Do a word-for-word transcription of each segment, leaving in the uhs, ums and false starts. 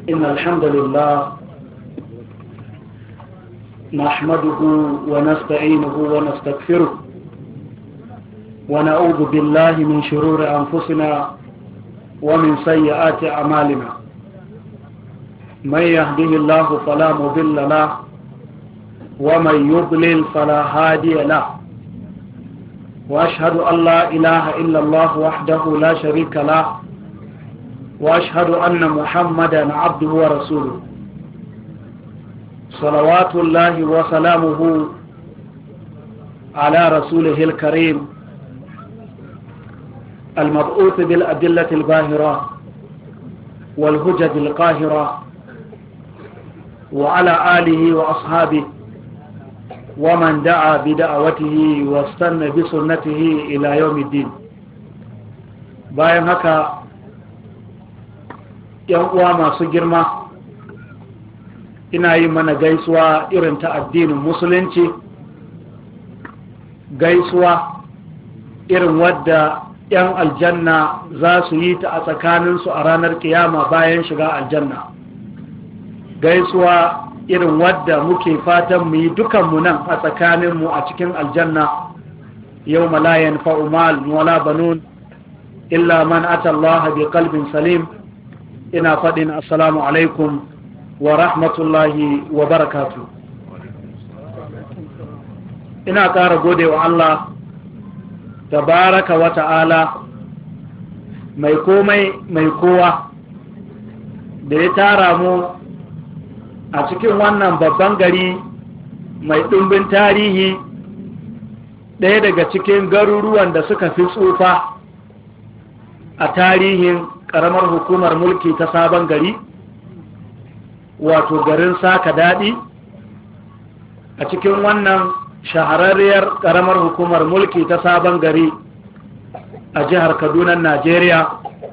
إن الحمد لله نحمده ونستعينه ونستغفره ونعوذ بالله من شرور أنفسنا ومن سيئات أعمالنا. من يهده الله فلا مضل له ومن يضلل فلا هادي له، وأشهد أن لا إله إلا الله وحده لا شريك له، وأشهد أن محمدا عبده ورسوله صلوات الله وسلامه على رسوله الكريم المبعوث بالأدلة الباهرة والهجج القاهرة، وعلى آله وأصحابه ومن دعا بدعوته واستنى بسنته إلى يوم الدين. bayan haka ‘yan uwa masu girma, ina yi mana gaisuwa irin ta addinin musulunci, gaisuwa irin wadda ‘yan aljanna za su yi ta a tsakaninsu a ranar kiyama bayan shiga aljanna, gaisuwa irin wadda muke fatan mu yi dukanmu nan a tsakaninmu a cikin aljanna yau malayan fa'umal wala banun illa man ata Allah bi qalbin salim. ina faɗin assalamu alaikum wa rahmatullahi wa barakatu. ina ƙara gode wa Allah tabaraka wa ta'ala mai komai mai kowa da ya tara mu a cikin wannan babban gari mai ɗumbin tarihi, ɗaya daga cikin garuruwan da suka fi tsufa a tarihin ƙaramar hukumar mulki ta sabon gari, wato garin Saka Daɗi, a cikin wannan shahararriyar ƙaramar hukumar mulki ta sabon gari a jihar Kaduna, Najeriya.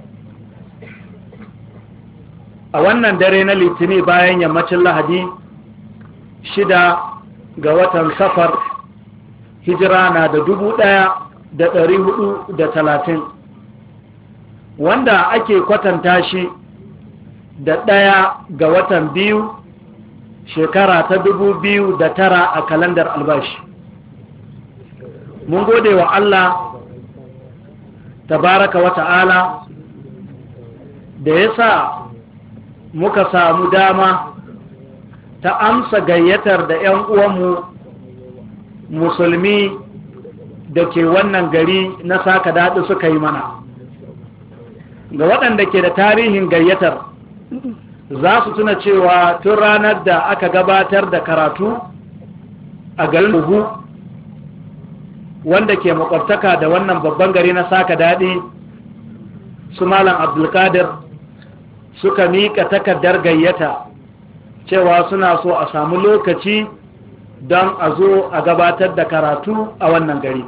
A wannan dare na Litini bayan yammacin Lahadi shida ga watan Safar, hijira na da dubu ɗaya da ɗari hudu da talatin, wanda ake kwatanta shi da ɗaya ga watan biyu shekara ta dubu biyu da tara a kalandar albashi. Mun gode wa Allah tabaraka wa ta'ala da ya sa muka samu dama ta amsa gayyatar da ‘yan uwanmu musulmi da ke wannan gari na Saka Daɗi suka yi mana. Ga waɗanda ke da tarihin gayyatar za su tuna cewa tun ranar da aka gabatar da karatu a garin Buhu, wanda ke makwabtaka da wannan babban gari na Saka Daɗi, su Malam Abdulkadir suka miƙa takardar gayyata cewa suna so a samu lokaci don a zo a gabatar da karatu a wannan gari.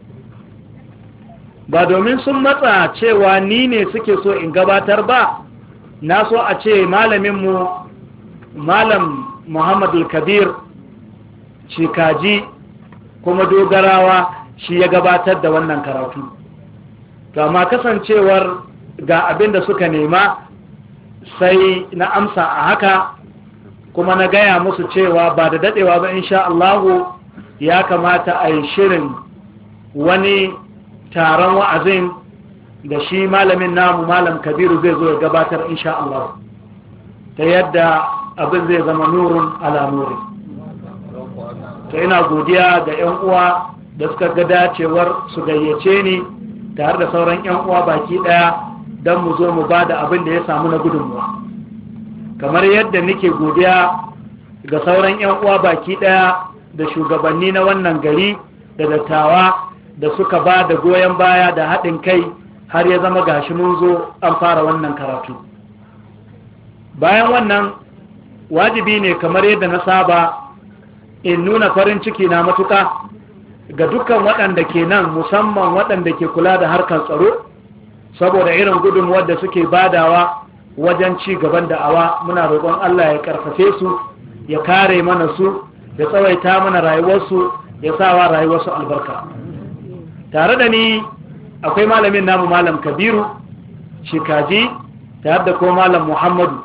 Ba domin sun matsa cewa ni ne suke so in gabatar ba, na so a ce malaminmu Malam Muhammadu Kabir Shikaji kuma Dogarawa shi ya gabatar da wannan karatu. To amma kasancewar ga abin da suka nema, sai na amsa a haka, kuma na gaya musu cewa ba da dadewa ba insha Allahu ya kamata a yi shirin wani taron wa'azin da shi malamin namu Malam Kabiru zai zo ya gabatar insha Allah, ta yadda abin zai zama nurun ala nuri. To ina godiya ga 'yan uwa da suka ga dacewar su gayyace ni tare da sauran 'yan uwa baki daya don mu zo mu ba da abin da ya samu na gudunmuwa, kamar yadda nake godiya ga sauran 'yan uwa baki daya da shugabanni na wannan gari da dattawa da suka ba da goyon baya da haɗin kai har ya zama gashi mun zo an fara wannan karatu. Bayan wannan, wajibi ne kamar yadda na saba in nuna farin ciki na matuƙa ga dukkan waɗanda ke nan, musamman waɗanda ke kula da harkar tsaro, saboda irin gudunmuwar da suke badawa wajen ci gaban da'awa. Muna roƙon Allah ya ƙarfafe su, ya kare mana su, ya tsawaita mana rayuwarsu, ya sawa rayuwarsu albarka. Tare da ni akwai malamin namu Malam Kabiru Shikaji, tare da ko Malam Muhammadu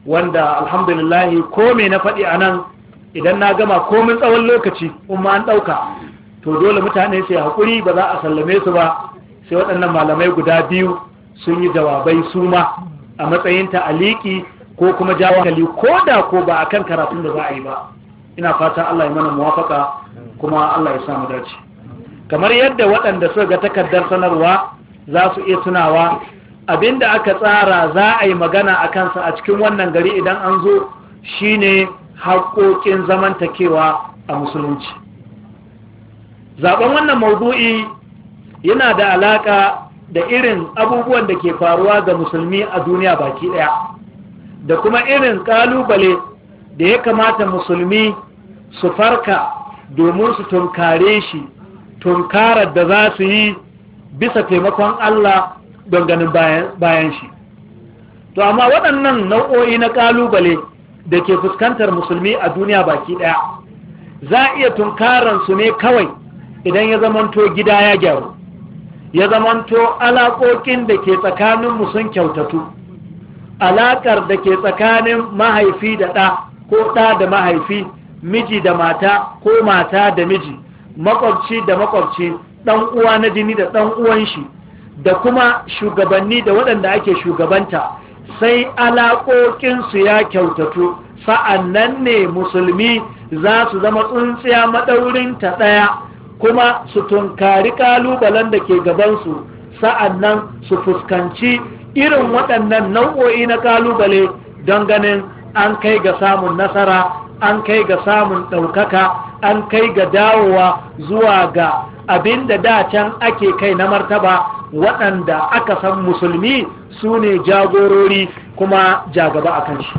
wanda alhamdulillah ko me na faɗi a nan idan na gama komin tsawon lokaci kuma an ɗauka to dole mutane sai haƙuri ba za a sallame su ba sai waɗannan malamai guda biyu sun yi jawabai su ma a matsayin ta'aliki ko kuma jawo hankali ko da ko ba a kan karatun da za a yi ba. Ina fatan Allah ya mana muwafaka kuma Allah ya samu dace. Kamar yadda waɗanda suka ga takardar sanarwa za su iya tunawa abinda aka tsara za a yi magana a kansa a cikin wannan gari idan an zo shine haƙoƙin zamantakewa a musulunci. Zaben wannan maudu'i yana da alaƙa da irin abubuwan da ke faruwa ga musulmi a duniya baki ɗaya da kuma irin ƙalubale da ya kamata musulmi su farka domin su tunkare shi tunkarar da za su yi bisa taimakon Allah don ganin bayan shi. To amma waɗannan nau'o'i na ƙalubale da ke fuskantar musulmi a duniya baki ɗaya za a iya tunkaransu ne kawai idan ya zamanto gida ya gyaru, ya zamanto alaƙoƙin da ke tsakaninmu sun kyautatu, alaƙar da ke tsakanin mahaifi da ɗa ko ɗa da mahaifi, miji da mata ko mata da miji, makwabci da makwabci, ɗan uwa na jini da ɗan uwan shi, da kuma shugabanni da waɗanda ake shugabanta, sai alaƙoƙinsu ya kyautatu, sa'an nan ne musulmi za su zama tsuntsiya maɗaurinta ɗaya kuma su tunkari ƙalubalen da ke gabansu, sa'an nan su fuskanci irin waɗannan nau'o'i na ƙalubale don ganin an kai ga samun nasara, an kai ga samun ɗaukaka, an kai ga dawowa zuwa ga abin da da can ake kai na martaba waɗanda aka san musulmi su ne jagorori kuma jagaba a kan shi.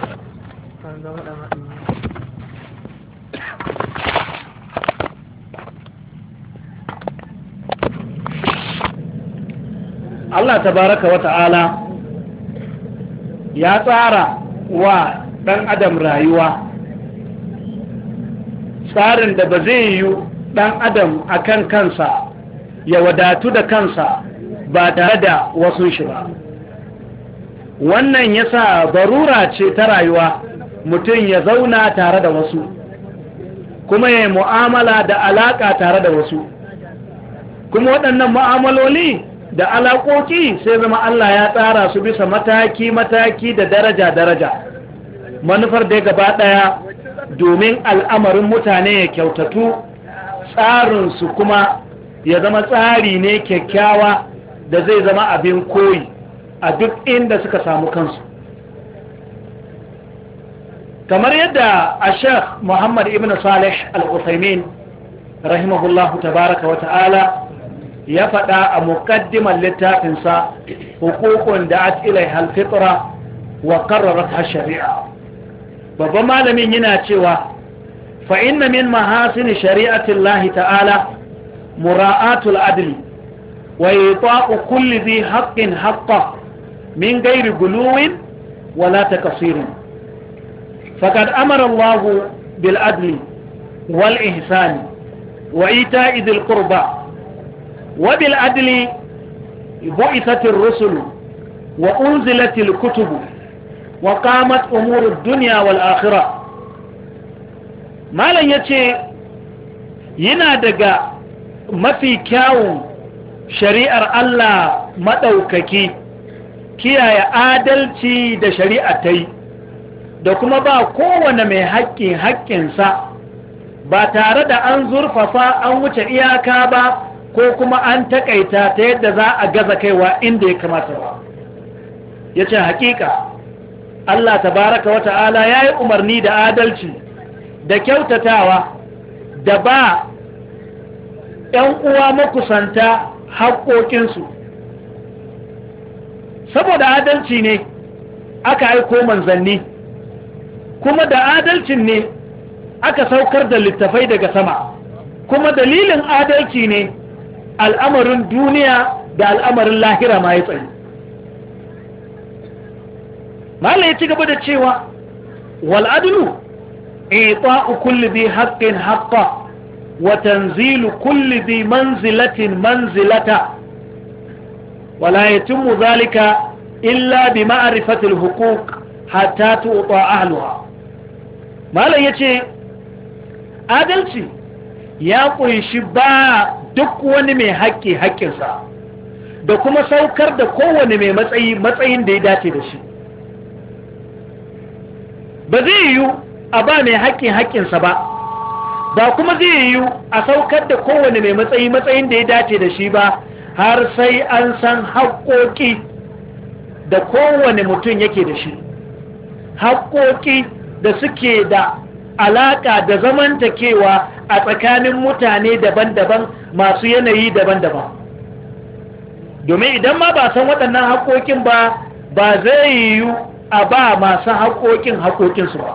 Allah tabaraka wa ta'ala ya tsara wa ɗan adam rayuwa, tsarin da ba zai yi ɗan adam akan kansa ya wadatu da kansa ba tare da wasu shi ba. Wannan yasa barura ce ta rayuwa mutum ya zauna tare da wasu kuma ya yi mu'amala da alaƙa tare da wasu, kuma waɗannan mu'amaloli da alaƙoƙi sai zama Allah ya tsara su bisa mataki-mataki da daraja-daraja. Manufar da gaba ɗaya domin al'amarin mutane ya kyautatu, tsarinsu kuma ya zama tsari ne kyakkyawa da zai zama abin koyi a duk inda suka samu kansu. Kamar yadda a Sheikh Muhammad ibn Salih al-Uthaymin rahimahullahu tabaraka wa ta'ala ya faɗa a muƙaddimar littafinsa hukukun da at ilaiha al-fitra wa qarrarat shari'a. Babban malamin yana cewa fa inna min mahasin shari'ati Allah ta'ala mura'atul adli wa ita'u kulli dhi haqqin haqqa min ghairi guluwin wala takasirin. Faqad amara Allah bil adli wal ihsani wa ita'i dhil qurba وبالعدل بعثت الرسل وأنزلت الكتب وقامت أمور الدنيا والآخرة. ما لن يتي ينادق ما في كاو شريعة الله مدوككي كيا آدلتي دا شريعتي da kuma ba kowane mai haƙƙin haƙƙinsa ba tare da an zurfafa an wuce iyaka ba ko kuma an takaita ta yadda za a gaza kaiwa inda ya kamata ba. Ya ce hakika Allah tabaraka wa ta'ala ya yi umarni da adalci da kyautatawa da ba ‘yan uwa makusanta haƙoƙinsu. Saboda adalci ne aka aiko manzanni, kuma da adalcin ne aka saukar da littafai daga sama, kuma dalilin adalci ne al'amarin duniya da al'amarin lahira ma ya tsaye. Mala ya ci gaba da cewa wal'adulu ita'u kulli bi haqqin haqqa wa tanzilu kulli bi manzilatin manzilata wala yatimmu dhalika illa bi ma'rifati al-huquq hatta tu'ta ahluha. malam yace adalci ya kunshi ba duk wani mai haƙƙi haƙƙinsa da kuma saukar da kowane mai matsayi matsayin da ya dace da shi. ba zai yiwu a ba mai haƙƙin haƙƙinsa ba, ba kuma zai yiwu a saukar da kowane mai matsayi matsayin da ya dace da shi ba, har sai an san haƙƙoƙi da kowane mutum yake da shi, haƙƙoƙi da suke da alaƙa da zamantakewa a tsakanin mutane daban-daban masu yanayi daban-daban. Domin idan ma ba san waɗannan haƙƙoƙin ba, ba zai yiwu a ba masu haƙoƙin haƙoƙinsu ba.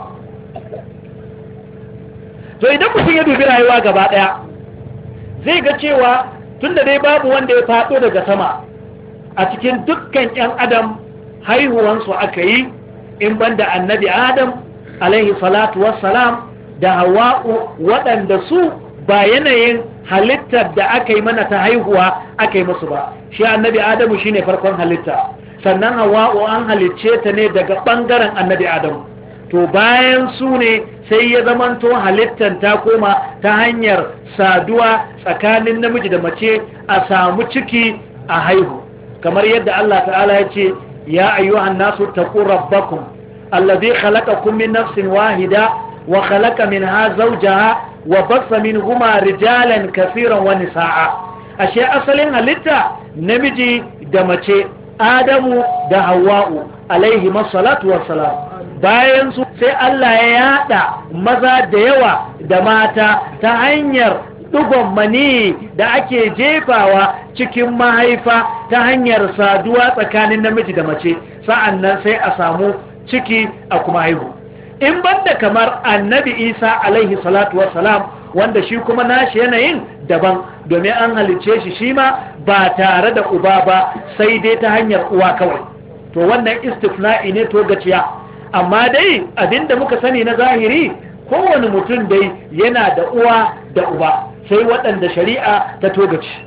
To idan mutum ya dubi rayuwa gaba ɗaya zai ga cewa tun da dai babu wanda ya faɗo daga sama, a cikin dukkan 'yan adam haihuwansu aka yi in banda annabi Adam alaihi salatu wassalam da Hawwa'u, waɗanda su ba yanayin halittar da aka yi mana ta haihuwa aka yi musu ba. Shi annabi Adamu shine farkon halitta, sannan Hawwa'u an halicce ta ne daga ɓangaren annabi Adamu. To bayan su ne sai ya zamanto halittar ta koma ta hanyar saduwa tsakanin namiji da mace a samu ciki a haihu, kamar yadda Allah ta'ala ya ce ya ayyuhan nasu taqu rabbakum allazi khalaqakum min nafsin wahida wa khalaqa minha zawjaha wa bassa minhuma rijalan kaseeran wa nisaa. Ashe asalin halitta namiji da mace, Adamu da Hawwa'u alaihi masallatu wassalam. Bayan su sai Allah ya yada maza da yawa da mata ta hanyar dugon mani da ake jefawa cikin mahaifa ta hanyar saduwa tsakanin namiji da mace, sa'annan sai a samu ciki a kuma haihu. In banda kamar annabi Isa alaihi salatu wassalam, wanda shi kuma nashi yanayin daban, domin an halicce shi shi ma ba tare da uba ba sai dai ta hanyar uwa kawai. To wannan istifna'i ne to gaciya, amma dai abinda muka sani na zahiri kowane mutum dai yana da uwa da uba, sai waɗanda shari'a ta togaci.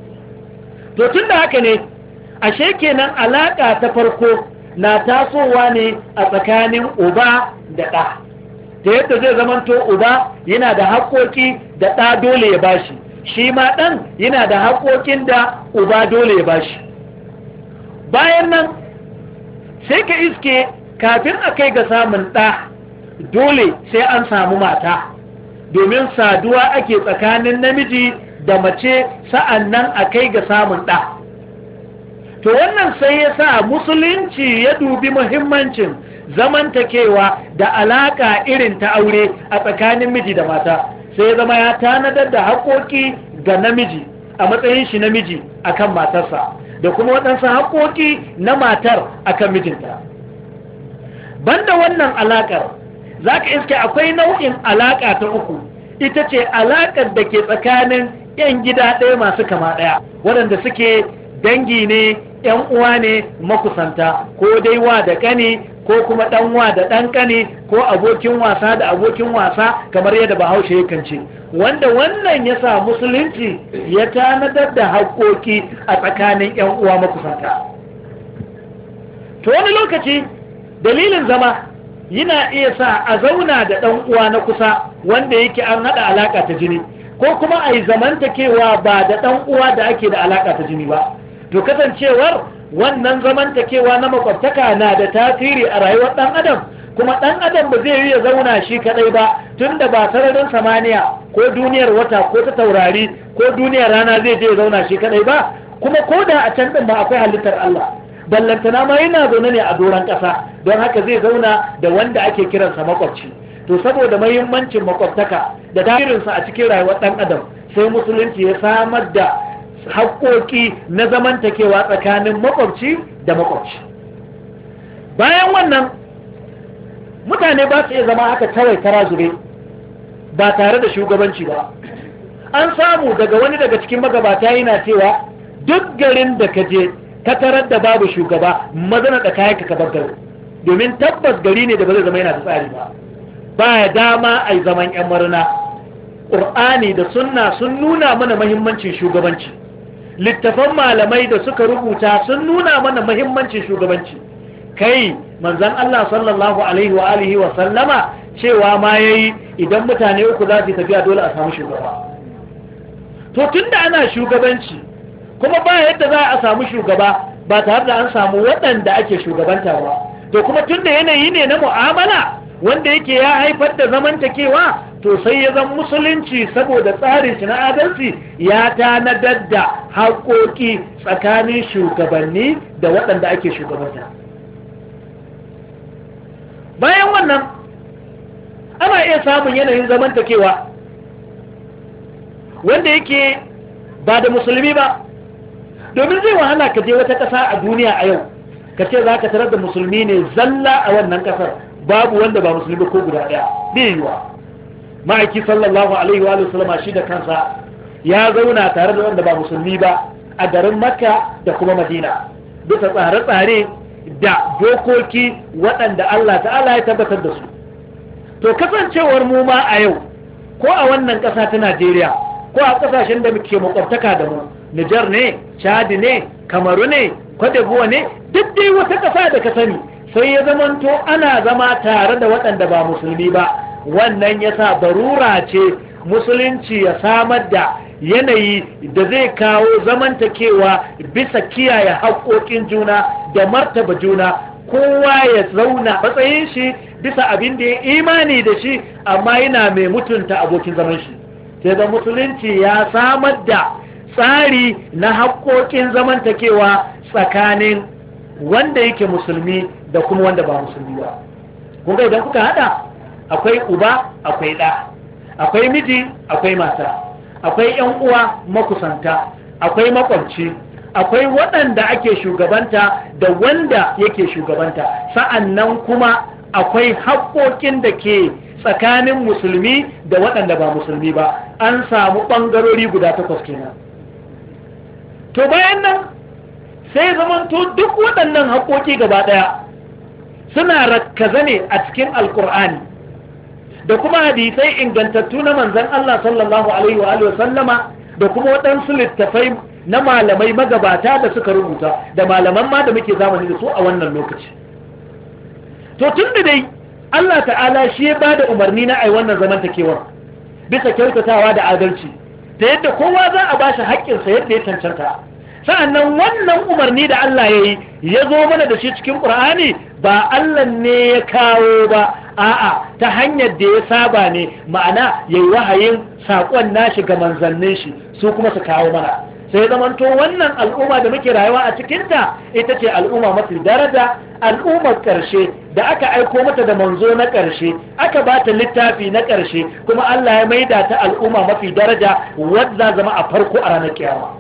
To tun da haka ne ashe kenan alaƙa ta farko na tasowa ne a tsakanin uba da ɗa, ta yadda zai zamanto uba yana da haƙoƙi da ɗa dole ya bashi, shi ma ɗan yana da haƙoƙin da uba dole ya bashi. Bayan nan sai ka iske kafin a kai ga samun ɗa dole sai an samu mata, domin saduwa ake tsakanin namiji da mace sa'an nan a kai ga samun ɗa. To wannan sai ya sa musulunci ya dubi muhimmancin zamantakewa da alaƙa irin ta aure a tsakanin miji da mata, sai ya zama ya tanadar da haƙoƙi ga namiji a matsayin shi namiji akan matarsa, da kuma waɗansu haƙoƙi na matar akan mijinta. Banda wannan alaƙar za ka iske akwai nau'in alaƙa ta uku, ita ce alaƙar da ke tsakanin 'yan gida ɗaya masu kama ɗaya, waɗanda suke dangi ne, 'yan uwa ne makusanta, ko dai wa da ƙani, ko kuma ɗan wa da ɗan ƙani, ko abokin wasa da abokin wasa, kamar yadda Bahaushe yakan ce, wanda wannan ya sa musulunci ya tanadar da haƙoƙi a tsakanin 'yan uwa makusanta. To wani lokaci dalilin zama yana iya sa a zauna da ɗan uwa na kusa wanda yake an haɗa alaƙa ta jini, ko kuma a yi zamantakewa ba da ɗan uwa da ake da alaƙa ta jini ba. To kasancewar wannan zamantakewa na makwabtaka na da tasiri a rayuwar ɗan adam, kuma ɗan adam ba zai yi ya zauna shi kaɗai ba, tun da ba sararin samaniya ko duniyar wata ko ta taurari ko duniyar rana zai je ya zauna shi kaɗai ba, kuma ko da a can ɗin ba akwai halittar Allah, ballantana ma yana zaune ne a doron ƙasa, don haka zai zauna da wanda ake kiransa makwabci. To saboda mahimmancin makwabtaka da tasirinsa a cikin rayuwar ɗan adam, sai musulunci ya samar da haƙoƙi na zamantakewa tsakanin makwabci da makwabci. Bayan wannan mutane ba su iya zama haka kawai kara zube ba tare da shugabanci ba. An samu daga wani daga cikin magabata yana cewa duk garin da ka je ka tarar da babu shugaba, mazana da kayan ka bar gari, domin tabbas gari ne da ba zai zama yana da tsari ba. Ba dama a yi zaman 'yan marina. Ƙur'ani da sunna sun nuna mana mahimmancin shugabanci, littafan malamai da suka rubuta sun nuna mana mahimmancin shugabanci, kai manzon Allah sallallahu alaihi wa alihi wa sallama cewa ma yayi idan mutane uku za su tafiya dole a samu shugaba. To tunda ana shugabanci kuma ba yadda za a samu shugaba ba tare da an samu waɗanda ake shugabanta ba, to kuma tunda yanayi ne na mu'amala wanda yake ya haifar da zamantakewa, to sai ya zan musulunci saboda tsarin shi na adalci ya tanadar da haƙoƙi tsakanin shugabanni da waɗanda ake shugabanta. Bayan wannan ana iya samun yanayin zamantakewa wanda yake ba da musulmi ba, domin zai wahala ka je wata ƙasa a duniya a yau ka ce za ka tarar da musulmi ne zalla a wannan ƙasar, babu wanda ba musulmi ko guda ɗaya bai yiwa. Ma'aiki sallallahu alaihi wa sallama shi da kansa ya zauna tare da wanda ba musulmi ba a garin Makka da kuma Madina bisa tsare-tsare da dokoki waɗanda Allah ta'ala ya tabbatar da su. To kasancewar mu ma a yau ko a wannan ƙasa ta Najeriya ko a ƙasashen da muke makwabtaka da mu, Nijar ne, Chad ne, Kamaru ne, Cote d'Ivoire ne, duk dai wata ƙasa da ka sani sai ya zamanto ana zama tare da waɗanda ba musulmi ba. Wannan yasa barura ce musulunci ya samar da yanayi da zai kawo zamantakewa bisa kiyaye haƙoƙin juna da martaba juna, kowa ya zauna matsayin shi bisa abin da ya imani da shi, amma yana mai mutunta abokin zaman shi. Sai da musulunci ya samar da tsari na haƙoƙin zamantakewa tsakanin wanda yake musulmi da kuma wanda ba musulmi ba. Kun ga idan kuka hada akwai uba akwai ɗa, akwai miji akwai mata, akwai ƴan uwa makusanta, akwai makwabci, akwai waɗanda ake shugabanta da wanda yake shugabanta, sa'annan kuma akwai haƙoƙin da ke tsakanin musulmi da waɗanda ba musulmi ba. An samu ɓangarori guda takwas kenan. To bayan nan sai zamanto duk waɗannan haƙoƙi gaba ɗaya suna rakkaza ne a cikin alkur'ani da kuma hadisai ingantattu na manzon Allah sallallahu alaihi wa sallama da kuma waɗansu littafai na malamai magabata da suka rubuta da malaman ma da muke zamani da su a wannan lokaci. To tun da dai Allah ta'ala shi ya bada umarni na ai wannan zamantakewar bisa kyautatawa da adalci ta yadda kowa za a bashi haƙƙinsa yadda ya cancanta, sa'annan wannan umarni da Allah ya yi ya zo mana da shi cikin ƙur'ani ba Allah ne ya kawo ba, a'a ta hanyar da ya saba ne, ma'ana ya yi wahayin saƙon nashi ga manzannin shi su kuma su kawo mana. Sai zamanto wannan al'umma da muke rayuwa a cikinta ita ce al'umma mafi daraja, al'ummar ƙarshe da aka aiko mata da manzo na ƙarshe, aka ba ta littafi na ƙarshe, kuma Allah ya maida ta al'umma mafi daraja wadda zama a farko a ranar kiyama.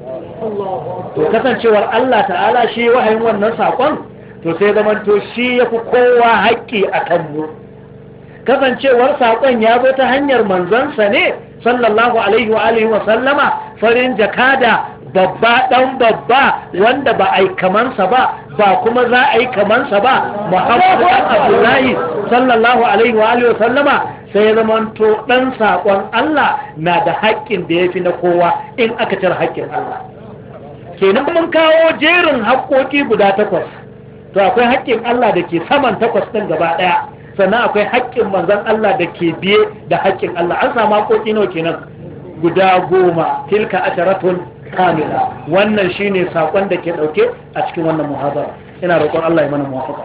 To kasancewar Allah ta'ala shi wahayin wannan saƙon, to sai zamanto shi ya fi kowa haƙƙi a kanmu. Kasancewar saƙon ya zo ta hanyar manzansa ne sallallahu alaihi wa alihi wa sallama, farin jakada babba dan babba wanda ba a yi kamansa ba ba kuma za a yi kamansa ba, Muhammadu dan Abdullahi sallallahu alaihi wa alihi wa sallama, sai ya zamanto dan saƙon Allah na da haƙƙin da ya fi na kowa in aka tar haƙƙin Allah. Kenan mun kawo jerin haƙƙoƙi guda takwas, to akwai haƙƙin Allah da ke saman takwas ɗin gaba ɗaya, sannan akwai haƙƙin manzon Allah da ke biye da haƙƙin Allah. An samu haƙoƙi nawa kenan? Guda goma. Tilka asharatun kamila. Wannan shine sakon da ke dauke a cikin wannan muhadara. Ina roƙon Allah ya mana muwafaqa.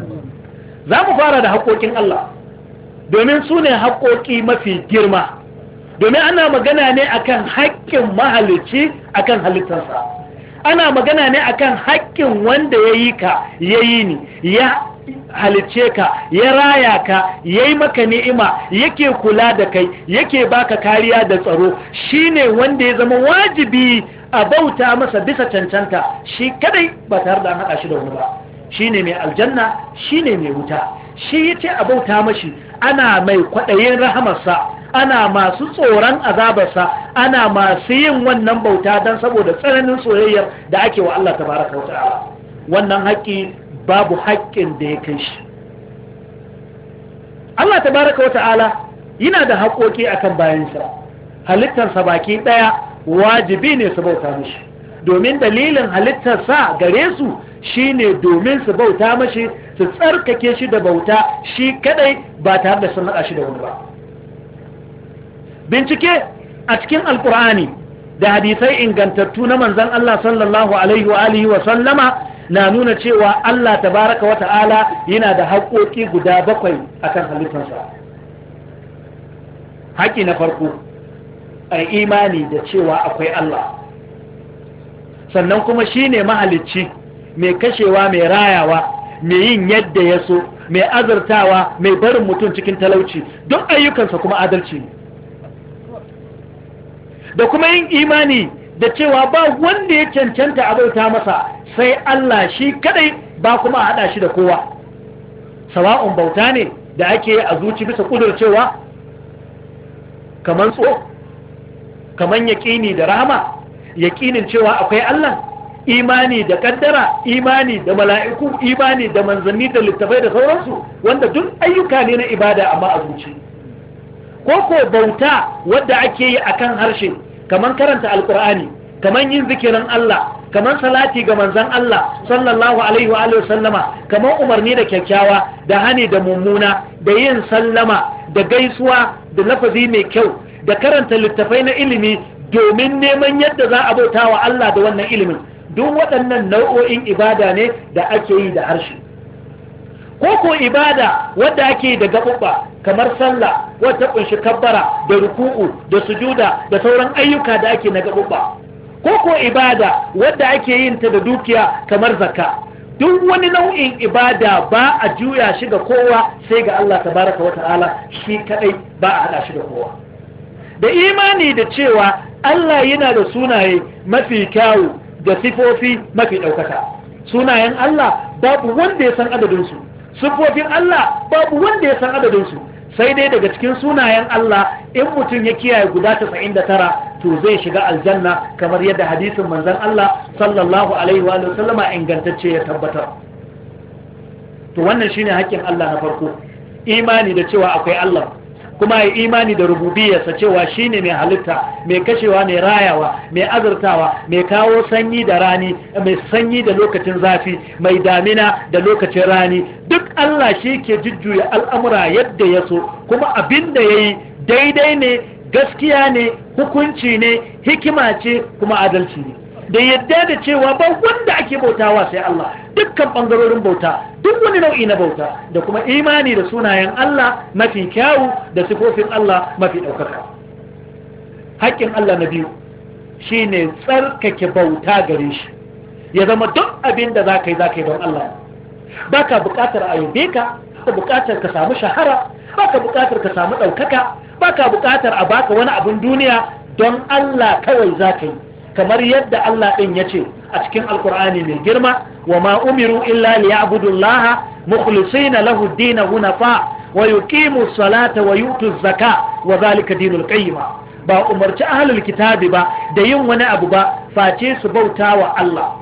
Za mu fara da haƙoƙin Allah domin su ne haƙoƙi mafi girma, domin ana magana ne akan haƙƙin mahalicci akan halittarsa. Ana magana ne akan haƙƙin wanda ya yi ka ya yi ni ya halicce ka ya raya ka ya yi maka ni'ima yake kula da kai yake baka kariya da tsaro, shine wanda ya zama wajibi a bauta masa bisa cancanta shi kadai ba tare da an haɗa shi da wani ba. Shine mai aljanna, shine mai wuta, shi yace a bauta mashi, ana mai kwaɗayin rahamarsa, ana masu tsoron azabarsa, ana masu yin wannan bauta don saboda tsananin soyayyar da ake wa Allah tabaraka wa ta'ala. Wannan haƙƙi babu haƙƙin da ya kai shi. Allah tabaraka wa ta'ala yana da haƙoƙi akan bayansa, halittarsa baki ɗaya wajibi ne su bauta mishi, domin dalilin halittarsa gare su shine domin su bauta mashi su tsarkake shi da bauta shi kadai ba tare da sun haɗa shi da wani ba. Bincike a cikin alkur'ani da hadisai ingantattu na manzon Allah sallallahu alaihi wa alihi wa sallama na nuna cewa Allah tabaraka wa ta'ala yana da haƙoƙi guda bakwai akan halittarsa. Haƙi na farko, ai imani da cewa akwai Allah, sannan kuma shine mahalicci, mai kashewa, mai rayawa, mai yin yadda ya so, mai azurtawa, mai barin mutum cikin talauci, don ayyukansa kuma adalci ne. Da kuma yin imani da cewa ba wanda ya cancanta a bauta masa sai Allah shi kadai, ba kuma a hada shi da kowa, sawa'un bauta ne da ake a zuci bisa kudurcewa kaman tso, kaman yaƙini da rahama, yaƙinin cewa akwai Allah, imani da kaddara, imani da mala'iku, imani da manzanni da littafai da sauransu, wanda duk ayyuka ne na ibada amma a zuci. Ko ko bauta wadda ake yi akan harshe, kaman karanta alkur'ani, kaman yin zikirin Allah, kaman salati ga manzon Allah sallallahu alaihi wa alihi sallama, kaman umarni da kyakkyawa da hani da mummuna, da yin sallama da gaisuwa da lafazi mai kyau, da karanta littafai na ilimi domin neman yadda za a bauta wa Allah da wannan ilimin. Duk waɗannan nau'o'in ibada ne da ake yi da harshe. Ko ko ibada wadda ake da gaɓuɓɓa kamar sallah wadda kunshi kabbara da ruku'u da sujuda da sauran ayyuka da ake na gaɓuɓɓa. Ko ko ibada wadda ake yin ta da dukiya kamar zakka. Duk wani nau'in ibada ba a juya shi ga kowa sai ga Allah tabaraka wa ta'ala shi kadai, ba a hada shi da kowa. Da imani da cewa Allah yana da sunaye mafi kyawu da sifofi mafi ɗaukaka. Sunayen Allah babu wanda ya san adadinsu, sifofin Allah babu wanda ya san adadinsu, sai dai daga cikin sunayen Allah in mutum ya kiyaye guda tasa'in da tara to zai shiga aljanna, kamar yadda hadisin manzon Allah sallallahu alaihi wa sallama ingantacce ya tabbatar. To wannan shine haƙƙin Allah na farko, imani da cewa akwai Allah, kuma ya imani da rububiyarsa cewa shine mai halitta, mai kashewa, mai rayawa, mai azurtawa, mai kawo sanyi da rani, mai sanyi da lokacin zafi, mai damina da lokacin rani, duk Allah shi ke jujjuya al'amura yadda ya so, kuma abin da ya yi daidai ne, gaskiya ne, hukunci ne, hikima ce, kuma adalci ne. Da yadda da cewa ba wanda ake bautawa sai Allah, dukkan ɓangarorin bauta, duk wani nau'i na bauta, da kuma imani da sunayen Allah mafi kyawu da sifofin Allah mafi ɗaukaka. Haƙƙin Allah na biyu shi ne tsarkake bauta gare shi, ya zama duk abin da za ka yi za ka yi don Allah. Ba ka buƙatar a yabe ka, ba ka buƙatar ka samu shahara, ba ka buƙatar ka samu ɗaukaka, ba ka buƙatar a baka wani abin duniya, don Allah kawai za ka yi. Kamar yadda Allah ɗin ya ce a cikin Alƙur'ani mai girma, wa ma umiru illa liya'budullaha mukhlisina lahu ad-din hunafa wa yuqimu as-salata wa yu'tu az-zaka wa zalika dinul qayyima. Ba umarci ahlul kitabi ba da yin wani abu ba face su bauta wa Allah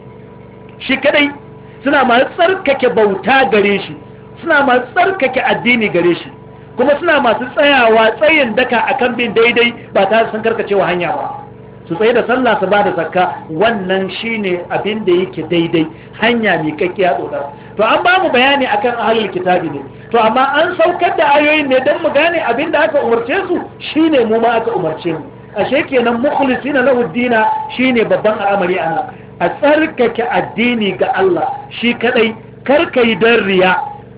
shi kadai, suna ma tsarkake bauta gare shi, suna ma tsarkake addini gare shi, kuma suna masu tsayawa tsayin daka akan bin daidai ba tare sun karkacewa hanya ba. Su tsaye da sallah, su ba da zakka, wannan shine abin da yake daidai, hanya mai kakkiya dodar. To an ba mu bayani akan ahlul kitabi ne, to amma an saukar da ayoyin ne don mu gane abin da aka umarce su shine mu ma aka umarce mu. Ashe kenan mukhlisina lahu dina shine babban al'amari ana, a tsarkake addini ga Allah shi kadai, kar kai don riya,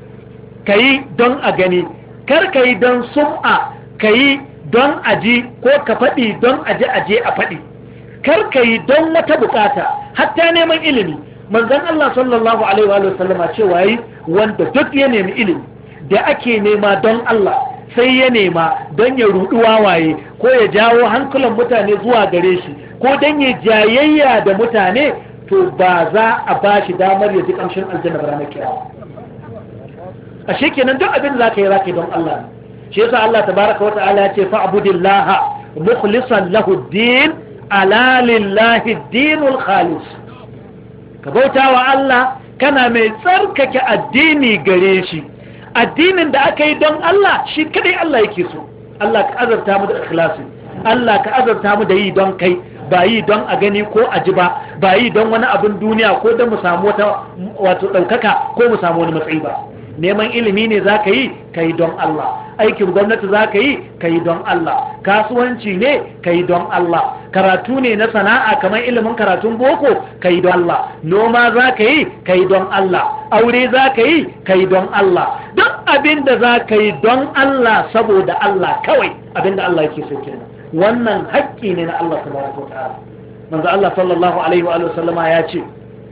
kai don a gani, kar kai don sum'a, kai don aji ko ka faɗi don aje aje a faɗi, kar ka yi don wata bukata, hatta neman ilimi. Manzon Allah sallallahu alaihi wa sallama cewa yi wanda duk ya nemi ilimi da ake nema don Allah, sai ya nema don ya ruɗu wawaye ko ya jawo hankulan mutane zuwa gare shi ko don ya jayayya da mutane, to ba za a ba shi damar ya ji ƙamshin aljanna ranar kiyama. Ashe kenan duk abin da za ka yi za ka yi don Allah. Shi yasa Allah tabaraka wa ta'ala ya ce fa'budillaha mukhlishan lahu ad-din, ala lillahi ad-dinul khalis. Ka bautawa Allah kana mai tsarkake addini gare shi, addinin da aka yi don Allah shi kadai Allah yake so. Allah ka azarta mu da ikhlasi, Allah ka azarta mu da yi don kai, ba yi don a gani ko a ji ba, ba yi don wani abin duniya ko don mu samu wata wato ɗaukaka ko mu samu wani matsayi ba. Neman ilimi ne za ka yi ka yi don Allah, aikin gwamnati za ka yi ka yi don Allah, kasuwanci ne ka yi don Allah, karatu ne na sana'a kamar ilimin karatun boko ka yi don Allah, noma za ka yi ka yi don Allah, aure za ka yi ka yi don Allah, duk abin da za ka yi don Allah saboda Allah kawai abin da Allah yake so kenan. Wannan haƙƙi ne na Allah tabaraka wa ta'ala. Manzo Allah sallallahu alaihi wa sallama ya ce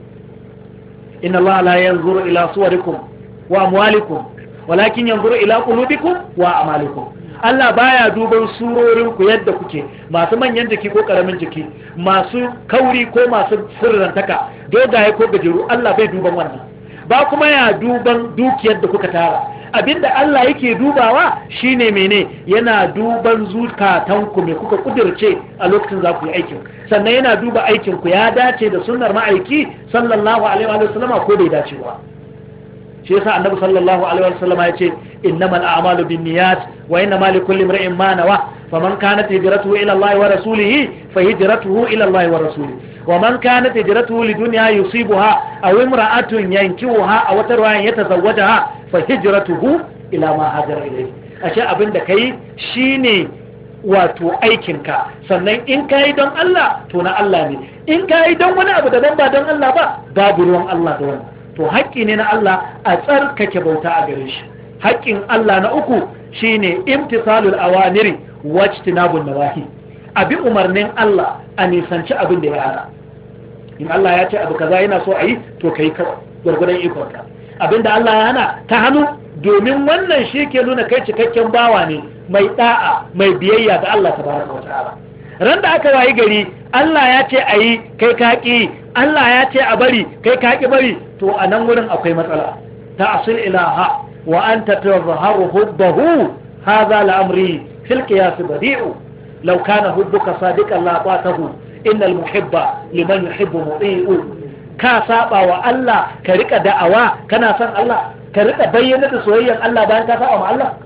inna Allah la yanzuru ila suwarikum wa amwalikum walakin yanzuru ila qulubikum wa a'malikum. Allah baya duban surorin ku yadda kuke, masu manyan jiki ko karamin jiki, masu kauri ko masu sirrantaka, dogaye ko gajeru, Allah bai duban wannan. Ba kuma ya duban dukiyar da kuka tara. Abinda Allah yake dubawa shine mene? Yana duban zukatanku me kuka kudirce a lokacin za ku yi aikin. Sannan yana duba aikin ku ya dace da sunnar ma'aiki sallallahu alaihi wa sallama ko bai dace ba. Shi yasa annabi sallallahu alaihi wa sallama yace innamal a'malu binniyat wa innamal likulli imrin ma nawa faman kanat hijratuhu ila Allah wa rasulihi fa hijratuhu ila Allah wa rasulihi wa man kanat hijratuhu lidunya yusibuha aw imra'atun yankihuha aw tarwan yatazawwajaha fa hijratuhu ila ma hajara ilayhi. Ashe abinda kai shine wato aikinka, sannan in kayi don Allah to na Allah ne, in kayi don wani abu daban ba don Allah ba babu ruwan Allah da wannan. To haƙƙi ne na Allah a tsarkake bauta a gare shi. Haƙƙin Allah na uku shine imtisalul awamiri wajtinabun nawahi. Abi umarnin Allah a nisanci abin da ya hana. In Allah ya ce abu kaza yana so a yi to kai kawai gurgurdan ikonka. Abin da Allah ya hana ta hannu, domin wannan shi ke nuna kai cikakken bawa ne mai da'a mai biyayya ga Allah tabaraka wa ta'ala. Ran da aka wayi gari Allah ya ce a yi kai ka ƙi, Allah ya ce a bari kai ka ƙi bari, to a nan wurin akwai matsala. Ta'asil ilaha wa anta tazharu hubbahu hadha al-amri fil qiyas badi'u law kana hubbuka sadiqan la ta'tahu innal muhibba liman yuhibbu muti'u. Ka saba wa Allah ka rika da'awa kana son Allah, ka rika bayyana da soyayyar Allah bayan ka saba ma Allah.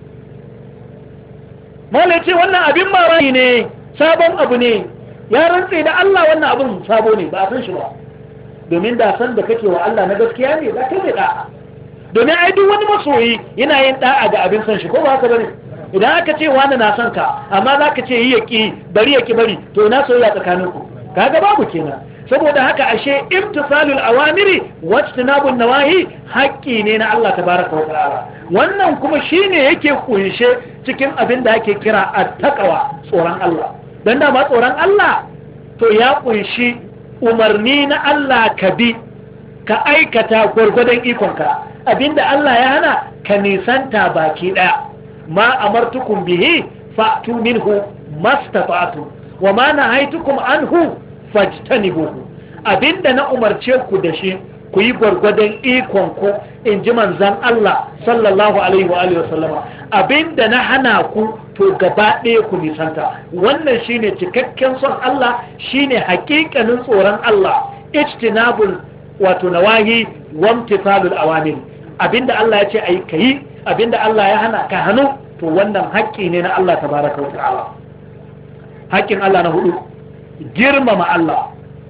Malai ce wannan abin mamaki ne, sabon abu ne, ya rantse da Allah wannan abin sabo ne ba a san shi ba. Domin da san da kake wa Allah na gaskiya ne za ka yi da'a. Domin ai duk wani masoyi yana yin da'a ga abin san shi, ko ba haka bane? Idan aka ce wani na son ka amma za ka ce yi ya ki bari ya ki bari, to ina soyayya tsakaninku, kaga babu kenan. Saboda haka ashe imtisalul awamiri wajtinabun nawahi haƙƙi ne na Allah tabaraka wa ta'ala. Wannan kuma shine yake kunshe cikin abin da ake kira at-taqwa, tsoron Allah. Dan da ma tsoron Allah to ya kunshi umarni na Allah ka bi, ka aikata gwargwadon ikonka, abinda Allah ya hana ka nisanta baki daya. Ma amartukum bihi fa'tu minhu mastata'tu wa ma nahaitukum anhu fajtanibuhu. Abinda na umarce ku da shi ku yi gwargwadon ikonku, in ji manzon Allah sallallahu alaihi wa alihi wasallama. Abinda na hana ku to gaba ɗaya ku nisanta. Wannan shine cikakken son Allah, shine hakikanin tsoron Allah, ijtinabul wato nawahi wa imtithalul awamir. Abinda Allah ya ce ayi kai, abinda Allah ya hana ka hannu, to wannan haƙƙi ne na Allah tabaraka wa ta'ala. Haƙƙin Allah na hudu, girmama Allah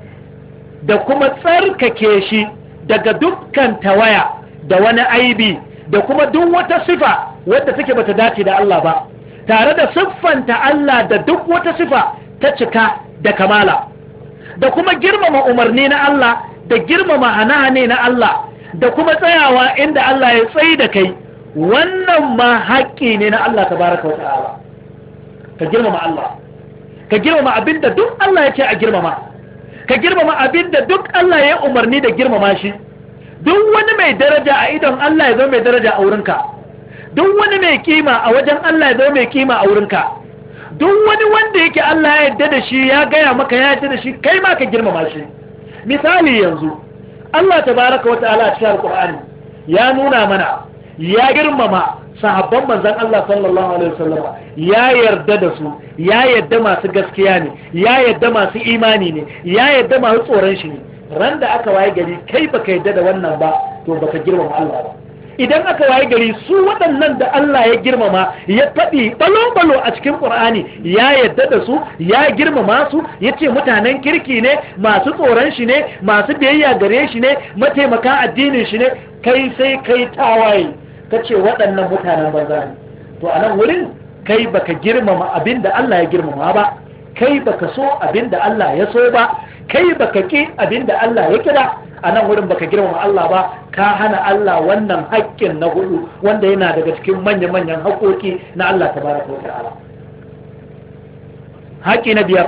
da kuma tsarkake shi daga dukkan tawaya da wani aibi da kuma duk wata sifa wadda take bata dace da Allah ba, tare da siffanta Allah da duk wata sifa ta cika da kamala, da kuma girmama umarni na Allah da girmama hane na Allah, da kuma tsayawa inda Allah ya tsayi da kai. Wannan ma haƙƙi ne na Allah tabaraka wa ta'ala. Ka girmama Allah, ka girmama abinda duk Allah ya ce a girmama, ka girmama abinda duk Allah ya umarni da girmama shi. Duk wani mai daraja a idon Allah ya zo mai daraja a wurinka, duk wani mai kima a wajen Allah ya zo mai kima a wurinka, duk wani wanda yake Allah ya yarda da shi ya gaya maka ya yarda da shi, kai ma ka girmama shi. Misali yanzu Allah tabaraka wa ta'ala a cikin Al-Qur'ani ya nuna mana ya girmama sahabban manzon Allah sallallahu alaihi wasallam, ya yarda da su, ya yarda masu gaskiya ne, ya yarda masu imani ne, ya yarda masu tsoron shi ne. Ran da aka waye gari kai baka yarda da wannan ba, to baka girmama Allah ba. idan aka waye gari su waɗannan da Allah ya girmama ya faɗi balo-balo a cikin Qur'ani ya yadda da su ya girmama su yace mutanen kirki ne masu tsoron shi ne masu biyayya gare shi ne mataimaka addinin shi ne kai sai kai tawaye kace waɗannan mutanen banza ne to a nan wurin kai baka girmama abinda Allah ya girmama ba kai baka so abinda Allah ya so ba kai baka ki abinda Allah ya kira a nan wurin baka girmama Allah ba ka hana Allah wannan haƙƙin na hudu wanda yana daga cikin manya-manyan haƙoƙi na Allah tabaraka wa ta'ala. Haƙƙi na biyar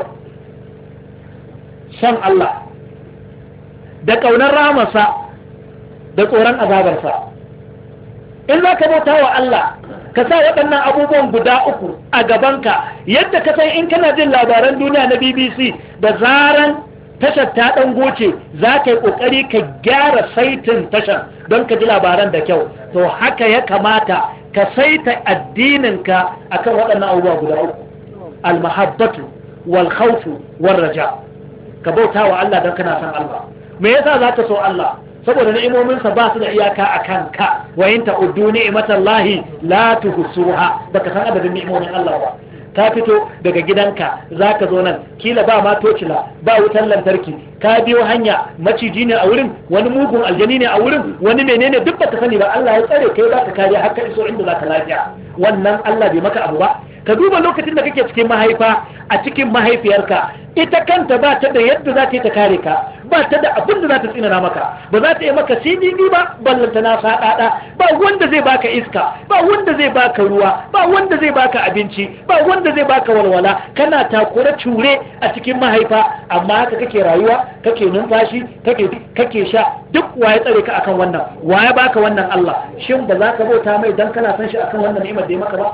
son Allah da ƙaunar rahamarsa da tsoron azabarsa. In za ka bauta wa Allah ka sa waɗannan abubuwan guda uku a gabanka yadda ka san in kana jin labaran duniya na B B C da zaran tashar ta ɗan goce za ka yi ƙoƙari ka gyara saitin tashar don ka ji labaran da kyau to haka ya kamata ka saita addininka akan waɗannan abubuwa guda uku almahabbatu wal khawfu war raja ka bauta wa Allah don kana san Allah me yasa za ka so Allah saboda ni'imominsa ba su da iyaka a kanka wa in ta'uddu ni'matallahi la tuhsuha baka san adadin ni'imomin Allah ba ka fito daga gidanka za ka zo nan kila ba ma tocila ba wutar lantarki ka biyo hanya maciji ne a wurin wani mugun aljani ne a wurin wani menene duk baka sani ba Allah ya tsare kai za ka kare har ka iso inda za ka lafiya wannan Allah bai maka abu ba ka duba lokacin da kake cikin mahaifa a cikin mahaifiyarka ita kanta ba ta da yadda za ta yi ta kare ka ba ta da abin da za ta tsinana maka ba za ta yi maka C D B ba ballanta na faɗaɗa ba wanda zai baka iska ba wanda zai baka ruwa ba wanda zai baka abinci ba wanda zai baka walwala kana takura cure a cikin mahaifa amma haka kake rayuwa kake numfashi kake kake sha duk waye tsare ka akan wannan waye baka wannan Allah shin ba za ka bauta mai dan kana san shi akan wannan ni'imar da ya maka ba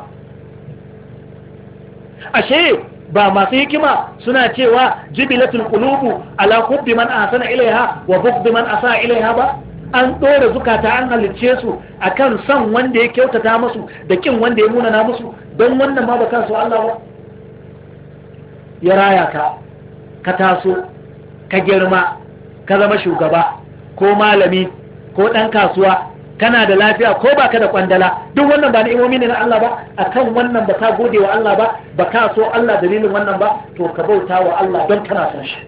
ashe ba masu hikima suna cewa jibilatul qulubu ala hubbi man ahsana ilaiha wa bughdi man asaa ilaiha ba an dora zukata an halicce su akan son wanda ya kyautata musu da kin wanda ya munana musu don wannan ma baka so Allah ba ya raya ka ka taso ka girma ka zama shugaba ko malami ko dan kasuwa kana da lafiya ko baka da kwandala duk wannan ba ni'imomi ne na Allah ba akan wannan ba ka gode wa Allah ba ba ka so Allah dalilin wannan ba to ka bauta wa Allah don kana son shi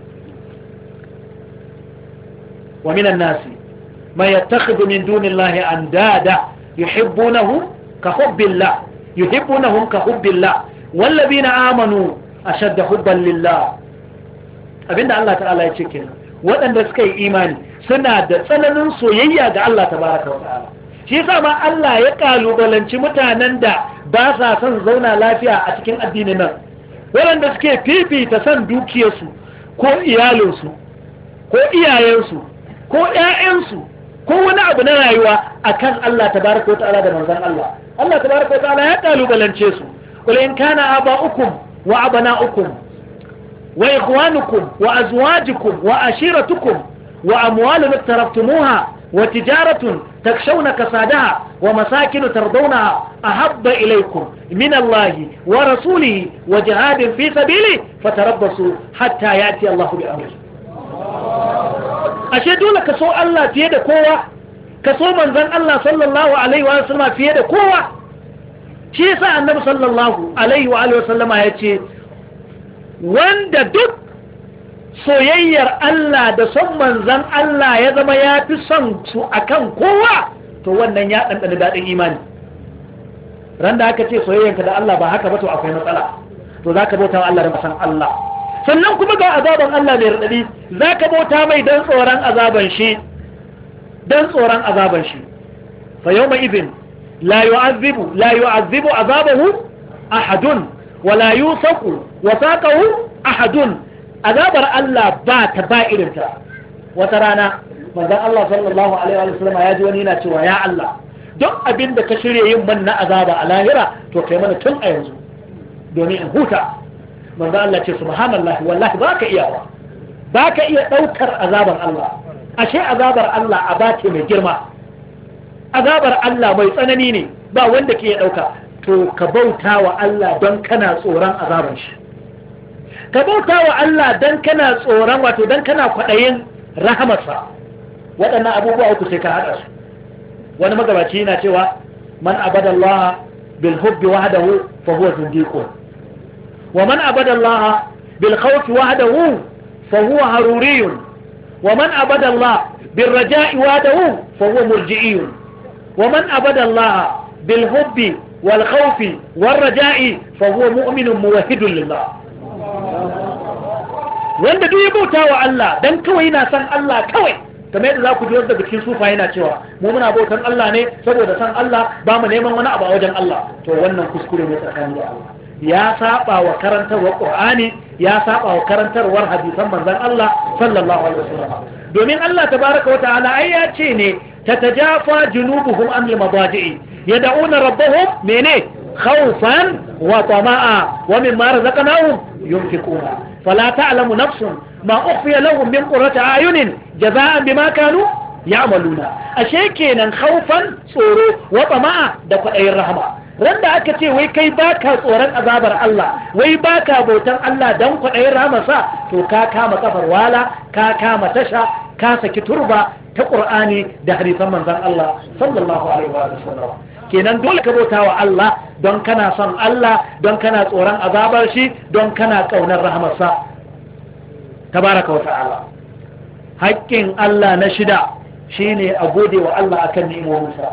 wa minan nasi man yattakhidhu min dunillahi andada yuhibbunahu ka hubbillah yuhibbunahum ka hubbillah wallazina amanu ashadda hubban lillah abinda Allah ta'ala ya ce kenan waɗanda suka yi imani suna da tsananin soyayya ga Allah tabaraka wa ta'ala shi yasa ma Allah ya kalubalanci mutanen da ba sa son zauna lafiya a cikin addinin nan waɗanda suke fifita son dukiyarsu ko iyalinsu ko iyayensu ko ƴaƴansu ko wani abu na rayuwa akan Allah tabaraka wa ta'ala da manzon Allah Allah tabaraka wa ta'ala ya kalubalance su qul in kana aba'ukum wa abana'ukum wa ikhwanukum wa azwajukum wa ashiratukum وأموال اقترفتموها وتجارة تخشون كسادها ومساكن ترضونها أحب إليكم من الله ورسوله وجهاد في سبيله فتربصوا حتى يأتي الله بأمره أشهدوا لك سوء الله في يد قوة كسوء من ذن الله صلى الله عليه وسلم في يد قوة شيء سأل النبي صلى الله عليه وآله وسلم يأتي وند دك soyayyar Allah da son manzan Allah ya zama ya fi son su akan kowa to wannan ya ɗanɗana daɗin imani ran da aka ce soyayyanka da Allah ba haka ba to akwai matsala to za ka bauta wa Allah da san Allah sannan kuma ga azaban Allah mai raɗaɗi za ka bauta mai don tsoron azaban shi don tsoron azaban shi fa yau mai izin la yu'azzibu la yu'azzibu azabahu ahadun wa la yusaku wasaqahu ahadun azabar Allah ba ta ba irinta wata rana manzon Allah sallallahu alaihi wa sallam ya ji wani yana cewa ya Allah duk abin da ka shirye yin man na azaba a lahira to kai mana tun a yanzu domin in huta manzon Allah ce subhanallahi wallahi ba ka iya ba ba ka iya daukar azabar Allah ashe azabar Allah abace mai girma azabar Allah mai tsanani ne ba wanda ke iya dauka to ka bauta wa Allah don kana tsoron azabar shi ka bauta wa Allah don kana tsoron wato don kana kwaɗayin rahamarsa waɗannan abubuwa uku sai ka haɗa su wani magabaci yana cewa man abada Allah bil hubbi wahdahu fa huwa zindiqun wa man abada Allah bil khawfi wahdahu fa huwa haruriyun wa man abada Allah bil raja'i wahdahu fa huwa murji'iyun wa man abada Allah bil hubbi wal khawfi wal raja'i fa huwa mu'minun muwahhidun lillah. wanda duk ya bauta wa Allah dan kawai yana san Allah kawai, kamar yadda za ku ji daga cikin sufa yana cewa mu muna bautan Allah ne saboda san Allah, ba mu neman wani abu a wajen Allah, to wannan kuskure ne tsakanin da Allah. Ya saba wa karantarwar Qur'ani, ya saba wa karantarwar hadisan manzon Allah sallallahu alaihi wasallam. Domin Allah tabaraka wa ta'ala ai ya ce ne tatajafa junubuhum an al-madaji'i yad'una rabbahum mene khawfan wa tama'a wa mimma razaqnahum yunfiquna fala ta'lamu nafsun ma ukhfiya lahum min qurrati a'yunin jazaa'an bima kanu ya'maluna. Ashe kenan khawfan tsoro wa tama'a da kwadayin rahama. Randa aka ce wai kai baka tsoron azabar Allah, wai baka bautan Allah dan kwadayin rahamarsa, to ka kama kafar wala, ka kama tasha, ka saki turba ta Qur'ani da hadisan manzon Allah sallallahu alaihi wa sallam. Kenan dole ka bauta wa Allah don kana son Allah, don kana tsoron azabar shi, don kana kaunar rahamarsa tabaraka wa ta'ala. Haƙƙin Allah na shida shine a gode wa Allah akan ni'imominsa.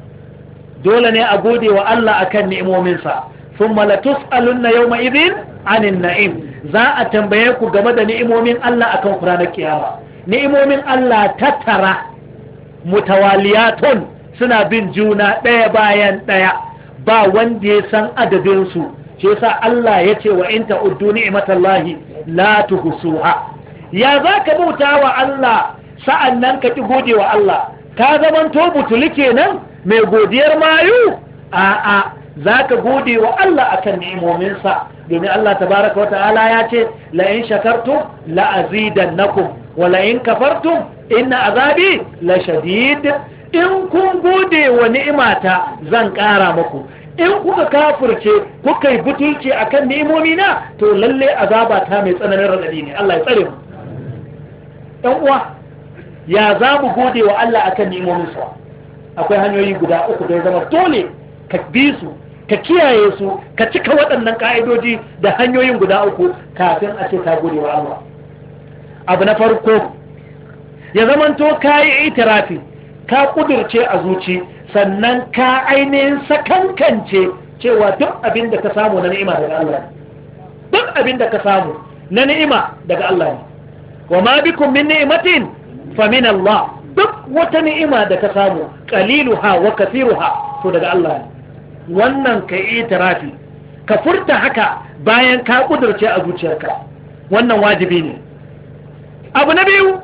Dole ne a gode wa Allah akan ni'imominsa. Thumma latus'alunna yawma idhin 'anil na'im. Za a tambaye ku game da ni'imomin Allah akan ku ranar kiyama. Ni'imomin Allah tattara mutawaliyatun suna bin juna ɗaya bayan ɗaya, ba wanda ya san adadin su. Shi yasa Allah ya ce wa in ta'uddu ni'matallahi la tuhsuha. Ya zaka bauta wa Allah sa'annan ka ki gode wa Allah? Ka zamanto butuli kenan mai godiyar mayu? A'a, za ka gode wa Allah akan ni'imominsa, domin Allah tabaraka wa ta'ala ya ce la in shakartum la azidannakum wa la in kafartum inna azabi la shadid. In kun gode wa ni'imata zan ƙara muku, in kuka kafirce kuka yi butulci akan ni'imomina to lalle azaba ta mai tsananin radadi ne. Allah ya tsare mu. ɗan uwa, ya za mu gode wa Allah akan ni'imominsa? Akwai hanyoyi guda uku da ya zama dole ka bi su, ka kiyaye su, ka cika waɗannan ƙa'idoji da hanyoyin guda uku kafin a ce ka gode wa Allah. Abu na farko, ya zamanto ka yi itirafi, ka ƙudurce a zuci, sannan ka ainihin sakankance cewa duk abin da ka samu na ni'ima daga Allah ne. Duk abin da ka samu na ni'ima daga Allah ne. Wa ma bikum min ni'matin fa min Allah. Duk wata ni'ima da ka samu, qaliluha wa kathiruha, to daga Allah ne. Wannan ka yi itirafi, ka furta haka bayan ka kudurce a zuciyarka, wannan wajibi ne. Abu na biyu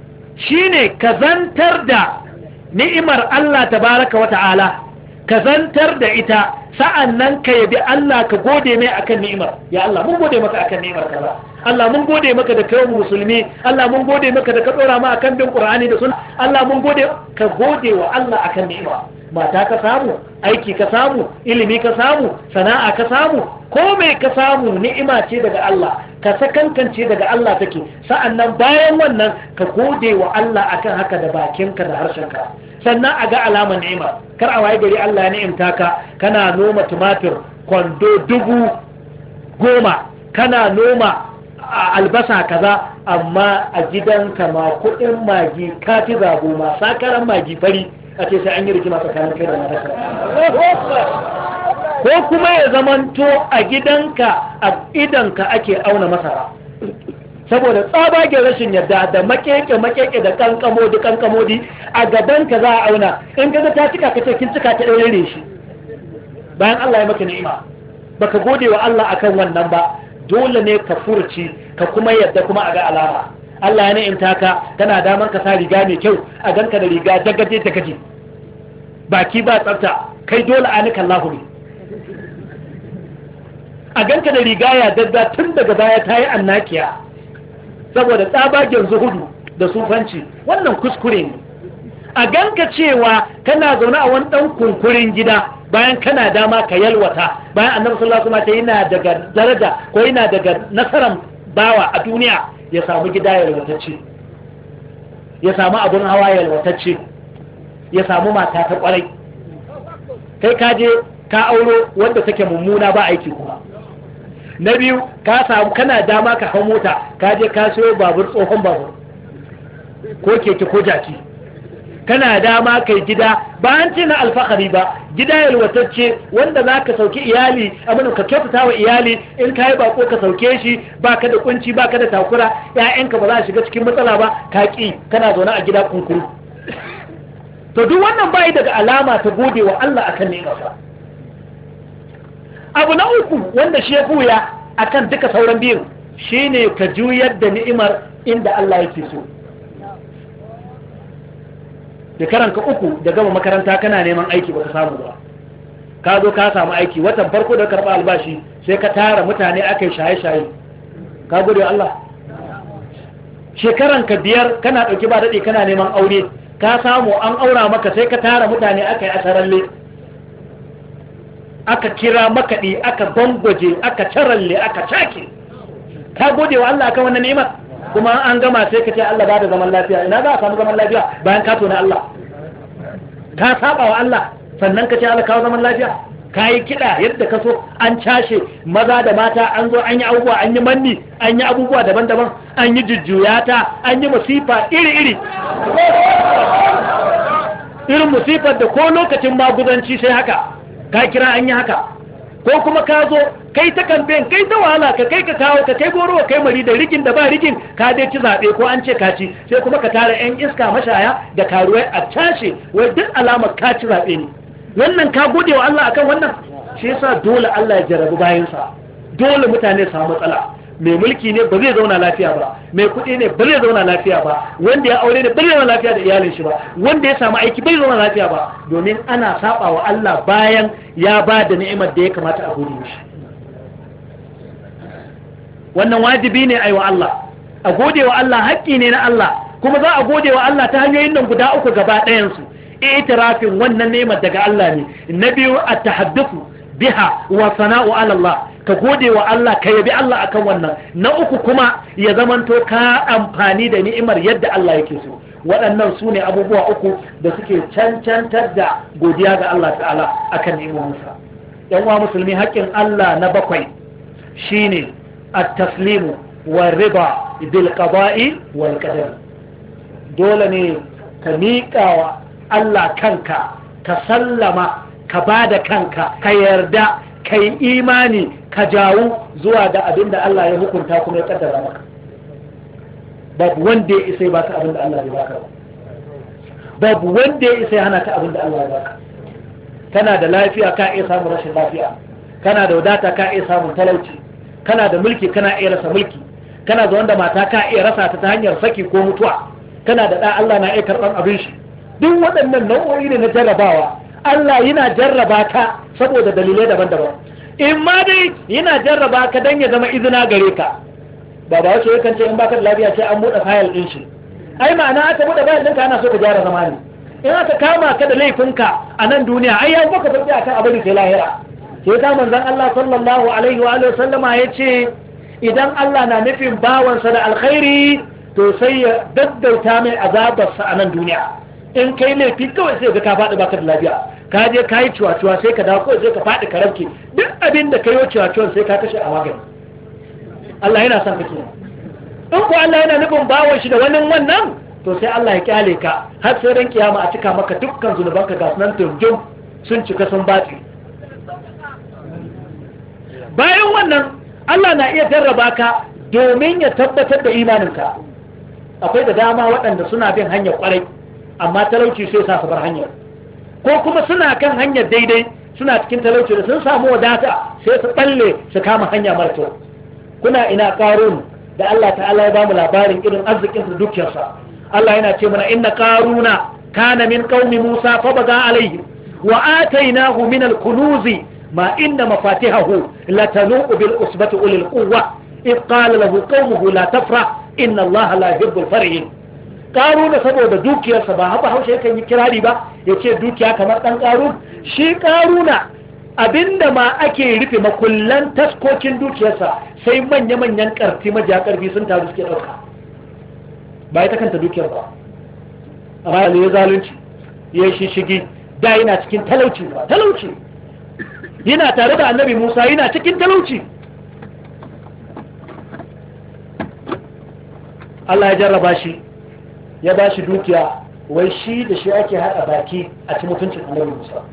shine ka zantar da ni'imar Allah tabaraka wa ta'ala, ka zantar da ita, sa'annan ka yabi Allah, ka gode mai akan ni'imar. Ya Allah, mun gode maka akan ni'imar kaza. Allah, mun gode maka da kai musulmi. Allah, mun gode maka da ka dora mu akan bin Qur'ani da sunna. Allah, mun gode, ka gode wa Allah akan ni'ima. Mata ka samu, aiki ka samu, ilimi ka samu, sana'a ka samu, ko me ka samu ni'ima ce daga Allah, ka sakankance daga Allah take. Sa'annan bayan wannan ka gode wa Allah akan haka da bakinka da harshenka. Sannan a ga alamar ni'ima. Kar a waye gari Allah ya ni'imta ka, kana noma tumatir kwando dubu goma, kana noma albasa kaza, amma a gidanka ma kuɗin magi ka ci zabo ma sakaran magi fari, a ce sai an yi rikima tsakanin kai da matarka. Ko kuma ya zamanto a gidanka a idanka ake auna masara, saboda tsabagen rashin yadda da makeke makeke da kankamodi kankamodi a gabanka za a auna. In ka ta cika ka ce kin cika ta ɗaure shi, bayan Allah ya maka ni'ima baka gode wa Allah akan wannan ba. Dole ne ka furci, ka kuma yadda kuma a ga alama. Allah ya ni'imta ka, kana daman ka sa riga mai kyau, a ganka da riga dagaje dagaje, baki ba tsafta, kai dole anika Allah ne. A ganka da riga ya dadda tun daga baya ta yi annakiya saboda tsabagen zuhudu da sufanci, wannan kuskure ne. A ganka cewa kana zaune a wani ɗan kunkurin gida, bayan kana dama ka yalwata, bayan annabi sallallahu alaihi wasallam yana daga daraja ko yana daga nasaran bawa a duniya ya samu gida yalwatacce, ya samu abun hawa yalwatacce, ya samu mata ta kwarai. Kai ka je ka auro wanda take mummuna ba aiki kuma. Na biyu ka samu kana dama ka hau mota ka je ka sayo babur tsohon babur ko keke ko jaki. Kana dama kai gida ba an ce na alfahari ba, gida yalwatacce wanda za ka sauki iyali abin ka kyautata wa iyali, in ka yi bako ka sauke shi ba ka da kunci ba ka da takura, ‘ya'yanka ba za a shiga cikin matsala ba, ka ƙi kana zaune a gida kunkuru. To duk wannan bai daga alama ta gode wa Allah akan ni'imarsa. Abu na uku wanda shi ya buya akan duka sauran biyun shine ka juyar da ni'imar inda Allah yake so. Shekaranka uku da gama makaranta kana neman aiki baka samu ba, ka zo ka samu aiki watan farko da karɓa albashi sai ka tara mutane aka yi shaye-shaye, ka gode Allah. Shekaranka biyar kana ɗauki ba daɗi kana neman aure, ka samu an aura maka sai ka tara mutane aka yi asaralle, aka kira makaɗi aka gwangwaje aka caralle aka cake, ka gode wa Allah akan wannan ni'imar. Kuma an gama sai ka ce Allah ba da zaman lafiya, ina za a samu zaman lafiya bayan ka tona Allah, ka saba wa Allah sannan ka ce Allah kawo zaman lafiya. Ka yi kiɗa yadda ka so, an cashe maza da mata, an zo an yi abubuwa, an yi manni, an yi abubuwa daban-daban, an yi jujjuyata, an yi musifa iri-iri, irin musifar da ko lokacin maguzanci sai haka ka kira an yi haka. Ko kuma ka zo kai ta kamfen kai ta wahala ka kai ka kawo ka kai goro kai mari da rigin da ba rigin ka dai ci zaɓe ko an ce ka ci, sai kuma ka tara yan iska mashaya da karuwai a cashe wai duk alamar ka ci zaɓe ne. Wannan ka gode wa Allah akan wannan? Shi yasa dole Allah ya jarabi bayansa, dole mutane su samu matsala. Mai mulki ne ba zai zauna lafiya ba, mai kuɗi ne ba zai zauna lafiya ba, wanda ya aure ne ba zai zauna lafiya da iyalin shi ba, wanda ya samu aiki ba zai zauna lafiya ba, domin ana saba wa Allah bayan ya ba da ni'imar da ya kamata a gode mishi. Wannan wajibi ne ai wa Allah, a gode wa Allah haƙƙi ne na Allah, kuma za a gode wa Allah ta hanyoyin nan guda uku gaba ɗayan su. Itirafin wannan ni'imar daga Allah ne. Na biyu at-tahaddathu biha wa sana'u ala Allah, ka gode wa Allah ka yabi Allah akan wannan. Na uku kuma ya zamanto ka amfani da ni'imar yadda Allah yake so. Waɗannan su ne abubuwa uku da suke cancantar da godiya ga Allah ta'ala akan ni'imarsa. Yan uwa musulmi, haƙƙin Allah na bakwai shine at-taslimu wa riba bil qada'i wal qadar. Dole ne ka miƙawa Allah kanka, ka sallama, ka bada kanka, ka yarda, ka yi imani, ka jawo zuwa da abin da Allah ya hukunta kuma ya kaddara maka. Babu wanda ya isa ya baka abin da Allah ya baka ba, babu wanda ya isa ya hana ka abin da Allah ya baka. Kana da lafiya ka iya samun rashin lafiya, kana da wadata ka iya samun talauci, kana da mulki kana iya rasa mulki, kana da wanda mata ka iya rasa ta ta hanyar saki ko mutuwa, kana da ɗa Allah na iya karɓar abin shi. Duk waɗannan nau'o'i ne na jarrabawa. Allah yana jarraba ka saboda dalilai daban-daban. In ma dai yana jarraba ka don ya zama izina gare ka. Ba ba wace yakan ce in baka da lafiya ce an buɗe fayil ɗin shi. Ai ma'ana aka buɗe fayil ɗinka ana so ka gyara zama ne. In aka kama ka da laifinka a nan duniya ai ya baka sauki akan abin sai lahira. Sai ta manzon Allah sallallahu alaihi wa alihi sallama ya ce idan Allah na nufin bawansa da alkhairi to sai ya daddauta mai azabarsa a nan duniya. In kai laifi kawai sai ga ka faɗi baka da lafiya, ka je ka yi ciwaciwa sai ka dawo kawai sai ka faɗi ka rabke, duk abin da ka yi ciwaciwan sai ka kashe a magani. Allah yana son ka kenan. In ko Allah yana nufin bawon shi da wani wannan to sai Allah ya kyale ka har sai ran kiyama a cika maka dukkan zunubanka ga sunan turjum sun cika sun batsi. Bayan wannan Allah na iya jarraba ka domin ya tabbatar da imaninka. Akwai da dama waɗanda suna bin hanyar ƙwarai amma talauci sai sa su bar hanyar, ko kuma suna kan hanyar daidai suna cikin talauci da sun samu wadata sai su balle su kama hanya mara kyau. Kuna ina qarun da Allah ta'ala ya bamu labarin irin arzikin su dukiyarsa. Allah yana ce mana inna qaruna kana min qaumi Musa fa baga alaihi wa atainahu min al-kunuz ma inna mafatihahu latanu bil usbati ulil quwwa id qala lahu qaumuhu la tafrah inna Allah la yuhibbul farihin. Karuna saboda dukiyarsa ba haka haushe kan yi kirari ba ya ce dukiya kamar ɗan ƙarun. Shi ƙaruna abinda ma ake rufe makullan taskokin dukiyarsa sai manya-manyan ƙarfi majiya ƙarfi sun taru suke ɗauka ba ita kanta dukiyar ba. Amma ya zalunci ya shi shigi da yana cikin talauci talauci yana tare da annabi Musa yana cikin talauci. Allah ya jarraba shi ya ba shi dukiya, wai shi da shi ake haɗa baki a ci mutuncin annabi Musa.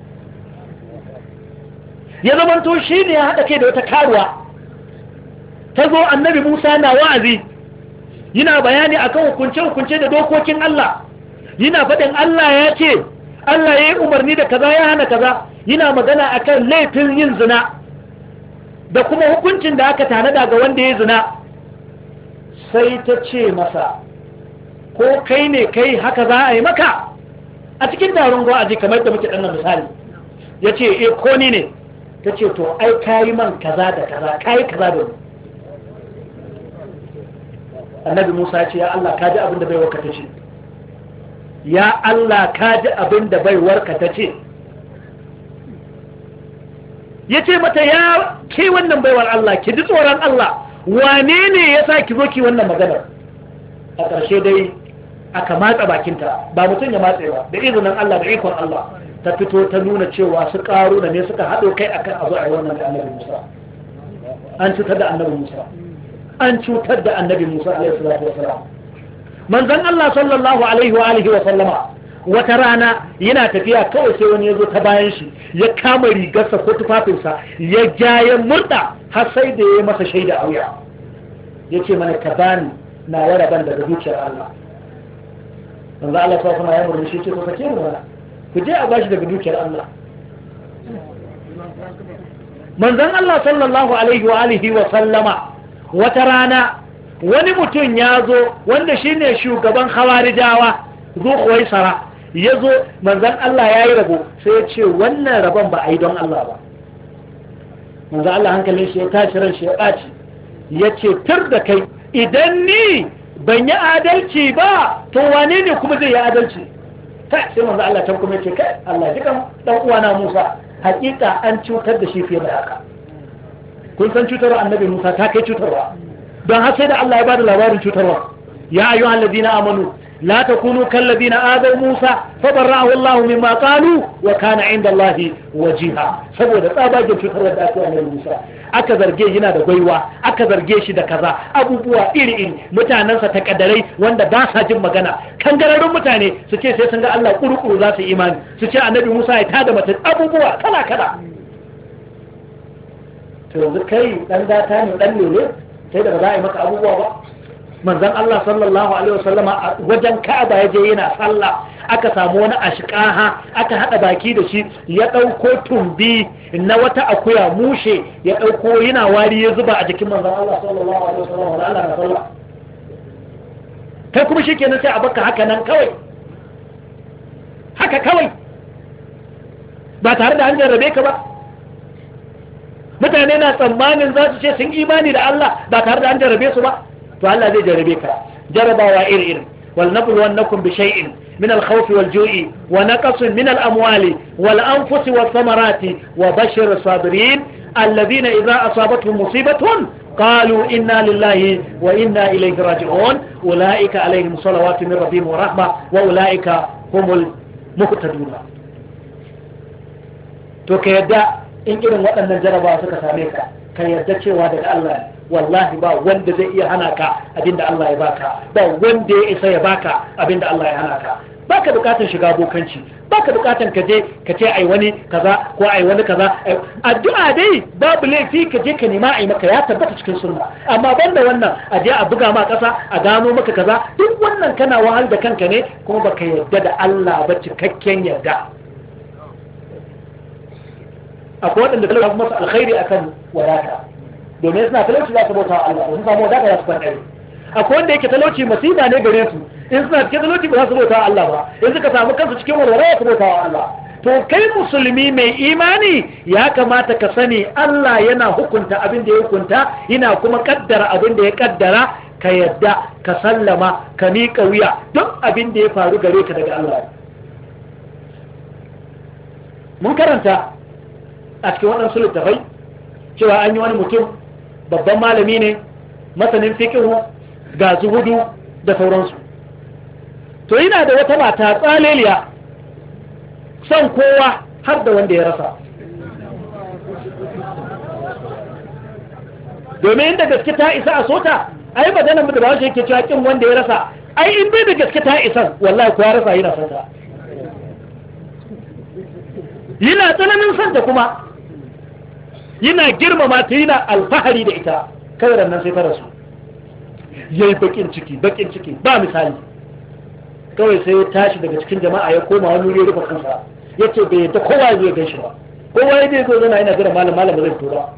Ya zamanto shi ne ya haɗa kai da wata karuwa ta zo annabi Musa na wa'azi yana bayani akan hukunce-hukunce da dokokin Allah, yana faɗin Allah ya ce Allah ya yi umarni da kaza ya hana kaza, yana magana akan laifin yin zina da kuma hukuncin da aka tanada ga wanda ya zina. Sai ta ce masa, ko kai ne kai haka za a yi maka a cikin taron wa'azi kamar da muke ɗannan misali. Ya ce e ko ni ne. Ta ce to ai kayi man kaza da kaza kayi kaza da ni. Annabi Musa ce ya Allah ka ji abin da bai warka ta ce, ya Allah ka ji abin da bai warka ta ce. Ya ce mata ya ke wannan baiwar Allah ki ji tsoron Allah, wane ne ya sa ki zo ki wannan maganar? A ƙarshe dai aka matsa bakinta, ba mutum ya matse ba, da izinin Allah da ikon Allah ta fito ta nuna cewa su ƙaru da ne suka haɗo kai akan a zo a yi wannan da annabi Musa. An cutar da annabi Musa an cutar da annabi Musa alaihi salatu wa salam. Manzon Allah sallallahu alaihi wa alihi wa sallama wata rana yana tafiya kawai sai wani ya zo ta bayan shi ya kama rigarsa ko tufafinsa ya ja ya murda har sai da ya masa shaida a wuya. Ya ce mana ka bani na waraban daga dukiyar Allah. Manzon Allah sallallahu alaihi wa sallam ya murmushi ce ko sake mu mana ku je a bashi daga dukiyar Allah. Manzon Allah sallallahu alaihi wa alihi wa sallama wata rana wani mutum ya zo wanda shine shugaban Khawarijawa Zuhuwaisara ya zo, manzon Allah ya yi rabo sai ya ce wannan rabon ba a yi don Allah ba. Manzon Allah hankalin shi ya tashi ran shi ya ɓaci ya ce tur da kai, idan ni ban yi adalci ba to wane ne kuma zai yi adalci? Kai sai manzon Allah can kuma ya ce kai Allah jikan dan uwana Musa, hakika an cutar da shi fiye da haka. Kun san cutarwa annabi Musa ta kai cutarwa, don har sai da Allah ya bada labarin cutarwa. Ya ayyuhal ladina amanu la takunu kal ladina adaw Musa fabarra'ahu Allah mimma qalu wa kana 'inda Allah wajiha. Saboda tsabagen cutarwa da aka annabi Musa, aka zarge yana da gwaiwa, aka zarge shi da kaza, abubuwa iri-iri, mutanensa ta kadarai wanda ba sa jin magana, kangararrun mutane su ce sai sun ga Allah kurukuru za su imani, su ce annabi Musa ya tada mata, abubuwa kala-kala. To yanzu kai dan gata ne dan lele sai da ba za a yi maka abubuwa ba. Manzon Allah sallallahu alaihi wasallama wajen Ka'aba ya je yana sallah, aka samu wani ashqaha aka hada baki da shi ya dauko tumbi na wata akuya mushe ya dauko yana wari ya zuba a jikin manzon Allah sallallahu alaihi wasallama da Allah na sallah. Kai kuma shikenan sai a baka haka nan kawai haka kawai ba tare da an jarrabe ka ba. Mutane na tsammanin za su ce sun imani da Allah ba tare da an jarrabe su ba, to Allah zai jarrabe ka jarrabawa iri-iri. wal nabluwannakum bi shay'in min al-khawfi wal-ju'i wa naqsin min al-amwali wal-anfusi was-samarati wa bashir as-sabirin alladhina idha asabatuhum musibatun qalu inna lillahi wa inna ilayhi raji'un ulaika alayhim salawatu min rabbihim wa rahma wa ulaika humul muhtadun. To ka yadda in irin waɗannan jarabawa suka same ka ka yarda cewa daga Allah ne, wallahi ba wanda zai iya hana ka abinda Allah ya baka, ba wanda ya isa ya baka abinda Allah ya hana ka. Baka bukatan shiga bokanci, baka bukatan ka je ka ce ai wani kaza ko ai wani kaza. Addu'a dai babu laifi ka je ka nema ai maka, ya tabbata cikin sunna, amma banda wannan a je a buga ma kasa a gano maka kaza, duk wannan kana wahal da kanka ne kuma baka yarda da Allah ba cikakken yarda. Akwai waɗanda talauci masu alkhairi akan wadata, domin suna talauci za su bauta wa Allah, sun samu wadata za su kwan ɗari. Akwai wanda yake talauci masifa ne gare su, in suna cikin talauci ba za su bauta wa Allah ba, in suka samu kansu cikin walwala za su bauta wa Allah. To kai musulmi mai imani ya kamata ka sani Allah yana hukunta abin da ya hukunta, yana kuma kaddara abin da ya kaddara, ka yadda ka sallama ka miƙa wuya duk abin da ya faru gare ka daga Allah. Mun karanta a cikin waɗansu littafai cewa an yi wani mutum babban malami ne, masanin fiqhu ga zuhudu da sauransu. To yana da wata mata tsaleliya son kowa har da wanda ya rasa. Domin inda gaske ta isa a sota, ai maganar mu da ba shi yake cewa kin wanda ya rasa, ai in bai da gaske ta isa wallahi ko ya rasa yana son ta. Yana tsananin son ta kuma yana girmama ta, yana alfahari da ita, kawai nan sai ta rasu. Yayi bakin ciki bakin ciki ba misali, kawai sai ya tashi daga cikin jama'a ya koma wani wuri rufe kansa, yace bai yadda kowa zai gan shi ba, kowa ya zo zana yana jira malam malam zai tura.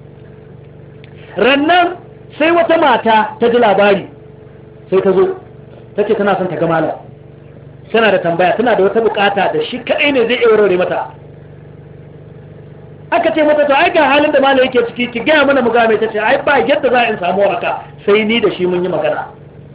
Rannan sai wata mata ta ji labari, sai ta zo ta ce tana son ta ga malam, tana da tambaya, tana da wata bukata da shi kaɗai ne zai iya warware mata. Aka ce mata to ai ga halin da malam yake ciki, ki gaya mana mu ga mai. Ta ce ai ba yadda za in samu waraka sai ni da shi mun yi magana.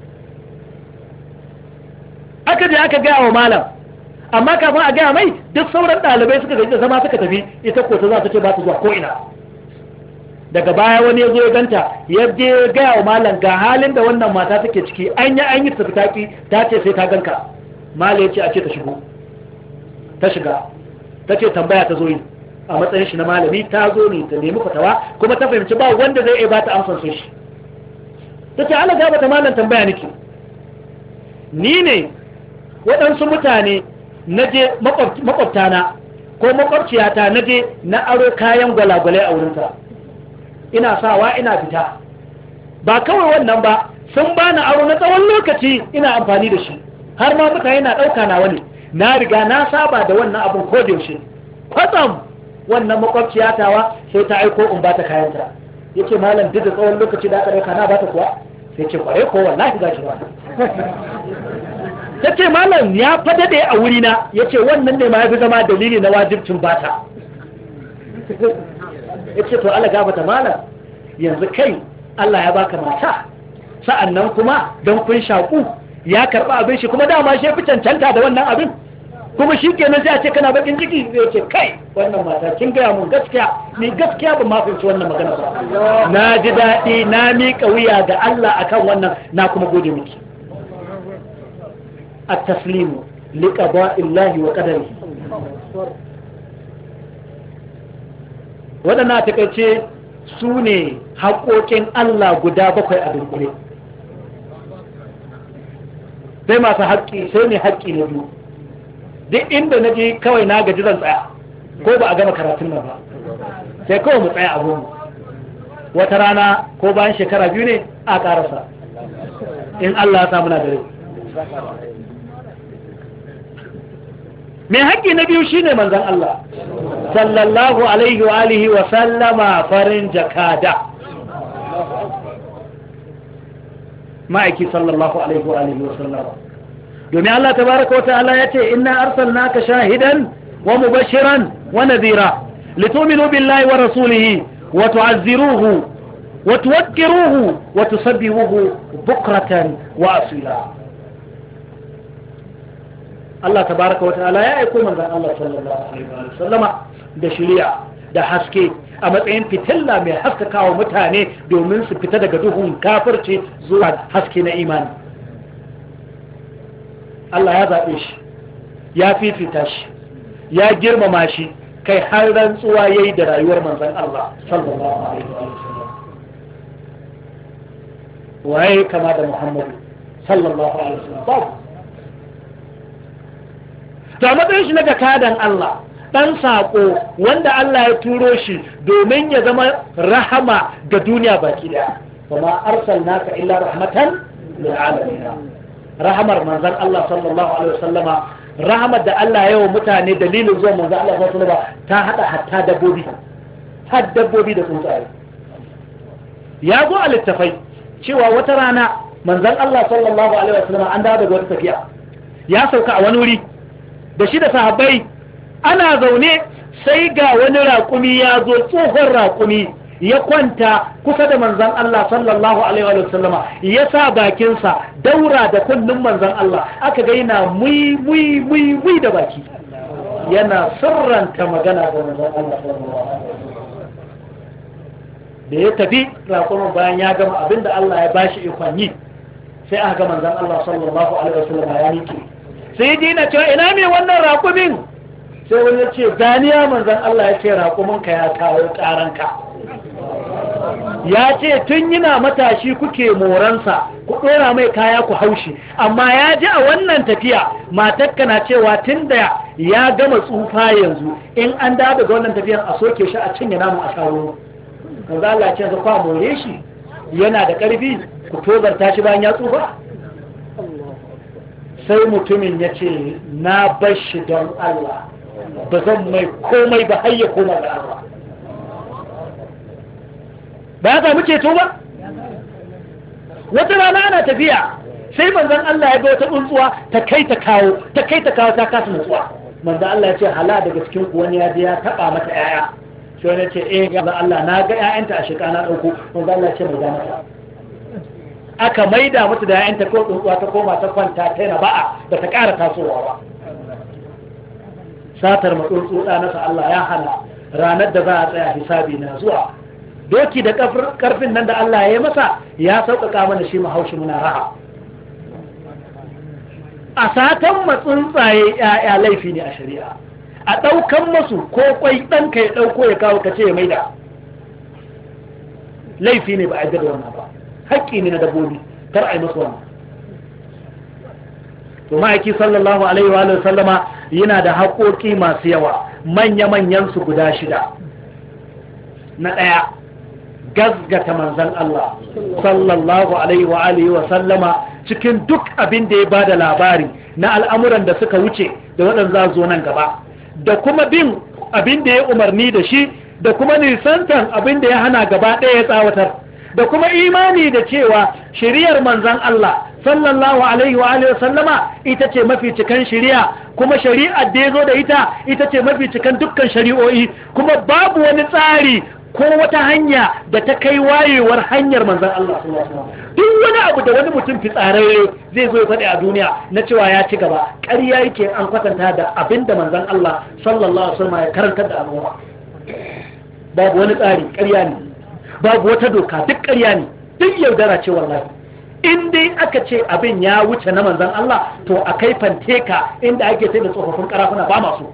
Aka je aka gaya wa malam, amma kafin a gaya mai duk sauran ɗalibai suka gaji da zama suka tafi, ita ko ta za ta ce ba ta zuwa ko ina. Daga baya wani ya zo ya ganta, ya je ya gaya wa malam ga halin da wannan mata take ciki, an yi an yi tafi taki, ta ce sai ta ganka. Malam ya ce a ce ta shigo, ta shiga, ta ce tambaya ta zo yi a matsayin shi na malami, ta zo ne ta nemi fatawa kuma ta fahimci ba wanda zai iya ba ta amsar shi. Ta ce Allah gaba ta malam tambaya nake, ni ne waɗansu mutane na je makwabtana ko makwabciyata na je na aro kayan gwalagwalai a wurinta, ina sawa ina fita, ba kawai wannan ba, sun bani aro na tsawon lokaci ina amfani da shi, har ma mutane na ɗauka na wani, na riga na saba da wannan abin ko da yaushe. Kwatsam wannan makwabciyatawa sai ta aiko in bata kayanta, yace malam duk da tsawon lokaci da aka ɗauka na bata kuwa, sai ce kwarai ko wallahi za ki ba. Ta ce malam ya fada da a wurina, ya ce wannan ne ma ya fi zama dalili na wajibcin bata. Ya ce to Allah gabata malam, yanzu kai Allah ya baka mata, sa'an nan kuma don kun shaƙu ya karɓa abin shi, kuma dama shi fi cancanta da wannan abin, kuma shi kenan sai a ce kana bakin ciki. Ya ce kai wannan mata kin gaya mun gaskiya, ni gaskiya ban ma fahimci wannan magana ba, na ji daɗi na miƙa wuya ga Allah akan wannan, na kuma gode miki. التسليم لقضاء الله وقدره. waɗanda a takaice su ne haƙoƙin Allah guda bakwai a dunkule, sai masu haƙƙi sai ne haƙƙi na biyu. Duk inda na je kawai na gaji zan tsaya, ko ba a gama karatun nan ba, sai kawai mu tsaya a mu. Wata rana ko bayan shekara biyu ne a ƙarasa, in Allah ya samu na dare. mai haƙƙi na biyu shine manzon Allah sallallahu alaihi wa alihi wa sallama, farin jakada ma'aiki sallallahu alaihi wa alihi wa sallama. Domin Allah tabaraka wa ta'ala yace inna arsalnaka shahidan wa mubashiran wa nadhira litu'minu billahi wa rasulihi wa tu'azziruhu wa tuwaqqiruhu wa tusabbihuhu bukratan wa asila. Allah tabaraka wa ta'ala ya aiko manzon Allah sallallahu alaihi wa sallama da shari'a da haske a matsayin fitilla mai haskakawa mutane domin su fita daga duhun kafirci zuwa haske na imani. Allah ya zaɓe shi, ya fifita shi, ya girmama shi, kai har rantsuwa yayi da rayuwar manzon Allah sallallahu alaihi wa sallam. Waye kama da Muhammadu sallallahu alaihi wa sallam? ta matsayin shi na jakadan Allah, ɗan saƙo wanda Allah ya turo shi domin ya zama rahama ga duniya baki daya. Kuma arsalnaka illa rahmatan lil alamin. Rahamar manzon Allah sallallahu alaihi wasallama, rahamar da Allah ya wa mutane dalilin zuwa manzon Allah sallallahu alaihi wasallama ta hada hatta dabbobi, har dabbobi da tsuntsaye. Ya zo a littafai cewa wata rana manzon Allah sallallahu alaihi wasallama an dawo daga wata tafiya, ya sauka a wani wuri da shi da sahabbai, ana zaune sai ga wani raƙumi ya zo, tsohon raƙumi ya kwanta kusa da manzan Allah sallallahu alaihi wa sallama, ya sa bakinsa daura da kullun manzan Allah, aka ga yana mui mui mui mui da baki, yana sirranta magana da manzan Allah sallallahu alaihi wa sallama. Da ya tafi raƙumin bayan ya gama abinda Allah ya bashi ikon yi, sai aka ga manzan Allah sallallahu alaihi wa sallama ya miƙe, sai ya dina cewa ina mai wannan raƙumin, sai wani ya ce ganiya manzan Allah ya ce raƙuminka ya kawo ƙaranka, ya ce tun yana matashi kuke moransa ku ɗora mai kaya ku haushi, amma ya ji a wannan tafiya matakka na cewa tun da ya gama tsufa yanzu in an dawo daga wannan tafiyar a soke shi a cinye namu a sharo. manzan Allah ya ce za kwa more shi yana da ƙarfi ku tozarta shi bayan ya tsufa. Sai mutumin ya ce na bar shi don Allah, ba zan mai komai ba har ya koma ga Allah. Ba ya samu ceto ba? Wata rana ana tafiya sai manzon Allah ya ga wata tsuntsuwa ta kai ta kawo ta kai ta kawo ta kasa nutsuwa. Manzon Allah ya ce hala daga cikin ku wani ya je ya taba mata yaya. Sai wani ya ce eh ya Allah na ga ƴaƴanta a shika na dauko. Manzon Allah ya ce mai gana ta. Aka maida mata da ƴaƴanta ko tsuntsuwa ta koma ta kwanta ta yana ba'a da ta ƙara tasowa ba. Satar matsuntsu nasa Allah ya hana ranar da za a tsaya hisabi na zuwa. Doki da karfin nan da Allah ya yi masa ya sauƙaƙa mana shi mahaushi muna raha. A satan matsuntsaye ‘ya'ya laifi ne a shari'a, a ɗaukan masu ko kwai ɗanka ya ɗauko ya kawo kace ya maida laifi ne ba a yi da wannan ba, haƙƙi ne na dabbobi kar a yi masu wannan. To ma'aiki sallallahu alaihi wa sallama yana da haƙoƙi masu yawa, manya-manyan su guda shida. Na ɗaya, gazgata manzan Allah sallallahu alaihi wa alihi wa sallama cikin duk abin da ya bada labari na al'amuran da suka wuce da waɗanda zo nan gaba, da kuma bin abin da ya umarni da shi, da kuma nisantan abin da ya hana gaba ɗaya ya tsawatar, da kuma imani da cewa shiriyar manzan Allah sallallahu alaihi wa alihi wa sallama ita ce mafi cikan shiriya, kuma shari'ar da ya zo da ita ita ce mafi cikan dukkan shari'o'i, kuma babu wani tsari ko wata hanya da ta kai wayewar hanyar manzan Allah. Duk wani abu da wani mutum fitsararre zai zo ya faɗi a duniya na cewa ya ci gaba, ƙarya yake an kwatanta da abin da manzan Allah sallallahu alaihi wasallam ya karantar da al'umma. Babu wani tsari, ƙarya ne. Babu wata doka, duk ƙarya ne. Duk yaudara ce wallahi. In dai aka ce abin ya wuce na manzan Allah, to a kai fanteka inda ake sai da tsofaffin karafuna ba masu.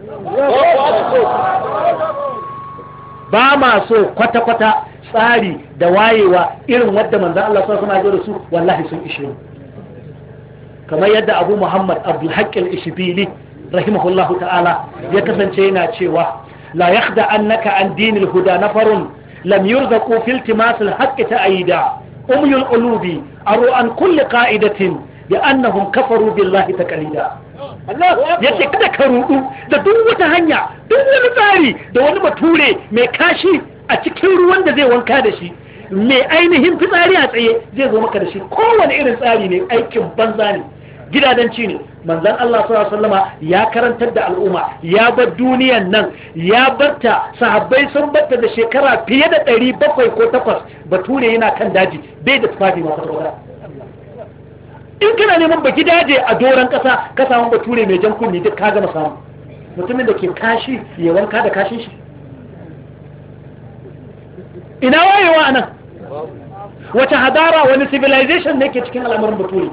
Ba ma so kwata-kwata tsari da wayewa irin wadda manzan Allah sa suna da su wallahi sun ishe mu. Kamar yadda Abu Muhammad Abdul Haqqil Ishbili rahimahullahu ta'ala ya kasance yana cewa la yakhda annaka an dinil huda nafarun lam yurzaqu fil timasil haqqi ta'ida umyul ulubi aru an kulli qa'idatin bi annahum kafaru billahi taqalida. Ya ce kada ka rudu da duk wata hanya, duk wani tsari da wani bature mai kashi a cikin ruwan da zai wanka da shi, mai ainihin fitsari a tsaye zai zo maka da shi. Kowane irin tsari ne aikin banza ne, gidadanci ne. Manzon Allah sallallahu alaihi wasallama ya karantar da al'umma, ya bar duniyan nan, ya barta, sahabbai sun barta da shekara fiye da ɗari bakwai ko takwas. Bature yana kan daji bai da tufafi masu tsawara. In kana neman baki daje a doron ƙasa ka samu bature mai jan kunni duk ka gama samu. Mutumin da ke kashi ya wanka da kashin shi. Ina wayewa anan? Wata hadara, wani civilization ne ke cikin al'amarin bature?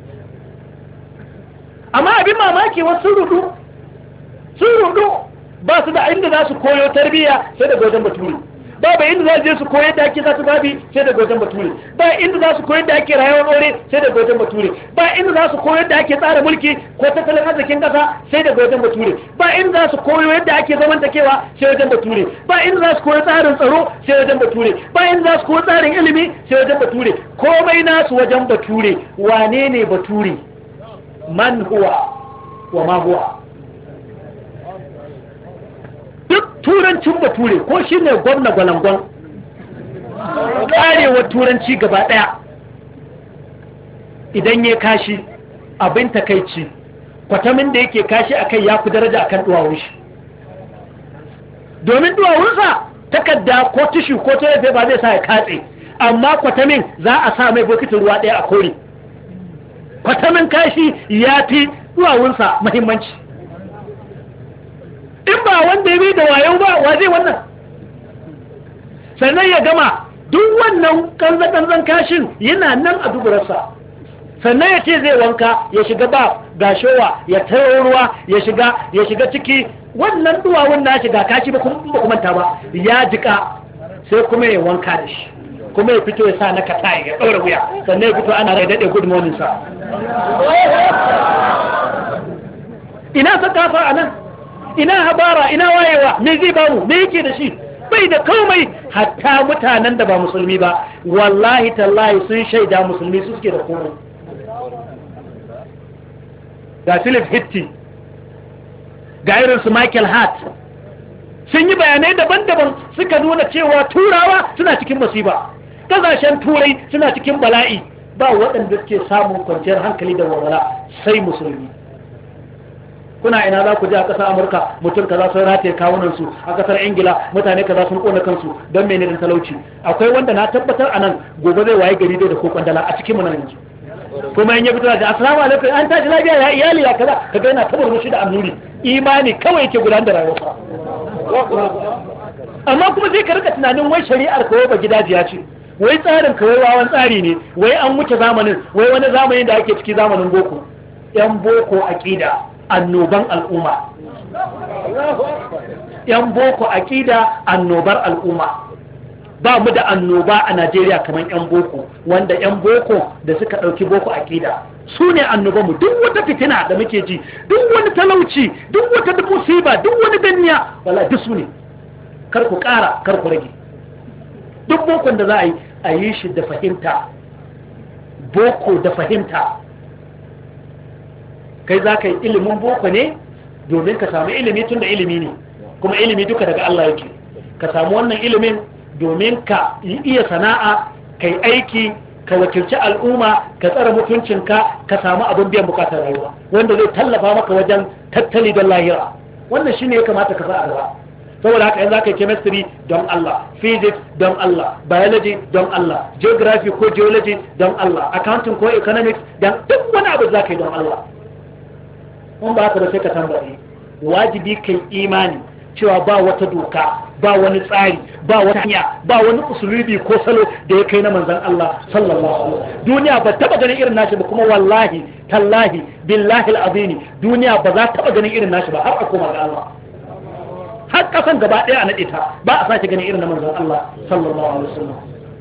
Amma abin mamaki wasu rudu sun rudu ba su da inda za su koyo tarbiyya sai da wajen bature. Babu inda za su je su koyar da ake zata babi sai da wajen bature. Ba inda za su koyar da ake rayuwar aure sai da wajen bature. Ba inda za su koyar da ake tsara mulki ko tattalin arzikin kasa sai da wajen bature. Ba inda za su koyo yadda ake zamantakewa sai wajen bature. Ba inda za su koyi tsarin tsaro sai wajen bature. Ba inda za su koyi tsarin ilimi sai wajen bature. Komai nasu wajen bature. Wane ne bature? Man huwa wa ma huwa? Duk turancin bature ko shi ne gwamna gwalangon karewar turanci gaba daya idan ya kashi abin takaici, kwatamin da yake kashi akai ya fi daraja akan duwawun shi, domin duwawunsa takarda ko tishu ko toilet ba zai sa ya katse, amma kwatamin za a sa mai bokitin ruwa daya a kore. Kwatamin kashi ya fi duwawunsa muhimmanci. In ba wanda ya bi da wayo ba wa zai wannan? Sannan ya gama duk wannan kanzan kashin yana nan a duburarsa, sannan ya ce zai wanka ya shiga ba gashowa ya taro ruwa ya shiga ya shiga ciki wannan duwawun nashi ga kashi ba kuma manta ba ya jika sai kuma ya wanka da shi kuma ya fito ya sa na kata ya ɗaura wuya sannan ya fito ana rai daɗe good morning sa ina sakafa a nan ina habara ina wayewa me zai bamu me yake da shi bai da komai. Hatta mutanen da ba musulmi ba wallahi tallahi sun shaida musulmi su suke da komai. Ga Philip Hitti ga irin su Michael Hart sun yi bayanai daban-daban suka nuna cewa turawa suna cikin musiba, kasashen turai suna cikin bala'i, ba waɗanda suke samun kwanciyar hankali da walwala sai musulmi. Kuna ina za ku je a ƙasar Amurka mutum kaza sun rataye kawunan su, a ƙasar Ingila mutane kaza sun kona kansu don mene da talauci. Akwai wanda na tabbatar a nan gobe zai waye gari da ko kwandala a cikin mu nan yanzu. Kuma in ya fito da assalamu alaikum an tashi lafiya ya iyali ya kaza kaga yana tabar mushi da annuri imani kawai yake gudanar da rayuwarsa. Amma kuma sai ka rika tunanin wai shari'ar kawai ba gidajiya ce, wai tsarin kawai wawan tsari ne, wai an wuce zamanin, wai wani zamanin da ake ciki zamanin boko. Yan boko aqida annoban al'umma, yan boko aqida annobar al'umma. Ba mu da annoba a Najeriya kamar yan boko, wanda yan boko da suka ɗauki boko aqida su ne annoban mu. Duk wata fitina da muke ji, duk wani talauci, duk wata musiba, duk wani danniya, wallahi duk su ne. Kar ku ƙara, kar ku rage. Duk bokon da za a yi a yi shi da fahimta, boko da fahimta. Kai za ka yi ilimin boko ne domin ka samu ilimi, tun da ilimi ne, kuma ilimi duka daga Allah yake. Ka samu wannan ilimin domin ka iya sana'a, ka yi aiki, ka wakilci al'umma, ka tsara mutuncinka, ka samu abin biyan bukatar rayuwa wanda zai tallafa maka wajen tattali don lahira. Wannan shine ya kamata ka sa a gaba. Saboda haka yanzu aka yi chemistry don Allah, physics don Allah, biology don Allah, geography ko geology don Allah, accounting ko economics don duk wani abu za ka yi don Allah. Mun ba haka ba sai ka tambaye, wajibi kai imani cewa ba wata doka, ba wani tsari, ba wata hanya, ba wani usulubi ko salo da ya kai na manzon Allah sallallahu alaihi wasallam. Duniya ba taba ganin irin nashi ba, kuma wallahi tallahi billahi alazim duniya ba za ta taba ganin irin nashi ba har a koma ga Allah. Har kasan gaba ɗaya a naɗe ta ba a sake ganin irin na manzon Allah sallallahu alaihi wasallam.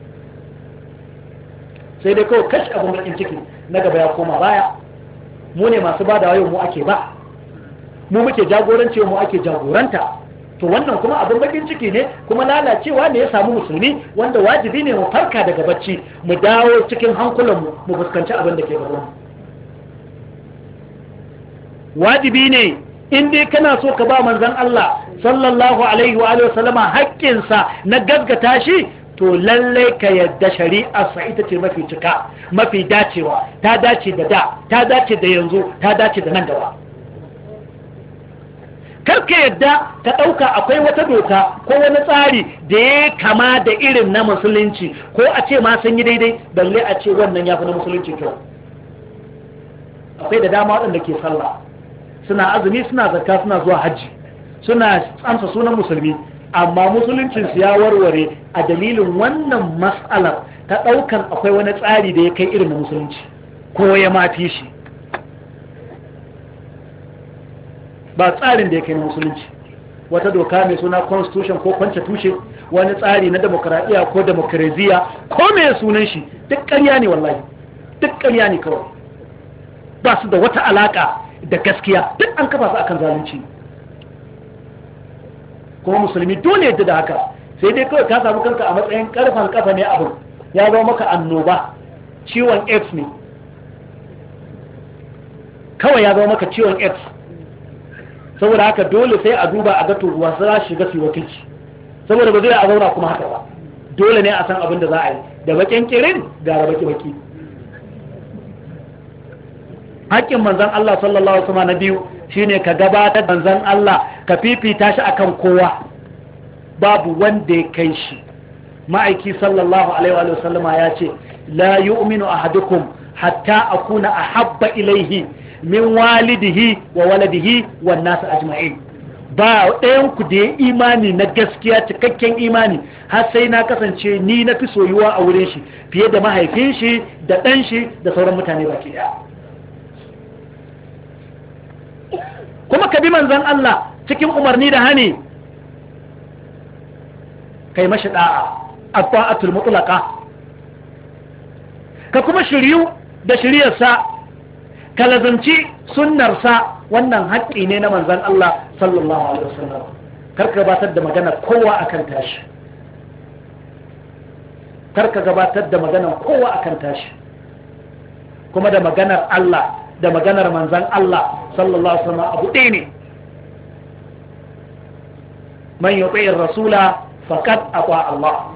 Sai dai kawai kashi abin bakin ciki na gaba ya koma baya. Mu ne masu ba da yau mu ake ba, mu muke jagoranci mu ake jagoranta. To wannan kuma abin bakin ciki ne, kuma lalacewa ne ya samu musulmi, wanda wajibi ne mu farka daga bacci, mu dawo cikin hankulanmu mu fuskanci abin da ke gaban. Wajibi ne in dai kana so ka ba manzon Allah sallallahu alaihi wa alihi wasallama haƙƙinsa na gaggata shi, to lalle ka yadda shari'ar sa ita ce mafi cika, mafi dacewa, ta dace da da, ta dace da yanzu, ta dace da nan gaba. Karka yadda ka ɗauka akwai wata doka ko wani tsari da ya kama da irin na musulunci, ko a ce ma sun yi daidai, balle a ce wannan ya fi na musulunci kyau. Akwai da dama waɗanda ke sallah, suna azumi, suna zakka, suna zuwa hajji, suna amsa sunan musulmi, amma musuluncinsu ya warware a dalilin wannan mas'alar ta ɗaukan akwai wani tsari da ya kai irin na musulunci ko ya mafi shi. Ba tsarin da ya kai na musulunci, wata doka mai suna constitution ko constitution, wani tsari na demokradiyya ko demokraziya ko mai sunan shi, duk ƙarya ne wallahi, duk ƙarya ne kawai, ba su da wata alaka da gaskiya, duk an kafa su akan zalunci. Kuma musulmi dole yadda da haka, sai dai kawai ka samu kanka a matsayin karfan kafa ne, abin ya zama maka annoba, ciwon AIDS ne kawai, ya zama maka ciwon AIDS. Saboda haka dole sai a duba a ga to wasu za shiga su wakilci, saboda ba zai a zauna kuma haka ba, dole ne a san abin da za a yi, da bakin kirin gara baki baki. Haƙƙin manzon Allah sallallahu alaihi wasallam na biyu shine ka gabatar da manzon Allah, ka fifita shi akan kowa, babu wanda ya kai shi. Ma'aiki sallallahu alaihi wasallam ya ce la yu'minu ahadukum hatta akuna ahabba ilaihi min walidihi wa waladihi wan nas ajma'in. Ba ɗayan ku da ya imani na gaskiya, cikakken imani, har sai na kasance ni na fi soyuwa a wurin shi fiye da mahaifin shi da ɗan shi da sauran mutane baki ɗaya. Kuma ka bi manzon Allah cikin umarni da hani kai mashi da'a at-ta'atul mutlaqa ka kuma shiryu da shiryarsa ka lazanci sunnarsa wannan haƙƙi ne na manzon Allah sallallahu alaihi wasallam karka gabatar da magana kowa akan tashi karka gabatar da maganar kowa akan tashi kuma da maganar Allah da maganar manzon Allah sallallahu alaihi wasallam abu ɗaya ne man yuti'ir rasula faqad ata Allah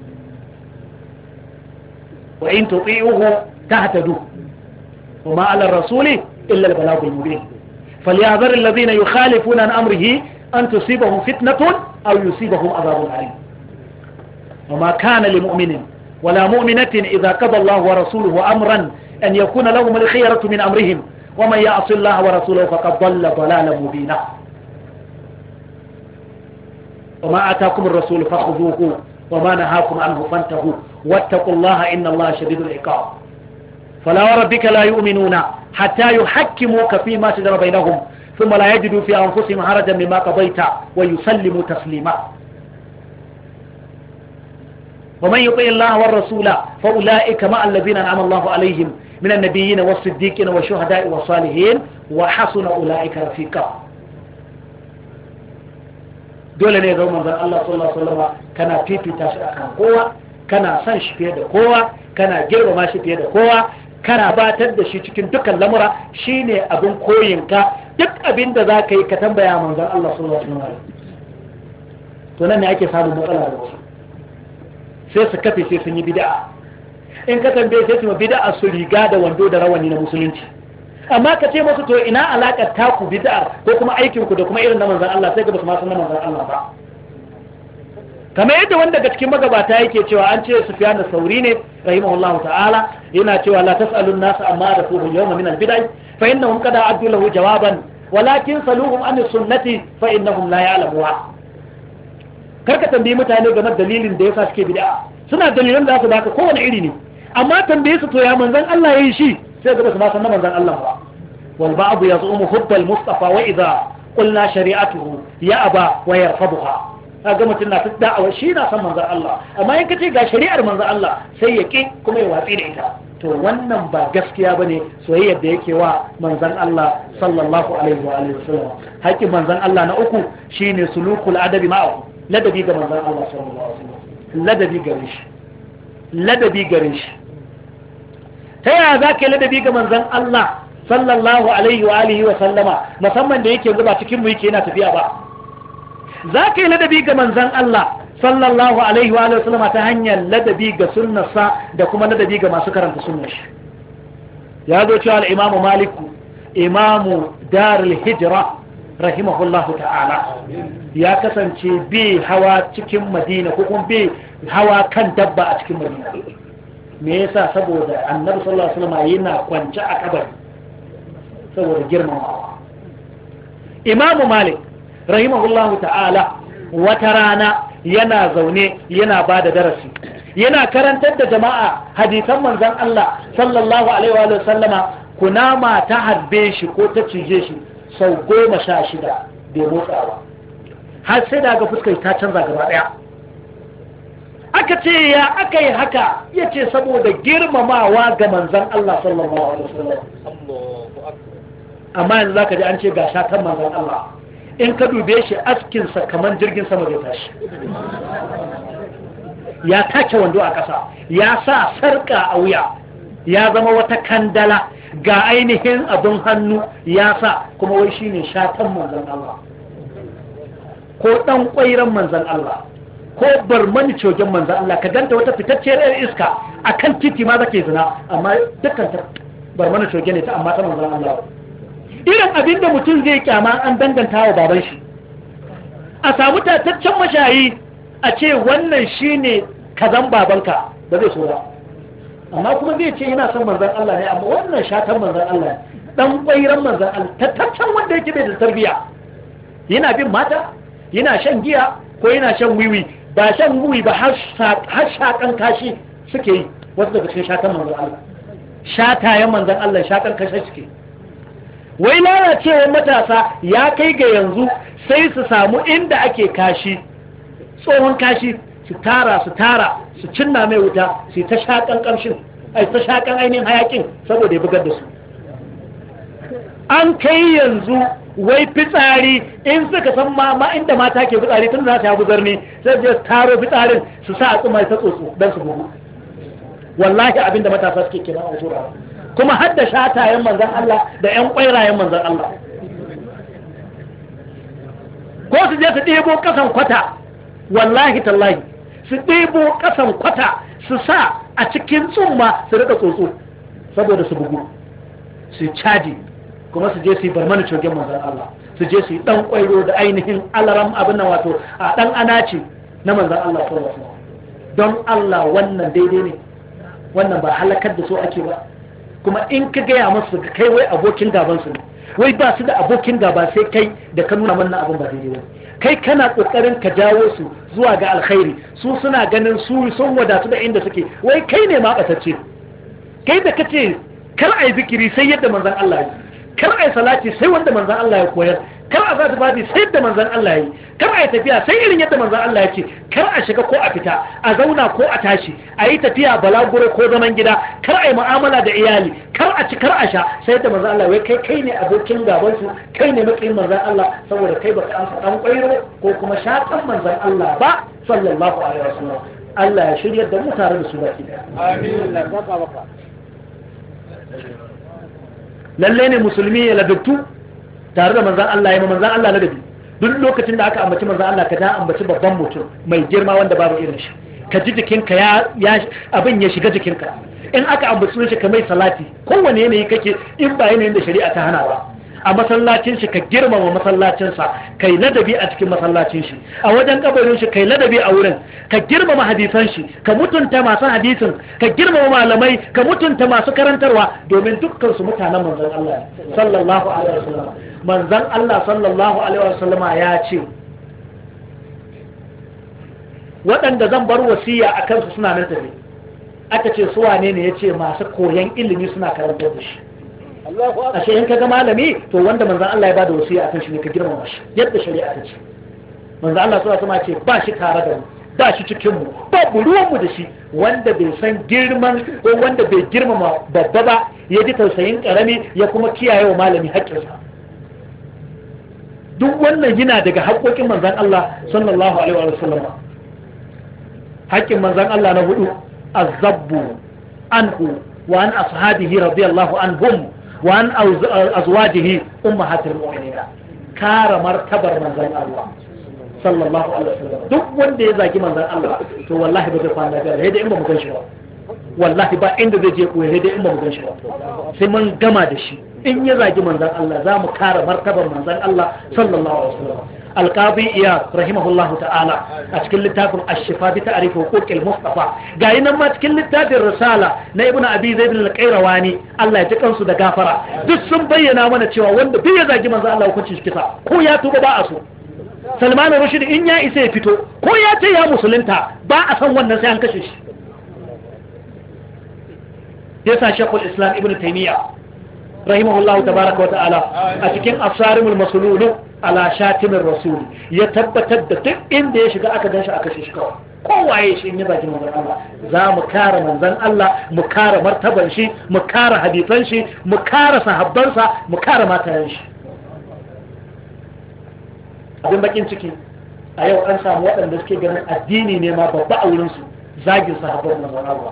wa in tuti'uhu tahtadu wa ma 'ala ar-rasuli illa al-balagh al-mubin falyahdhar alladhina yukhalifuna an amrihi an tusibahum fitnatun aw yusibahum 'adhabun 'alim وما كان لمؤمن ولا مؤمنة إذا قضى الله ورسوله أمرا أن يكون لهم الخيرة من أمرهم ومن يعص الله ورسوله فقد ضل ضلالا مبينا وما آتاكم الرسول فخذوه وما نهاكم عنه فانتهوا واتقوا الله إن الله شديد العقاب فلا وربك لا يؤمنون حتى يحكموك فيما شجر بينهم ثم لا يجدوا في أنفسهم حرجا مما قضيت ويسلموا تسليما ومن يطع الله والرسول فأولئك مع الذين أنعم الله عليهم من النبيين والصديقين والشهداء والصالحين وحسن أولئك رفيقا dole ne zama manzon Allah sallallahu alaihi wasallam kana fifita shi akan kowa kana san shi fiye da kowa kana girmama shi fiye da kowa kana batar da shi cikin dukkan lamura shine abin koyinka duk abin da zaka yi ka tambaya manzon Allah sallallahu alaihi wasallam to nan ne ake samun matsala da wasu sai su kafe sai sun yi bid'a in ka tambaye sai su ma bid'a su riga da wando da rawani na musulunci amma ka ce musu to ina alakar taku bid'ar ko kuma aikin ku da kuma irin na manzon Allah sai ga basu ma san na manzon Allah ba kamar yadda wanda daga cikin magabata yake cewa an ce Sufyan as-Sauri ne rahimahullahu ta'ala yana cewa la tas'alun nas amma da fuhu yawma min al-bid'ah fa innahum qad a'addu lahu jawaban walakin saluhum an sunnati fa innahum la ya'lamuha karka tambayi mutane game da dalilin da yasa suke bid'a suna dalilan da su baka kowane iri ne amma tambaye su to ya manzon Allah yayin shi sai ga su ma san manzon Allah ba wal ba'd yazumu hubb al mustafa wa idha qulna shari'atuhu ya aba wa yarfaduha kaga mutun na da'awa shi na san manzon Allah amma in kace ga shari'ar manzon Allah sai ya ki kuma ya watsi da ita to wannan ba gaskiya bane soyayyar da yake wa manzon Allah sallallahu alaihi wa alihi wasallam haƙin manzon Allah na uku shine sulukul adabi ma'ahu ladabi ga manzon Allah sallallahu alaihi wasallam ladabi gare shi ladabi gare shi ta yaya za ka yi ladabi ga manzon Allah sallallahu alaihi wa alihi wa sallama musamman da yake zuba cikin mu yake yana tafiya ba za ka yi ladabi ga manzon Allah sallallahu alaihi wa alihi wa sallama ta hanyar ladabi ga sunnarsa da kuma ladabi ga masu karanta sunnar shi ya zo cewa al-Imam Malik imamu darul hijra rahimahullahu ta'ala ya kasance bi hawa cikin Madina ko kuma bi hawa kan dabba a cikin Madina me yasa saboda Annabi sallallahu alaihi wasallam yana kwance a kabari saboda girmamawa Imam Malik rahimahullahu ta'ala wata rana yana zaune yana bada darasi yana karantar da jama'a hadisan manzon Allah sallallahu alaihi wa sallama kunama ta harbe shi ko ta cije shi sau goma sha shida bai motsa ba har sai da ga fuskar ta canza gaba daya aka ce ya aka yi haka ya ce saboda girmamawa ga manzan Allah sallallahu alaihi wasallam amma yanzu zaka ji an ce ga shatan manzan Allah in ka dube shi askinsa kamar jirgin sama zai tashi ya take wando a ƙasa ya sa sarƙa a wuya ya zama wata kandala ga ainihin abin hannu ya sa kuma wai shine shatan manzan Allah ko ɗan ƙwairan manzan Allah ko barmani cogen manzan Allah ka ganta wata fitacciyar yar iska a kan titi ma zake zina amma dukkan ta barmani coge ne ta amma ta manzan Allah irin abin da mutum zai kyama an danganta wa baban shi a samu tataccen mashayi a ce wannan shine kazan babanka ba zai so ba amma kuma zai ce yana son manzan Allah ne amma wannan shatan manzan Allah dan ƙwairan manzan Allah tataccen wanda yake bai da tarbiya yana bin mata yana shan giya ko yana shan wiwi ba shan wiwi ba har shakan kashi suke yi wasu daga cikin shatan manzan Allah shatayen manzan Allah shakan kashi suke wai lalacewar matasa ya kai ga yanzu sai su samu inda ake kashi tsohon kashi su tara su tara su cinna mai wuta su ta shakan kamshin ai ta shakan ainihin hayakin saboda ya bugar da su. An kai yanzu wai fitsari in suka san ma inda mata ke fitsari tun za su hagu zarni sai je taro fitsarin su sa a tsumai ta tsotso don su bugu. Wallahi abinda matasa suke kira a zura kuma har da shatayen manzan Allah da ƴan ƙwairayen manzan Allah, ko su je su ɗebo ƙasan kwata, wallahi tallahi su ɗebo ƙasan kwata su sa a cikin tsumma su rika tsotso saboda su bugu su caji, kuma su je su yi barmani cogen manzan Allah, su je su yi ɗan ƙwairo da ainihin alaram abin nan wato a ɗan anaci na manzan Allah sallallahu alaihi wasallam. Don Allah wannan daidai ne? Wannan ba halakar da su ake ba? Kuma in ka gaya masu ka kai wai abokin gaban su ne, wai ba su da abokin gaba sai kai da ka nuna wannan abin ba daidai ba. Kai kana kokarin ka jawo su zuwa ga alkhairi, su suna ganin su sun wadatu da inda suke, wai kai ne ma batacce. Kai da kace kar ai zikiri sai yadda manzon Allah ya, kar ai salati sai wanda manzon Allah ya koyar, kar a zata babi sai yadda manzon Allah ya yi, kar ai tafiya sai irin yadda manzon Allah ya ce, kar a shiga ko a fita, a zauna ko a tashi, a yi tafiya balaguro ko zaman gida, kar ai mu'amala da iyali, kar a ci kar a sha sai yadda manzon Allah wai kai kai ne abokin gaban su, kai ne matsayin manzon Allah saboda kai baka amsa dan kwairo ko kuma shatan manzon Allah ba sallallahu alaihi wasallam. Allah ya shirya da mu tare da su baki daya. Amin. Lalle ne musulmi ya ladabtu tare da manzan Allah ya ma manzan Allah ladabi. Duk lokacin da aka ambaci manzan Allah ka ta ambaci babban mutum mai girma wanda babu irin shi, ka ji jikinka ya, ya abin ya shiga jikinka. In aka ambaci shi ka mai salati kowane yanayi kake, in ba yanayin da shari'a ta hana ba. A masallacin shi ka girmama masallacinsa, kai ladabi a cikin masallacin shi. A wajen kabarin shi kai ladabi a wurin, ka girmama hadisan shi, ka mutunta masu hadisin, ka girmama malamai, ka mutunta masu karantarwa, domin dukkan su mutanen manzon Allah sallallahu alaihi wasallam. Manzon Allah sallallahu alaihi wasallam ya ce waɗanda zan bar wasiya a kansu suna nan tafi. Aka ce su wane ne? Yace masu koyan ilimi suna karantar da shi. Ashe in kaga malami to wanda manzon Allah ya bada wasiya akan shi ne ka girmama shi yadda shari'a ta ce. Manzon Allah sallallahu alaihi wasallam ce ba shi tare da mu, ba shi cikin mu, babu ruwan mu da shi wanda bai san girman ko wanda bai girmama babba ba, ya ji tausayin karami ya kuma kiyaye wa malami haƙƙinsa. Duk wannan yana daga haƙƙoƙin manzon Allah sallallahu alaihi wasallam. Haƙƙin manzon Allah na hudu azabbu anhu wa an ashabihi radiyallahu anhum wa an azwajihi ummahatul mu'minin. Kara martabar manzon Allah sallallahu alaihi wasallam. Duk wanda ya zagi manzon Allah to wallahi ba zai fara da sai da in ba mu gan shi ba. Wallahi ba inda zai je koyi sai da in ba mu gan shi ba. Sai mun gama da shi. In ya zagi manzon Allah za mu kara martabar manzon Allah sallallahu alaihi wasallam. Alqabi Iyad rahimahullahu ta'ala a cikin littafin Ash-Shifa bi ta'rif huquq al-Mustafa, gayi nan ma cikin littafin Risala na Ibn Abi Zaid al-Qayrawani, Allah ya ji kansu da gafara, duk sun bayyana mana cewa wanda duk ya zagi manzon Allah hukuncin shi kisa, ko ya tuba ba a so. Salman Rushdie in ya isa ya fito, ko ya ce ya musulunta, ba a san wannan sai an kashe shi. Yasa Sheikhul Islam Ibn Taymiyyah rahimahullahu tabaraka wa ta'ala a cikin Asarimul Maslul ala Shatimin Rasul ya tabbatar da duk inda ya shiga aka ganshi aka shi kawai, kowaye shi in ya zagi manzon Allah za mu kare manzon Allah, mu kare martaban shi, mu kare hadisan shi, mu kare sahabbansa, mu kare matayen shi. Abin bakin ciki a yau an samu waɗanda suke ganin addini ne ma babba a wurinsu zagin sahabban manzon Allah.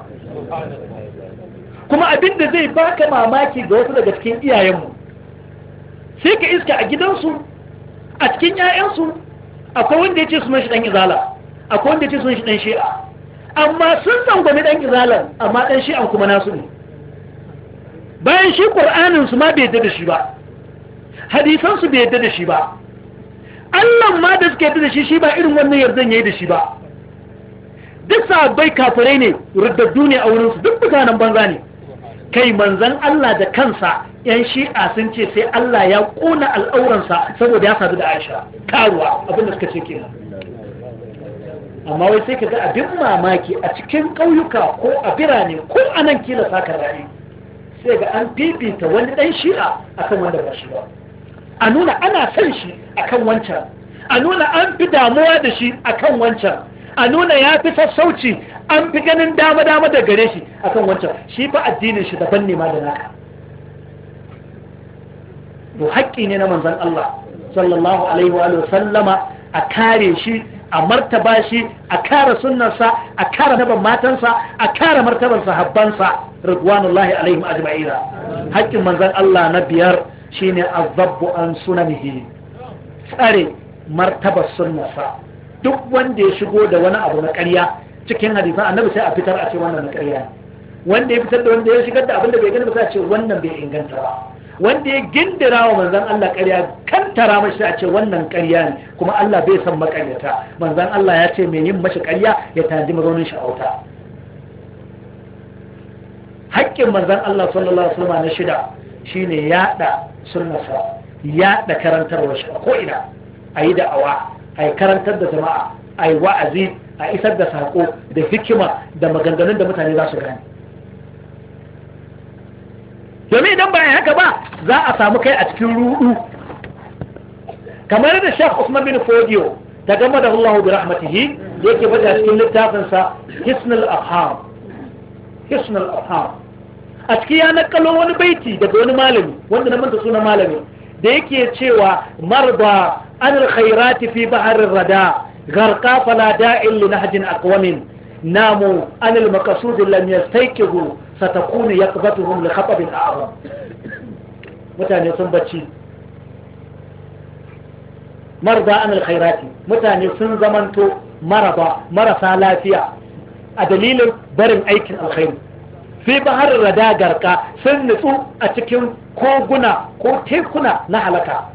Kuma abin da zai baka mamaki ga wasu daga cikin iyayenmu, sai ka iska a gidansu, a cikin 'ya'yansu akwai wanda ya ce sunan shi ɗan izala, akwai wanda ya ce sunan shi ɗan shi'a, amma sun tsangwami ɗan izalan, amma ɗan shi'an kuma nasu ne. Bayan shi ƙur'aninsu ma bai yadda da shi ba, hadisansu bai yadda da shi ba, Allah ma da suka yadda da shi shi ba irin wannan yardan ya yi da shi ba. Duk sahabbai kafirai ne, ruddaddu ne a wurinsu, duk mutanen banza ne. Kai manzan Allah da kansa yan shi'a sun ce sai Allah ya ƙona al'auransa saboda ya sadu da Aisha, karuwa abinda suka ce kenan. Amma wai sai ka ga abin mamaki a cikin ƙauyuka ko a birane ko a nan kila saka rayu, sai ga an fifita wani ɗan shi'a akan wanda ba shi ba, a nuna ana son shi akan wancan, a nuna an fi damuwa da shi akan wancan, a nuna ya fi sassauci, an fi ganin dama-dama da gare shi akan wancan. Shi fa addinin shi daban ne ma da naka. To haƙƙi ne na manzon Allah sallallahu alaihi wa sallama a kare shi, a martaba shi, a kare sunnarsa, a kare naban matansa, a kare martaban sahabbansa ridwanullahi alaihim ajma'ina. Haƙƙin manzon Allah na biyar shine azabbu an sunanihi, tsare martabar sunnarsa. Duk wanda ya shigo da wani abu na ƙarya cikin hadisan annabi sai a fitar a ce wannan na ƙarya, wanda ya fitar da wanda ya shigar da abin da bai gani ba sai a ce wannan bai inganta ba, wanda ya gindira wa manzan Allah ƙarya kan tara mashi a ce wannan ƙarya ne, kuma Allah bai san makaryata. Manzan Allah ya ce mai yin mashi ƙarya ya tanadi mazaunin sha'auta. Haƙƙin manzan Allah sallallahu alaihi wasallam na shida shine yaɗa sunnarsa, yaɗa karantarwar shi ko ina, a yi da'awa, a yi karantar da jama'a, a yi wa'azi, a isar da saƙo da hikima da maganganun da mutane za su gane. Domin idan ba haka ba za a samu kai a cikin ruɗu, kamar da Sheikh Usman bin Fodio ta gama da Allah bi rahmatihi da yake bada cikin littafinsa Hisnul Afham. Hisnul Afham a ciki ya nakalo wani baiti daga wani malami wanda na manta sunan malami da yake cewa marba anil khairati fi baharir rada gharqa fala da'il li nahjin aqwamin namu anil maqsud lam yastayqihu satakunu yaqbatuhum li khatabin a'zam. Mutane sun bacci, marda anil khairati, mutane sun zamanto maraba marasa lafiya a dalilin barin aikin alkhairi. Fi baharin rada garka sun nutsu a cikin koguna ko tekuna na halaka.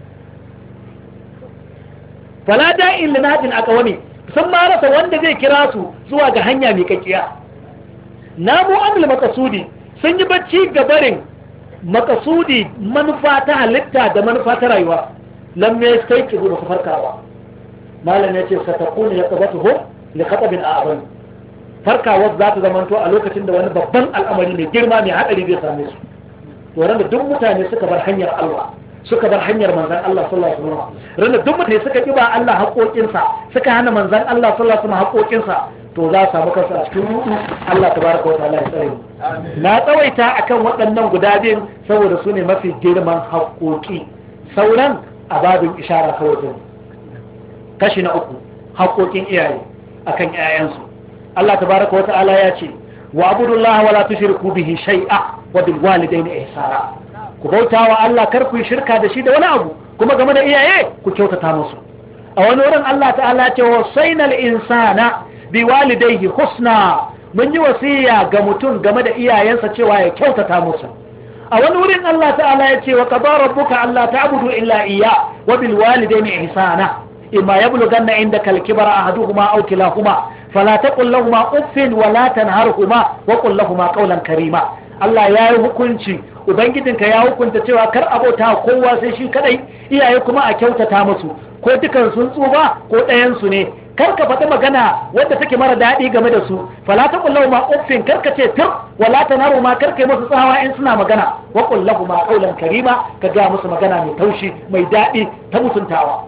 Fala da'in linadin aqwami, sun ma rasa wanda zai kira su zuwa ga hanya mai kakkiya. Namu amil makasudi, sun yi bacci ga barin makasudi, manufa ta halitta da manufa ta rayuwa. Lam yastayqi bi farkawa. Malam yace satakunu yaqbatuhu li khatabin a'zam. Farkawar za ta zamanto a lokacin da wani babban al'amari mai girma mai haɗari zai same su. To da duk mutane suka bar hanyar Allah, suka bar hanyar manzan Allah sallallahu alaihi wasallam, randa duk mutane suka kiba Allah haƙoƙinsa, suka hana manzan Allah sallallahu alaihi wasallam haƙoƙinsa, to za su samu kansu a cikin ruɗu. Allah tabaraka wa ta'ala ya tsare mu. Na tsawaita akan waɗannan guda biyun saboda su ne mafi girman haƙoƙi, sauran a babin ishara kawai. Kashi na uku, haƙoƙin iyaye akan ƴaƴansu. Allah tabaraka wa ta'ala ya ce wa abudullaha wala tushriku bihi shay'a wa bil walidayni ihsana. Ku bautawa Allah, kar ku yi shirka da shi da wani abu, kuma game da iyaye ku kyautata musu. A wani wurin Allah ta'ala ya ce wasainal insana bi walidayhi husna, mun yi wasiya ga mutum game da iyayensa cewa ya kyautata musu. A wani wurin Allah ta'ala ya ce wa qadara rabbuka alla ta'budu illa iyyah wa bil walidayni ihsana imma yablughanna indaka al-kibara ahaduhuma aw kilahuma fala taqul lahumu uffin wa la tanharhuma wa qul lahumu qawlan karima. Allah ya yi hukunci, ubangijinka ya hukunta cewa kar abota kowa sai shi kadai, iyaye kuma a kyautata musu, ko dukan sun tsuba ko ɗayan su ne. Kar ka faɗi magana wadda take mara daɗi game da su, fala taqul lahumu uffin, kar ka ce tur wa la tanharhuma, kar kai musu tsawa in suna magana, wa qul lahumu qawlan karima, ka ga musu magana mai taushi mai daɗi ta mutuntawa.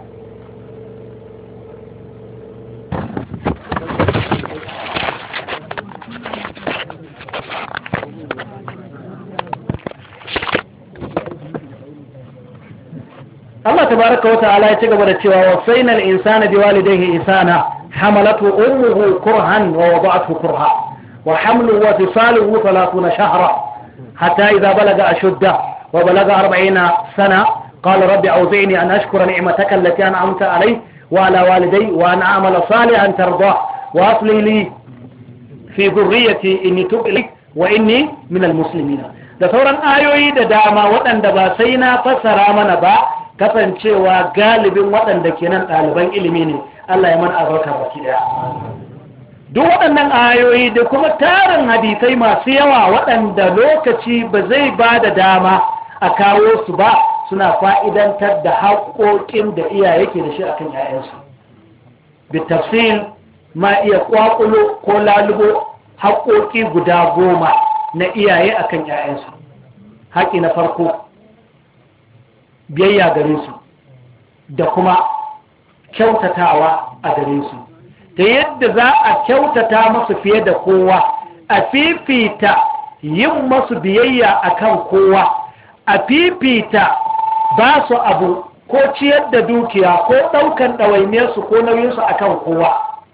Allah tabaraka wa ta'ala ya ci gaba da cewa wasainal insana biwalidayhi ihsana hamalatu ummuhu kurhan wa wada'athu kurha wa hamluhu wa fisaluhu thalathuna shahra hatta idha balaga ashudda wa balaga arba'ina sana qala rabbi awzi'ni an ashkura ni'mataka allati an'amta alayya wa ala walidayya wa an a'mala salihan tardah wa aslih li fi dhurriyyati inni tubtu ilayk wa inni minal muslimin. Da sauran ayoyi da dama waɗanda ba sai na fassara mana ba, kasancewa galibin waɗanda ke nan ɗaliban ilimi ne. Allah ya mana albarka baki ɗaya. Duk waɗannan ayoyi da kuma tarin hadisai masu yawa waɗanda lokaci ba zai ba da dama a kawo su ba, suna fa'idantar da haƙoƙin da iyaye ke da shi akan ‘ya'yansu. Bitafsil ma iya ƙwaƙulo ko lalubo haƙoƙi guda goma na iyaye akan ‘ya'yansu. Haƙi na farko, biyayya gare su da kuma kyautatawa a gare su ta yadda za a kyautata masu fiye da kowa, a fifita yin masu biyayya akan kowa, a fifita ba su abu ko ciyar da dukiya ko ɗaukan ɗawainiyarsu ko nauyinsu akan kowa.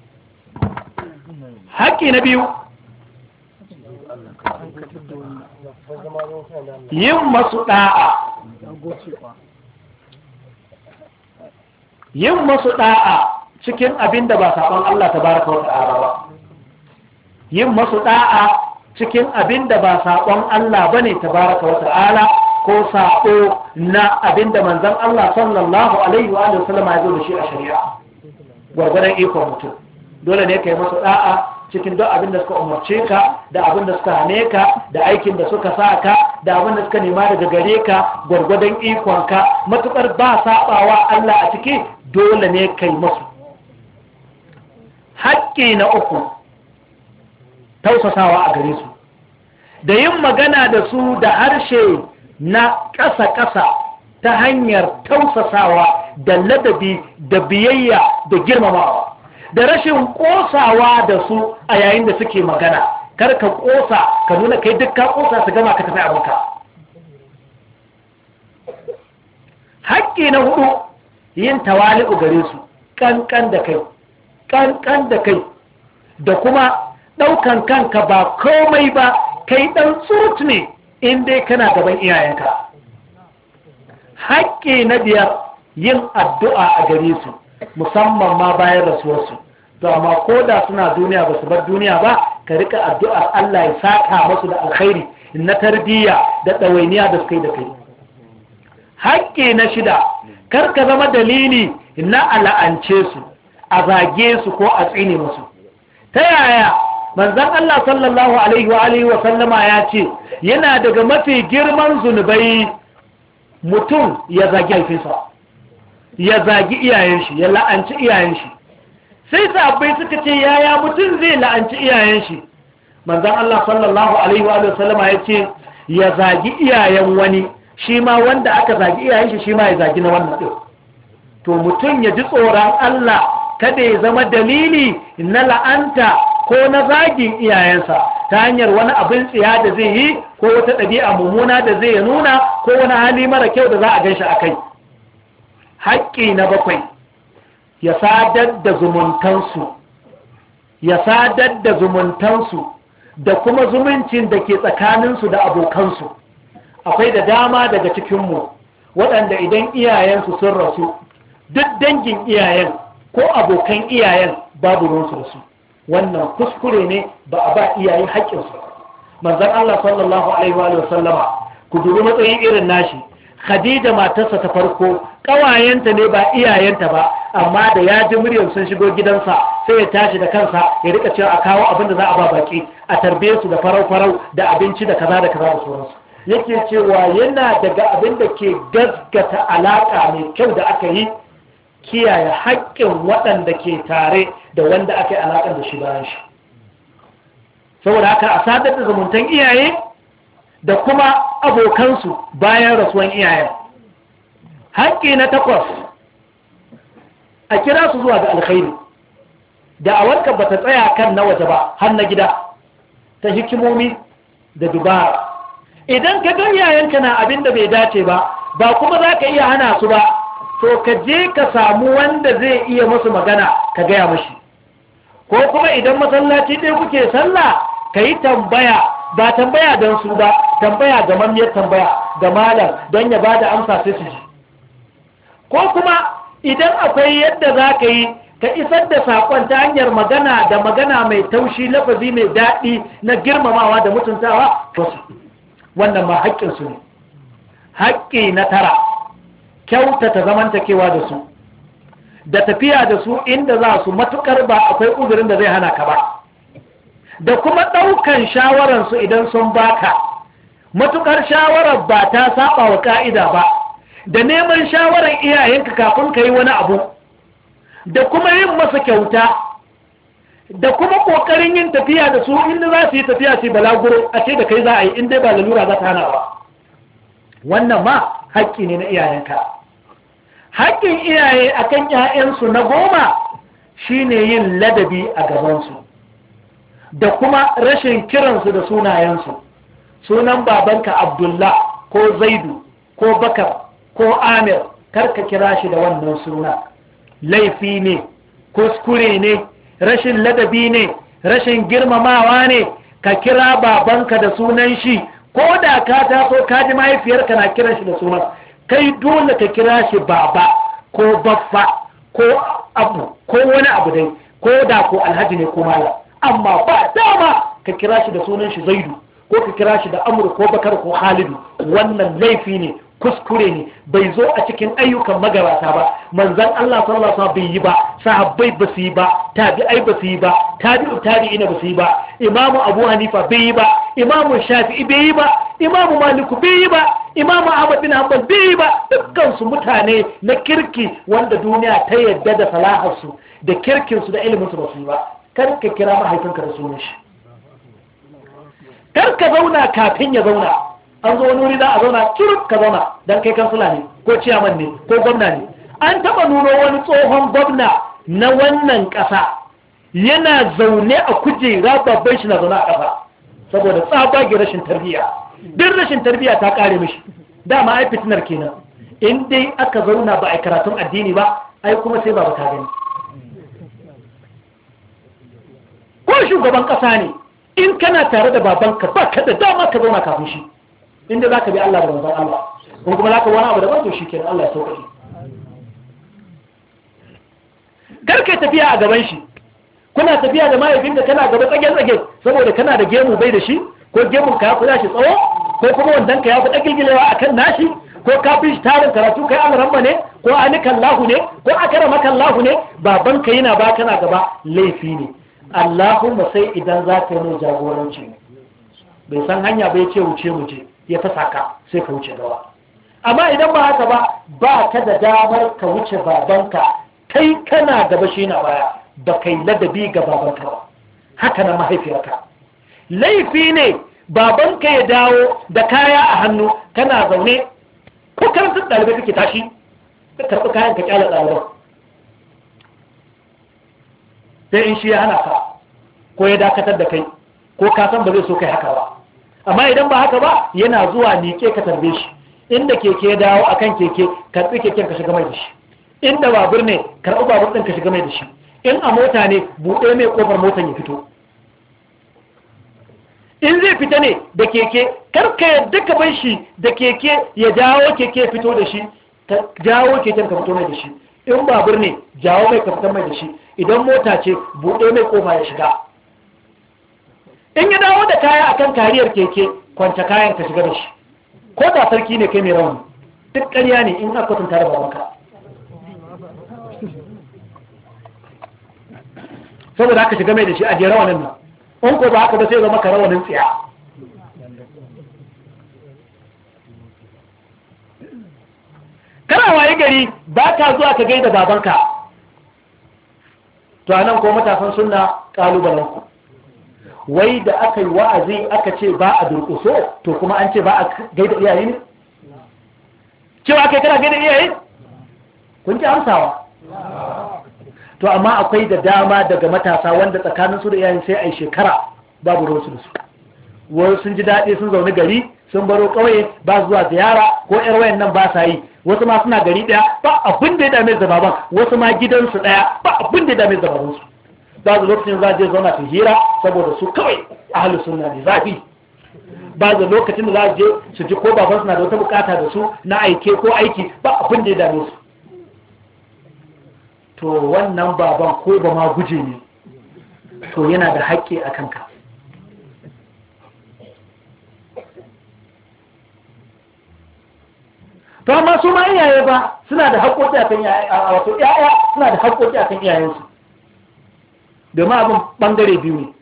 Haƙƙi na biyu, yin masu ɗa'a yin masu ɗa'a cikin abin da ba saɓon Allah tabaraka wa ta'ala ba, yin masu ɗa'a cikin abin da ba saɓon Allah bane tabaraka wa ta'ala ko saɓo na abin da manzon Allah sallallahu alaihi wa sallam ya zo da shi a shari'a. Gwargwadon ikon mutum dole ne kai masu ɗa'a cikin duk abin da suka umarce ka, da abin da suka hane ka, da aikin da suka sa ka, da abin da suka nema daga gare ka, gwargwadon ikonka, matuƙar ba saɓawa Allah a ciki dole ne kai masu. Haƙƙi na uku, tausasawa a gare su, da yin magana da su da harshe na ƙasa-ƙasa ta hanyar tausasawa da ladabi da biyayya da girmamawa. Da rashin ƙosawa da su a yayin da suke magana, kar ka ƙosa ka nuna kai duk ka ƙosa su gama ka tafi abinka. Haƙƙi na hudu, yin tawali'u gare su, ƙanƙan da kai ƙanƙan da kai da kuma ɗaukan kanka ba komai ba, kai ɗan tsut ne in dai kana gaban iyayenka. Haƙƙi na biyar, yin addu'a a gare su musamman ma bayan rasuwarsu. To amma ko da suna duniya ba su bar duniya ba, ka rika addu'ar Allah ya saka masu da alkhairi na tarbiyya da ɗawainiya da suka yi da kai. Haƙƙi na shida, kar ka zama dalili na ala'ance su, a zage su ko a tsine musu. Ta yaya? Manzon Allah sallallahu alaihi wa alihi wa sallama ya ce yana daga mafi girman zunubai mutum ya zagi haifinsa, ya zagi iyayen shi, ya la'anci iyayen shi. Sai sahabbai suka ce yaya mutum zai la'anci iyayen shi? Manzon Allah sallallahu alaihi wa sallama ya ce ya zagi iyayen wani, shi ma wanda aka zagi iyayen shi shi ma ya zagi na wannan din. To mutum ya ji tsoron Allah kada ya zama dalili na la'anta ko na zagin iyayensa ta hanyar wani abin tsiya da zai yi ko wata ɗabi'a mummuna da zai nuna ko wani hali mara kyau da za a gan shi a kai. Haƙƙi na bakwai, ya sadar da zumuntansu ya sadar da zumuntansu da kuma zumuncin da ke tsakaninsu da abokansu. Akwai da dama daga cikinmu waɗanda idan iyayensu sun rasu, duk dangin iyayen ko abokan iyayen babu ruwansu da su. Wannan kuskure ne, ba a ba iyaye haƙƙinsu. Manzon Allah sallallahu alaihi wa sallama, ku dubi matsayin irin nashi. Khadija matarsa ta farko, ƙawayenta ne ba iyayenta ba, amma da ya ji muryar sun shigo gidansa sai ya tashi da kansa ya rika cewa a kawo abin da za a ba baki, a tarbe su da farau-farau da abinci da kaza da kaza da sauransu. Yake cewa yana daga abin da ke gaskata alaƙa mai kyau da aka yi, kiyaye haƙƙin waɗanda ke tare da wanda aka yi alaƙar da shi bayan shi. Saboda haka a sadar da zumuntan iyaye da kuma abokansu bayan rasuwan iyayen. Haƙƙi na takwas, a kira su zuwa ga alkhairi. Da a warka ba ta tsaya kan na waje ba, har na gida, ta hikimomi da dubara. Idan ka ga iyayenka na abin da bai dace ba, ba kuma za ka iya hana su ba, to ka je ka samu wanda zai iya musu magana ka gaya mashi. Ko kuma idan masallaci ɗaya kuke sallah, ka yi tambaya, ba tambaya don su ba, tambaya ga mamiyar tambaya ga malam don ya ba da amsa sai su ji. Ko kuma idan akwai yadda za ka yi ka isar da saƙon ta hanyar magana da magana mai taushi, lafazi mai daɗi na girmamawa da mutuntawa, to wannan ma haƙƙinsu ne. Haƙƙi na tara, kyautata zamantakewa da su da tafiya da su inda za su matuƙar ba akwai uzurin da zai hana ka ba, da kuma ɗaukan shawararsu idan sun baka matuƙar shawarar ba ta saba wa ƙa'ida ba, da neman shawarar iyayenka kafin ka yi wani abu, da kuma yin masa kyauta, da kuma ƙoƙarin yin tafiya da su inda za su yi tafiya su balaguro a ce da kai za a yi inda ba lalura za ta hana ba. Wannan ma haƙƙi ne na iyayenka. haƙƙin iyaye akan ƴaƴansu na goma shine yin ladabi a gabansu da kuma rashin kiransu da sunayensu. Sunan babanka Abdullah ko Zaidu ko Bakar ko Amir, karka kira shi da wannan suna. Laifi ne, kuskure ne, rashin ladabi ne, rashin girmamawa ne ka kira babanka da sunan shi, ko da ka taso ka ji mahaifiyarka na kiran shi da sunan, kai dole ka kira shi baba ko baffa ko abu ko wani abu dai, ko da ko alhaji ne ko malam, amma ba dama ka kira shi da sunan shi Zaidu ko ka kira shi da Amr ko Bakar ko Khalidu. Wannan laifi ne, kuskure ne, bai zo a cikin ayyukan magabata ba. Manzon Allah sallallahu alaihi wasallam bai yi ba, sahabbai ba su yi ba, tabi'ai ba su yi ba, tabi'u tabi'ina ba su yi ba, Imamu Abu Hanifa bai yi ba, Imamu Shafi'i bai yi ba, Imamu Maliku bai yi ba, Imamu Ahmad bin Hanbal bai yi ba. Dukkan su mutane na kirki wanda duniya ta yadda da salahar su da kirkin su da ilimin su ba su yi ba. Kar ka kira mahaifinka da sunan shi, kar ka zauna kafin ya zauna. An zo wani wuri za a zauna kiruk ka zauna don kai kansula ne ko ciyaman ne ko gwamna ne. An taɓa nuno wani tsohon gwamna na wannan ƙasa yana zaune a kujera, babban shi na zaune a ƙasa saboda tsabage rashin tarbiyya. Duk rashin tarbiyya ta ƙare mishi. Dama ai fitinar kenan, in dai aka zauna ba a karatun addini ba, ai kuma sai ba ta gani. Ko shugaban ƙasa ne, in kana tare da babanka ba ka da dama ka zauna kafin shi, inda za ka bi Allah da manzon Allah, ko kuma za ka wani abu da ba to shi kenan, Allah ya sauƙaƙe. Kar kai tafiya a gaban shi, kuna tafiya da mahaifinka kana gaba tsage-tsage saboda kana da gemu bai da shi, ko gemun ka ya fi shi tsawo, ko kuma wandan ka ya fi ɗagilgilewa a kan nashi, ko ka fi shi tarin karatu kai alramma ne, ko anikan lahu ne, ko akaramakan lahu ne, babanka yana ba kana gaba, laifi ne. Allahumma sai idan za ka yi mai jagoranci, bai san hanya bai ce wuce wuce ya fasa ka sai ka wuce gaba. Amma idan ba haka ba, ba ka da damar ka wuce babanka, kai kana gaba shi na baya, ba kai ladabi ga babanka ba. Haka na mahaifiyarka, laifi ne babanka ya dawo da kaya a hannu, kana zaune ko karantar ɗalibai kake tashi ka karɓi kayan ka kyala ɗalibai, sai in shi ya hana ka ko ya dakatar da kai, ko ka san ba zai so kai haka ba. Amma idan ba haka ba, yana zuwa miƙe ka tarbe shi, inda keke ya dawo akan keke, karɓi keken ka shiga mai da shi, inda babur ne karɓi babur ɗin ka shiga mai da shi, in a mota ne buɗe mai ƙofar motar ya fito, in zai fita ne da keke karka yadda ka bar shi da keke ya jawo keke fito da shi, ka jawo keken ka fito mai da shi, in babur ne jawo mai ka fito mai da shi, idan mota ce buɗe mai ƙofa ya shiga. In ya dawo da kaya akan kariyar keke, kwance kayan ka shiga da shi, ko da sarki ne kai mai rauni, duk ƙarya ne in aka tunta da babanka. Saboda aka shiga mai da shi a jera rawanin nan, in ko ba haka ba sai zama ka rawanin tsiya. Kana waye gari ba ka zuwa ka gaida babanka, to anan ko matasan sunna ƙalubalenku. Wai da aka yi wa'azi aka ce ba a durƙuso, to kuma an ce ba a gaida iyaye ne? Cewa kai kana gaida iyaye? Kun ji amsawa. To amma akwai da dama daga matasa wanda tsakaninsu da iyayen sai a yi shekara babu ruwansu da su. Wai sun ji daɗi sun zaune gari, sun baro ƙauye ba zuwa ziyara, ko ƴar wayan nan ba sa yi. Wasu ma suna gari ɗaya ba abin da ya dame da baban, wasu ma gidansu ɗaya ba abin da ya dame da babansu. Ba da lokacin za a je zauna su hira saboda su kawai ahlus sunna ne zafi. Ba da lokacin da za a je su ji ko babansu na da wata bukata da su na aike ko aiki, ba abin da ya dame su. To wannan baban ko ba ma guje ne, to yana da haƙƙi a kanka. To amma su ma iyaye ba suna da haƙƙoƙi a kan iyaye, wato iyaye suna da haƙƙoƙi a kan iyayensu. Domin abin ɓangare biyu ne,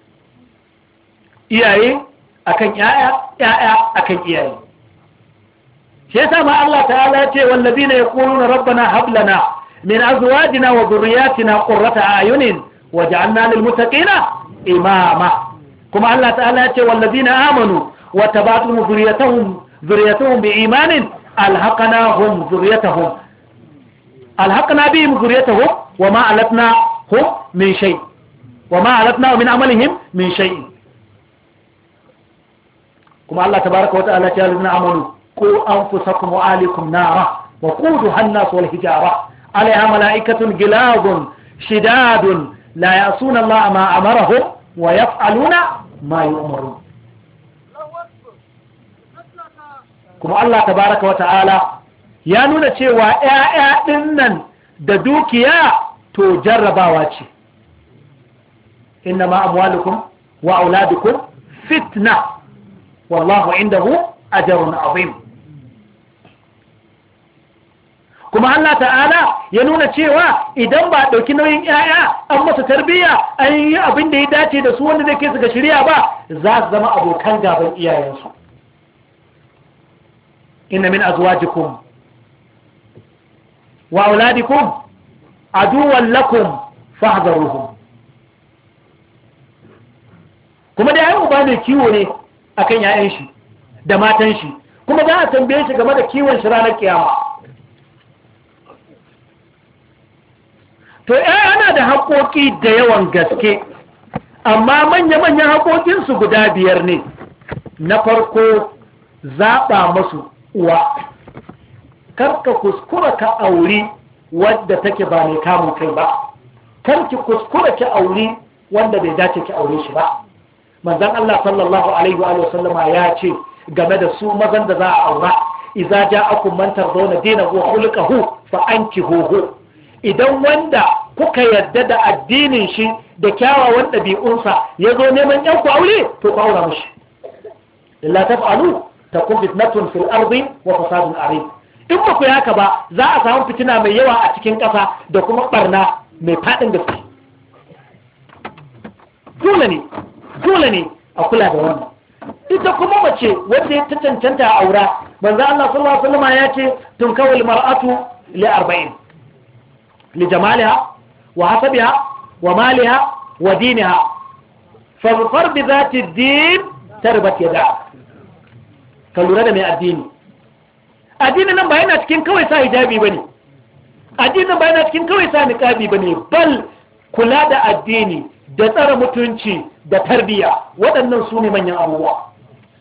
iyaye akan iyaye, iyaye akan iyaye. Shi yasa ma Allah ta'ala ya ce wallazina yaquluna rabbana hab lana min azwajina wa dhurriyyatina qurrata a'yunin waj'alna lil muttaqina imama. Kuma Allah ta'ala ya ce wallazina amanu wa tabatum dhurriyyatuhum dhurriyyatuhum bi imanin alhaqnahum dhurriyyatahum alhaqna bihim zurriyatahum wa ma alatnahum min shay wa ma alatna min amalihim min shay. kuma Allah tabaaraka wa ta'ala ya alladhina amanu qu anfusakum wa ahlikum nara wa quduha an-nas wal hijara 'alayha mala'ikatun gilazun shidadun la ya'suna Allah ma amarahum wa yaf'aluna ma yu'marun. kuma Allah tabaaraka wa ta'ala ya nuna cewa ‘ya'ya ɗin nan da dukiya to jarrabawa ce, inna ma amwalukum wa auladukum fitna, wallahu indahu ajrun azim. kuma Allah ta'ala ya nuna cewa idan ba ɗauki nauyin ‘ya'ya an masa tarbiyya an yi abin da ya dace da su wanda zai kai su ga shirya ba, za su zama abokan gaban iyayensu. inna min azwajikum wa auladikum aduwwan lakum fahdharuhum. kuma da yayin uba ne kiwo ne akan yayan shi da matan shi, kuma za a tambaye shi game da kiwon shi ranar kiyama. to eh ana da haƙoƙi da yawan gaske, amma manya-manyan haƙoƙin su guda biyar ne. na farko zaɓa masu uwa, karka kuskura ka auri wadda take ba mai kamun kai ba, karki kuskura ki auri wanda bai dace ki aure shi ba. manzon Allah sallallahu alaihi wa sallama ya ce game da su mazan da za a aura, idza ja'akum man tardawna dinahu wa khuluquhu fa ankihuhu. idan wanda kuka yarda da addinin shi da kyawawan ɗabi'unsa ya zo neman yan ku aure, to ku aura mishi. illa taf'alu takun fitnatun fil ardi wa fasadun arid. in ba ku haka ba za a samu fitina mai yawa a cikin ƙasa da kuma barna mai faɗin gaske. dole ne dole ne a kula da wannan. ita kuma mace wanda ya ta cancanta a aura, manzo Allah sallallahu alaihi wasallam ya ce tun kawal mar'atu li arba'in li jamaliha wa hasabiha wa maliha wa diniha fa far bi zati din tarbat yada. ka lura da mai addini. addinin nan ba yana cikin kawai sa hijabi bane, addinin ba yana cikin kawai sa niqabi bane, bal kula da addini da tsara mutunci da tarbiyya, waɗannan su ne manyan abubuwa.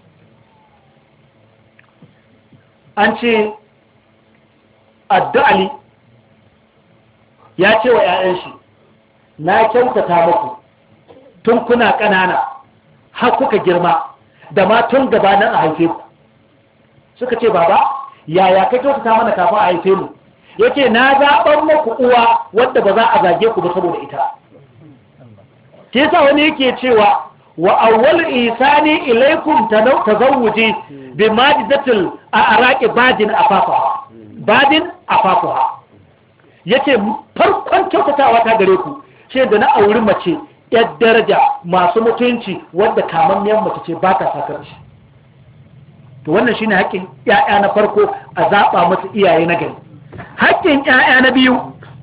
an ce addu'ali ya ce wa ‘ya'yan shi, na kyautata muku tun kuna ƙanana har kuka girma da ma tun gabanin a haife ku. suka ce baba yaya ka kyautata mana kafin a haife mu? yake na zaɓar muku uwa wadda ba za a zage ku ba saboda ita. ke yasa wani yake cewa wa awwal isani ilaikum tazawuji bi madidatil araqi badin afafa badin afafa. yake farkon kyautatawa ta gare ku ce da na auri mace yar daraja masu mutunci wadda kamammiyar mace ce ba ta sakar shi. to wannan shine haƙƙin ƴaƴa na farko, a zaɓa musu iyaye na gari. haƙƙin ƴaƴa na biyu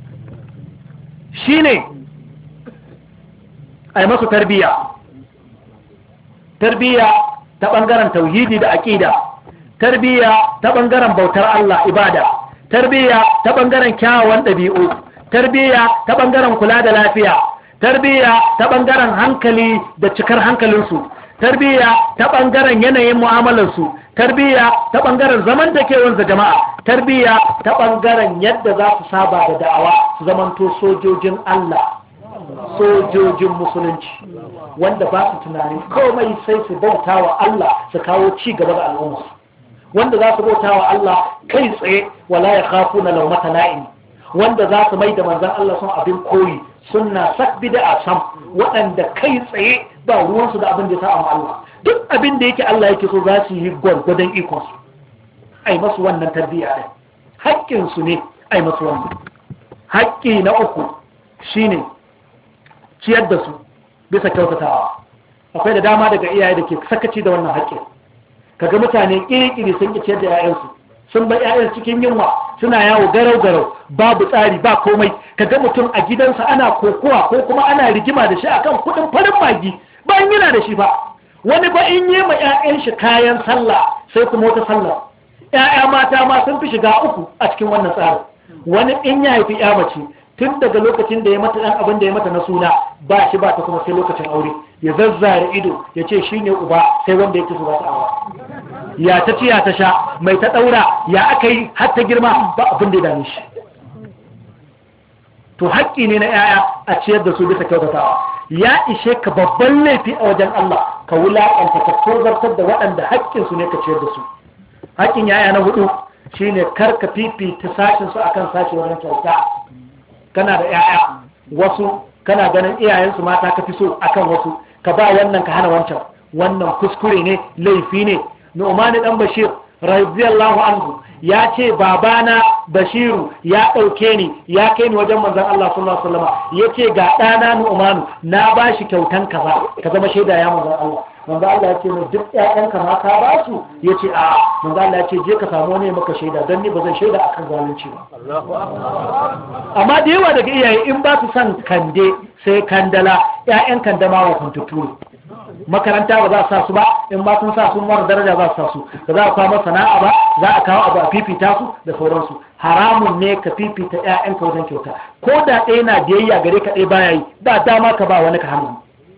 shine a yi masu tarbiyya tarbiyya ta ɓangaren tauhidi da aƙida, tarbiyya ta ɓangaren bautar Allah ibada, tarbiyya ta ɓangaren kyawawan ɗabi'u, tarbiyya ta ɓangaren kula da lafiya, tarbiyya ta ɓangaren hankali da cikar hankalinsu, tarbiyya ta ɓangaren yanayin mu'amalarsu, tarbiyya ta ɓangaren zamantakewarsa jama'a, tarbiyya ta ɓangaren yadda za su saba da da'awa su zamanto sojojin Allah, sojojin musulunci wanda ba su tunanin komai sai su bauta wa Allah su kawo ci gaba da al'umma, wanda za su bauta wa Allah kai tsaye wala ya kafu na laumata la'in, wanda za su mai da manzan Allah sun abin koyi sunna sak bid'a sam, waɗanda kai tsaye ba ruwansu da abin da ya sa amma Allah, duk abin da yake Allah yake so za su yi gwargwadon ikonsu. ai masu wannan tarbiyya ɗin haƙƙinsu ne, ai masu wannan. haƙƙi na uku shine ciyar da su bisa kyautatawa. akwai da dama daga iyaye da ke sakaci da wannan haƙƙin. kaga mutane ƙiri-ƙiri sun ƙi ciyar da 'ya'yansu, sun bar 'ya'yan cikin yunwa suna yawo garau-garau babu tsari ba komai. kaga mutum a gidansa ana kokowa ko kuma ana rigima da shi akan kuɗin farin magi bayan yana da shi ba. wani ba in yi ma 'ya'yan shi kayan sallah sai kuma wata sallah. 'ya'ya mata ma sun fi shiga uku a cikin wannan tsarin. wani in ya haifi ya mace tun daga lokacin da ya mata dan abin da ya mata na suna ba shi ba ta kuma sai lokacin aure ya zazzare ido ya ce shi ne uba sai wanda yake so ba ta awa ya ta ci ya ta sha mai ta daura ya aka yi har ta girma ba abin da ya dame shi. To haƙƙi ne na yaya a ciyar da su bisa kyautatawa. Ya ishe ka babban laifi a wajen Allah ka wulaƙanta ka tozartar da waɗanda haƙƙinsu ne ka ciyar da su. Haƙƙin yaya na hudu shine kar ka fifita sashin su akan sashi wajen kyauta. Kana da yaya wasu kana ganin iyayensu mata ka fi so akan wasu ka ba wannan ka hana wancan, wannan kuskure ne, laifi ne. Nu'man dan Bashir radiyallahu anhu ya ce babana Bashiru ya ɗauke ni ya kai ni wajen manzon Allah sallallahu alaihi wasallam yace ga ɗana Nu'manu na bashi kyautan kaza ka zama shaida ya manzon Allah. Manzon Allah ya ce ne duk ƴaƴan ka ma ka ba su yace a manzon Allah ya ce je ka samu wani maka shaida dan ni ba zan shaida akan zalunci ba. Amma da yawa daga iyaye in ba su san kande sai kandala ƴaƴan kandama wa kuntutu makaranta ba za a sa su ba in ba sun sa su mara daraja za su sa su ba za a kawo sana'a ba za a kawo abu a fifita su da sauransu. Haramun ne ka fifita ƴaƴanka wajen kyauta ko da ɗaya na biyayya gare ka ɗaya baya yi ba dama ka ba wani ka hannu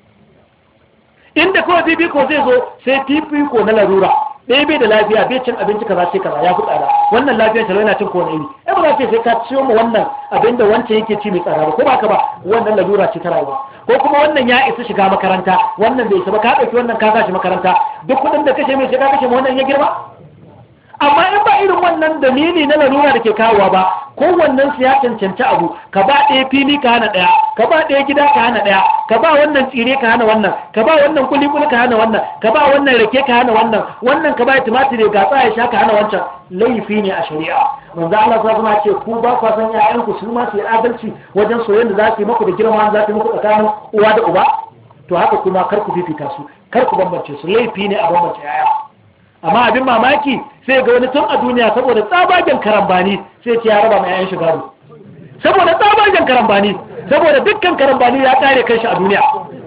inda kawai fifiko zai zo sai fifiko na larura ɗaya bai da lafiya bai cin abinci kaza sai kaza ya fi tsada wannan lafiyar shalo yana cin kowane iri ai ba za ce sai ka ciyo mu wannan abin da wancan yake ci mai tsada ba ko ba ka ba wannan larura ce ta rayuwa ko kuma wannan ya isa shiga makaranta wannan bai isa ba ka ɗauki wannan ka sa shi makaranta duk kuɗin da kashe mai sai ka kashe wannan ya girma. Amma in ba irin wannan dalili na larura da ke kawowa ba kowannen su ya cancanci abu ka ba ɗaya fili ka hana ɗaya ka ba ɗaya gida ka hana ɗaya ka ba wannan tsire ka hana wannan ka ba wannan kuli-kuli ka hana wannan ka ba wannan rake ka hana wannan wannan ka ba tumatiri ga tsaya sha ka hana wancan laifi ne a shari'a. Manzo Allah sa kuma ce ku ba ku san ƴaƴanku su ma su yi adalci wajen soyayya da za su yi muku da girma za su yi muku tsakanin uwa da uba to haka kuma kar ku fifita su kar ku bambance su laifi ne a bambance ƴaƴa. Amma abin mamaki sai ga wani tun a duniya saboda tsabagen karambani sai ce ya raba mai yayan shiga saboda tsabagen karambani saboda dukkan karambani ya kare kai shi a duniya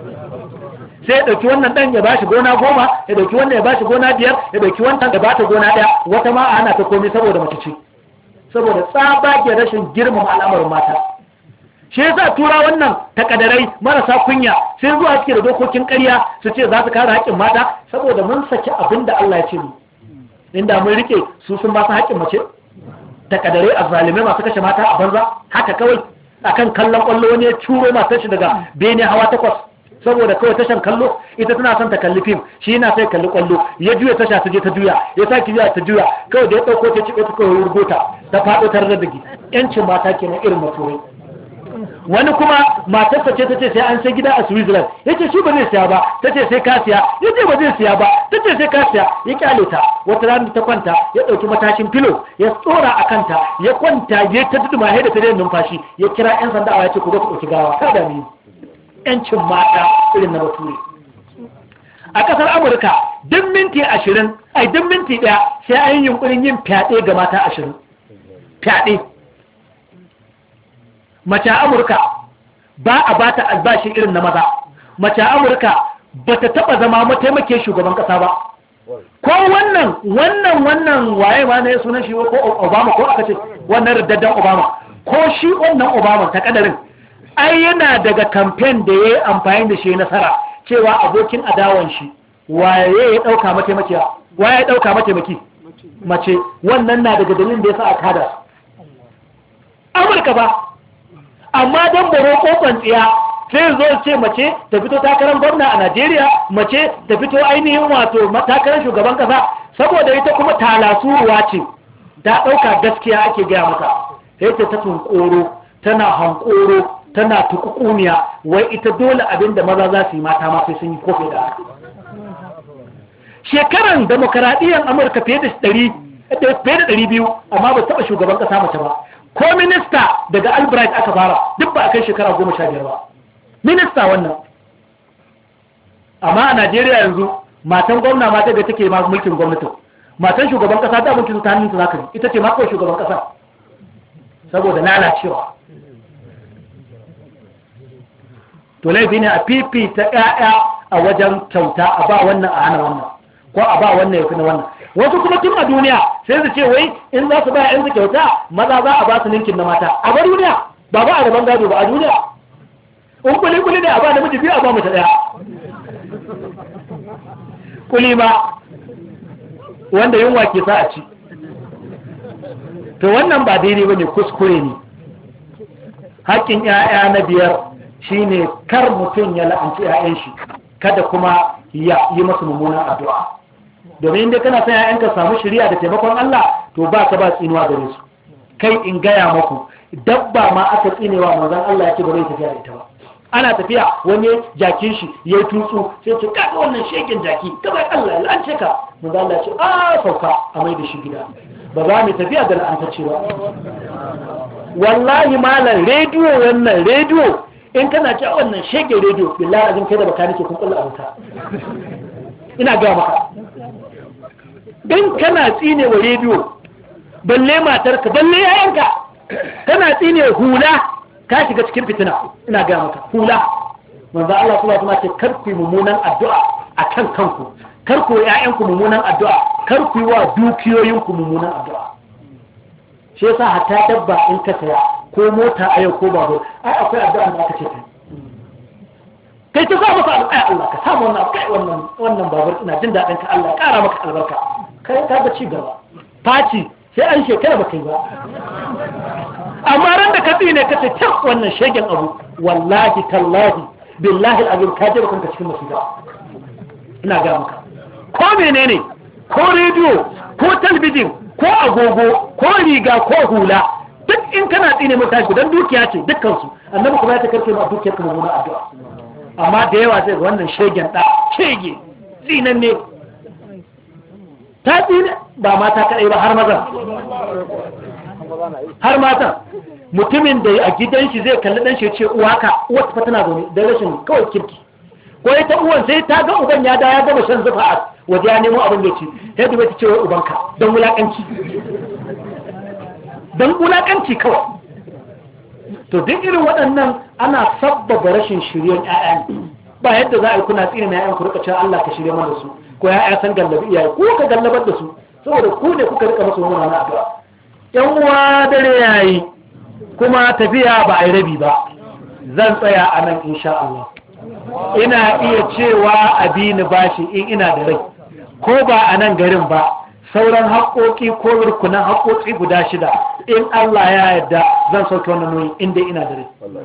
sai ya dauki wannan dan ya bashi gona goma ya dauki wannan ya bashi gona biyar ya dauki wannan ya bata gona daya wata ma ana ta komai saboda mace ce saboda tsabagen rashin girmama al'amarin mata. Shi yasa tura wannan takadarai marasa kunya sai zuwa suke da dokokin ƙarya su ce za su kare haƙƙin mata saboda mun saki abin da Allah ya ce mu inda mun rike su sun ba su haƙƙin mace takadarai azzalimai masu kashe mata a banza haka kawai akan kallon kwallo wani ya turo matar shi daga bene hawa takwas saboda kawai tashan kallo ita tana son ta kalli fim shi yana sai kalli kwallo ya juya tasha ta je ta juya ya saki juya ta juya kawai da ya dauko ta cibe ta kawai rubuta ta faɗo ta rarrage yancin mata kenan irin maturai. Wani kuma matarsa ce ta ce sai an sai gida a Switzerland ya ce shi ba zai siya ba ta ce sai ka siya ya ce ba zai siya ba ta ce sai ka siya ya kyale ta wata rana ta kwanta ya ɗauki matashin filo ya tsora a kanta ya kwanta ya ta tudu mai da ta daina numfashi ya kira yan sanda a ya ce ku zo ku ɗauki gawa ka da ni yancin mata irin na bature. A ƙasar Amurka duk minti ashirin ai duk minti ɗaya sai an yi yunkurin yin fyaɗe ga mata ashirin fyaɗe. Mace a Amurka ba a ba ta albashi irin na maza. Mace a Amurka ba ta taɓa zama mataimake shugaban ƙasa ba. Ko wannan wannan wannan waye ma ne sunan shi ko Obama ko aka ce wannan riddaddan Obama ko shi wannan Obama ta kadarin ai yana daga campaign da yayi amfani da shi nasara cewa abokin adawan shi waye ya dauka mataimakiya waye ya dauka mataimaki mace wannan na daga dalilin da yasa aka hada Amurka ba. Amma dan baro kokon tsiya sai zo ce mace ta fito takarar gwamna a Najeriya mace ta fito ainihin wato takarar shugaban kasa saboda ita kuma talasuruwa ce ta dauka gaskiya ake gaya mata sai ta tunkoro tana hankoro tana tukukuniya wai ita dole abinda maza za su yi mata ma sai sun yi kofi da haka. Shekaran demokaradiyyar Amurka fiye da ɗari fiye da ɗari biyu amma ba taɓa shugaban kasa mace ba. Ko minista daga Albright aka fara duk ba a kai shekara goma sha biyar ba minista wannan. Amma a Najeriya yanzu matan gwamna mata da take ma mulkin gwamnati matan shugaban kasa ta mulkin ta hannun zaka ita ce ma kawai shugaban kasa saboda lalacewa. To laifi ne a fifita ƴaƴa a wajen kyauta a ba wannan a hana wannan ko a ba wannan ya fi na wannan. Wasu kuma tun a duniya sai su ce wai in za su ba yan su kyauta maza za a ba su ninkin na mata a ba duniya ba ba a gaban gado ba a duniya. In kuli kuli da a ba namiji biyu a ba mace daya kuli ma wanda yunwa ke sa a ci. To wannan ba daidai bane, kuskure ne. Haƙƙin ƴaƴa na biyar shine kar mutum ya la'anci ƴaƴan shi, kada kuma ya yi masu mummunan addu'a. Domin inda kana son ƴaƴanka samu shiriya da taimakon Allah to ba ka ba tsinuwa gare su. Kai in gaya maku dabba ma aka tsinewa manzon Allah ya ce ba zai tafiya da ita ba. Ana tafiya wani jakin shi ya yi tutsu sai ce kaga wannan shekin jaki kamar Allah ya la'ance ka. Manzon Allah ya ce a sauka a mai da shi gida. Ba za mu tafiya da la'antacce ba. Wallahi malam rediyo wannan rediyo in kana cewa wannan shege rediyo billahi azin kai da baka nake kun kullu abuta. Ina ga maka dan kana tsine wa rediyo balle matarka balle yayanka kana tsine hula ka shiga cikin fitina. Ina ga maka hula manzo Allah subhanahu wa ta'ala ce kar ku mummunan addu'a akan kanku, kar ku yayanku mummunan addu'a, kar ku yi wa dukiyoyinku mummunan addu'a. Shi yasa hatta dabba in ka saya ko mota a yau ko babur ai akwai addu'a da aka ce kai kai ta sa maka alƙai Allah ka samu wannan kai wannan wannan babur ina jin daɗin ka Allah ƙara maka albarka kai ka ga ci gaba faci sai an shekara ba kai ba. Amma ran da ka tsine ka ce ta wannan shegen abu wallahi tallahi billahi alazim ka je kanka cikin musiba. Ina ga maka ko menene ko rediyo ko talbijin ko agogo ko riga ko hula duk in kana tsine mata shi dan dukiya ce dukkan su annabi kuma ya ta karke ma dukiyar ka mun addu'a. Amma da yawa sai wannan shegen da shege tsinan ne ta tsine ba mata kadai ba har maza har mata mutumin da a gidan shi zai kalli dan shi ya ce uwaka uwa ta tana zaune da rashin kawai kirki ko ita uwan sai ta ga uban ya da ya gama shan zufa a waje ya nemo abin da ci sai da ta ce wai ubanka don wulakanci don wulakanci kawai. To duk irin waɗannan ana sabbaba rashin shiryen ƴaƴa ba yadda za a yi kuna tsiri na ƴaƴan ku rika cewa Allah ka shirye mana su ko ƴaƴa san gallabi iyaye ko ka gallabar da su saboda ku ne kuka rika musu wannan addu'a. Ƴan uwa dare yayi kuma tafiya ba a yi rabi ba, zan tsaya a nan insha Allah. Ina iya cewa abini bashi in ina da rai ko ba a nan garin ba sauran haƙoƙi ko rukunan haƙoƙi guda shida in Allah ya yarda zan sauke wannan nauyi inda ina da rai.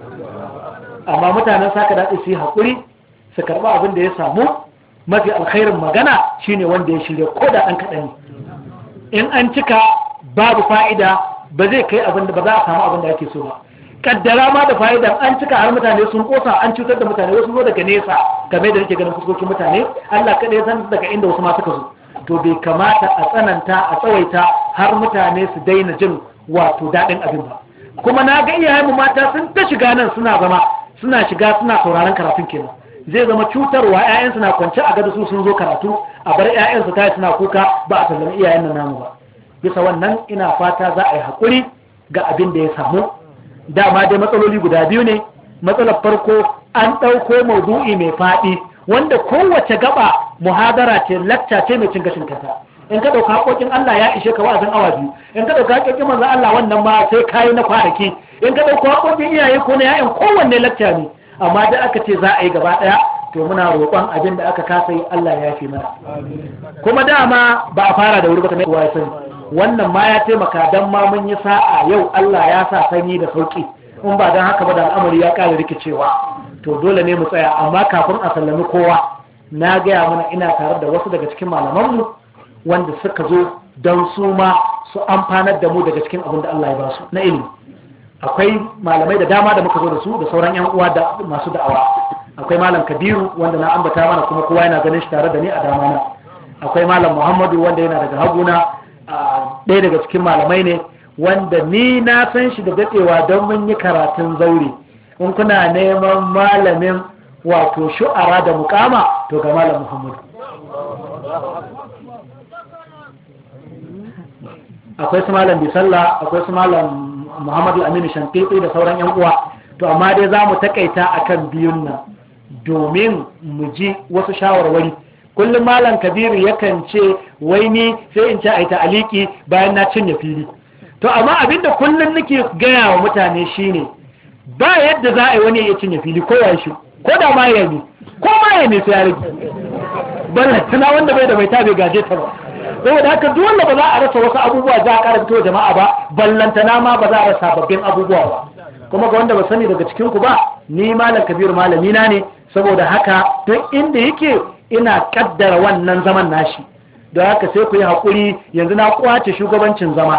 Amma mutanen saka daɗi su yi haƙuri su karɓi abin da ya samu. Mafi alkhairin magana shine wanda ya shirya ko da ɗan kaɗan ne. In an cika babu fa'ida ba zai kai abin da ba za a samu abin da ake so ba. Kaddara ma da fa'idan an cika har mutane sun kosa an cutar da mutane wasu zo daga nesa game da nake ganin fuskokin mutane Allah kada ya san daga inda wasu ma suka zo. To bai kamata a tsananta a tsawaita har mutane su daina jin wato daɗin abin ba. Kuma na ga iyayenmu mata sun ta shiga nan suna zama suna shiga suna sauraron karatun kenan. Zai zama cutarwa ƴaƴansu na kwance a gado su sun zo karatu a bar ƴaƴansu tayi suna kuka ba a sallama iyayen nan namu ba. Bisa wannan ina fata za a yi haƙuri ga abin da ya samu. Dama dai matsaloli guda biyu ne. Matsalar farko an ɗauko maudu'i mai faɗi wanda kowace gaba muhadara ce lacca ce mai cin gashin kanta. In ka ɗauka haƙoƙin Allah ya ishe ka wa'azin awa biyu. In ka ɗauka haƙoƙin manzon Allah wannan ma sai kayi na kwanaki. In ka ɗauka haƙoƙin iyaye ko na ƴaƴan kowanne lacca ne. Amma da aka ce za a yi gaba ɗaya to muna roƙon abin da aka kasa yi Allah ya fi mana. Kuma dama ba a fara da wuri ba kamar kowa ya sani. Wannan ma ya taimaka dan ma mun yi sa'a yau Allah ya sa sanyi da sauki. In ba dan haka ba da al'amari ya ƙara rikicewa. To dole ne mu tsaya amma kafin a sallami kowa na gaya mana ina tare da wasu daga cikin malamanmu wanda suka zo don su ma su amfanar da mu daga cikin abin da Allah ya ba su na ilimi. Akwai malamai da dama da muka zo da su da sauran yan uwa da masu da'awa. Akwai malam Kabiru wanda na ambata mana kuma kowa yana ganin shi tare da ni a dama na. Akwai malam Muhammadu wanda yana daga haguna ɗaya daga cikin malamai ne wanda ni na san shi da daɗewa don mun yi karatun zaure. In kuna neman malamin wato shu'ara da mukama to ga malam Muhammadu. Akwai su malam Bisalla, akwai su malam Muhammadu Aminu Shankiti da sauran yan uwa. To amma dai za mu takaita akan biyun nan domin mu ji wasu shawarwari kullum malam kabiru yakan ce wai ni sai in ce ai ta aliki bayan na cinye fili. To amma abinda kullum nake gaya wa mutane shine ba yadda za a yi wani ya cinye fili ko ya shi ko da ma ya ne ko ma ya ne sai ya rage balla tana wanda bai da mai ta bai gaje ta ba. Saboda haka duk wanda ba za a rasa wasu abubuwa za a ƙara fito jama'a ba, ballantana ma ba za a rasa sababbin abubuwa ba. Kuma ga wanda ba sani daga cikin ku ba, ni malam kabiru malami na ne, saboda haka duk inda yake ina kaddara wannan zaman nashi. Don haka sai ku yi haƙuri, yanzu na kwace shugabancin zama,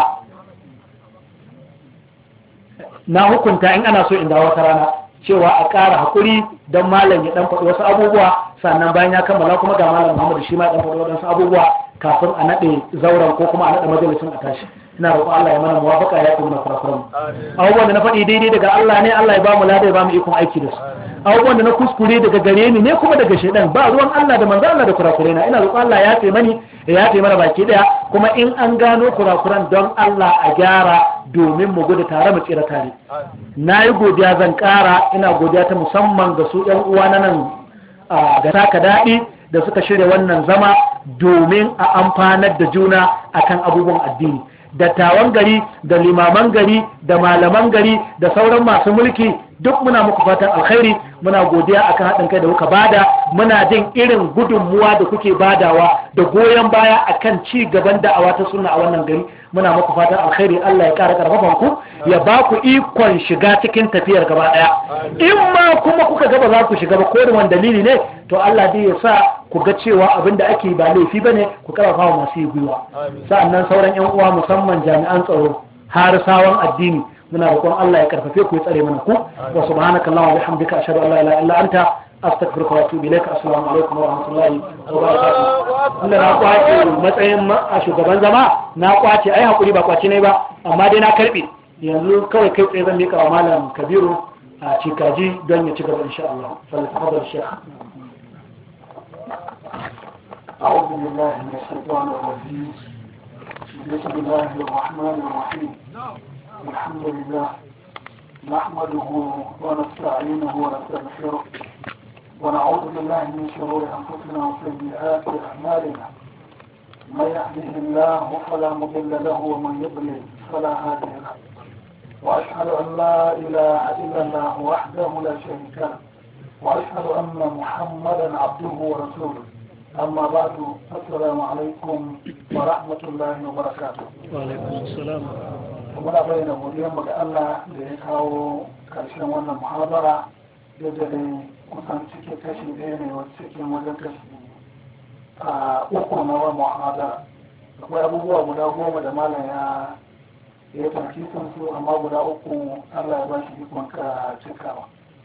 na hukunta in ana so in dawo wata rana cewa a ƙara haƙuri don malam ya ɗan faɗi wasu abubuwa, sannan bayan ya kammala kuma ga malam Muhammadu shi ma ya ɗan faɗi waɗansu abubuwa kafin a naɗe zauren ko kuma a naɗe majalisun a tashi. Ina roƙon Allah ya mana muwafaka ya kuma kurakuran. Abubuwan da na faɗi daidai daga Allah ne, Allah ya ba mu lada ya ba mu ikon aiki da su. Abubuwan da na kuskure daga gare ni ne kuma daga shaidan, ba ruwan Allah da manzo Allah da kurakurai na. Ina roƙon Allah ya yafe mani ya yafe mana baki daya, kuma in an gano kurakuran don Allah a gyara domin mu gudu tare mu tsira tare. Na yi godiya zan ƙara, ina godiya ta musamman ga su ɗan uwa na nan ga taka daɗi da suka shirya wannan zama domin a amfanar da juna akan abubuwan addini. Dattawan gari da limaman gari da malaman gari da sauran masu mulki duk muna muku fatan alkhairi, muna godiya akan haɗin kai da kuka bada, muna jin irin gudunmuwa da kuke badawa da goyon baya akan ci gaban da'awa ta sunna a wannan gari. Muna muku fatan alkhairi, Allah ya ƙara ƙarfafan ku, ya ba ku ikon shiga cikin tafiyar gaba ɗaya. In ma kuma kuka ga ba za ku shiga ba ko da wani dalili ne, to Allah dai ya sa ku ga cewa abin da ake ba laifi bane, ku karfafa wa masu yi gwiwa. Sa'annan sauran yan uwa musamman jami'an tsaro, harisawan addini, muna roƙon Allah ya karfafe ku ya tsare mana ku. Wa subhanaka Allahumma wa bihamdika ashhadu an la ilaha illa anta astaghfiruka wa atubu ilaika. Assalamu alaikum wa rahmatullahi wa barakatuh. Allah na kwace matsayin a shugaban zama, na kwace ai hakuri ba kwace ne ba, amma dai na karbe. Yanzu kawai kai tsaye zan mika wa malam Kabiru a Cikaji don ya ci gaba insha Allah. Sallallahu alaihi wa أعوذ بالله من الشيطان الرجيم. بسم الله الرحمن الرحيم. الحمد لله نحمده ونستعينه ونستغفره ونعوذ بالله من شرور أنفسنا وسيئات أعمالنا. من يهده الله فلا مضل له ومن يضلل فلا هادي له. وأشهد أن لا إله إلا الله وحده لا شريك له، وأشهد أن محمدا عبده ورسوله. أما بعد، السلام عليكم ورحمة الله وبركاته. وعليكم السلام. muna bayyana godiyar mu ga Allah da ya kawo karshen wannan muhabara da dai kusan cikin kashi ɗaya ne wasu cikin wajen kashi a uku na wani muhabara. Akwai abubuwa guda goma da malam ya ya tafi sun su, amma guda uku Allah ya ba shi ikon ka cikawa.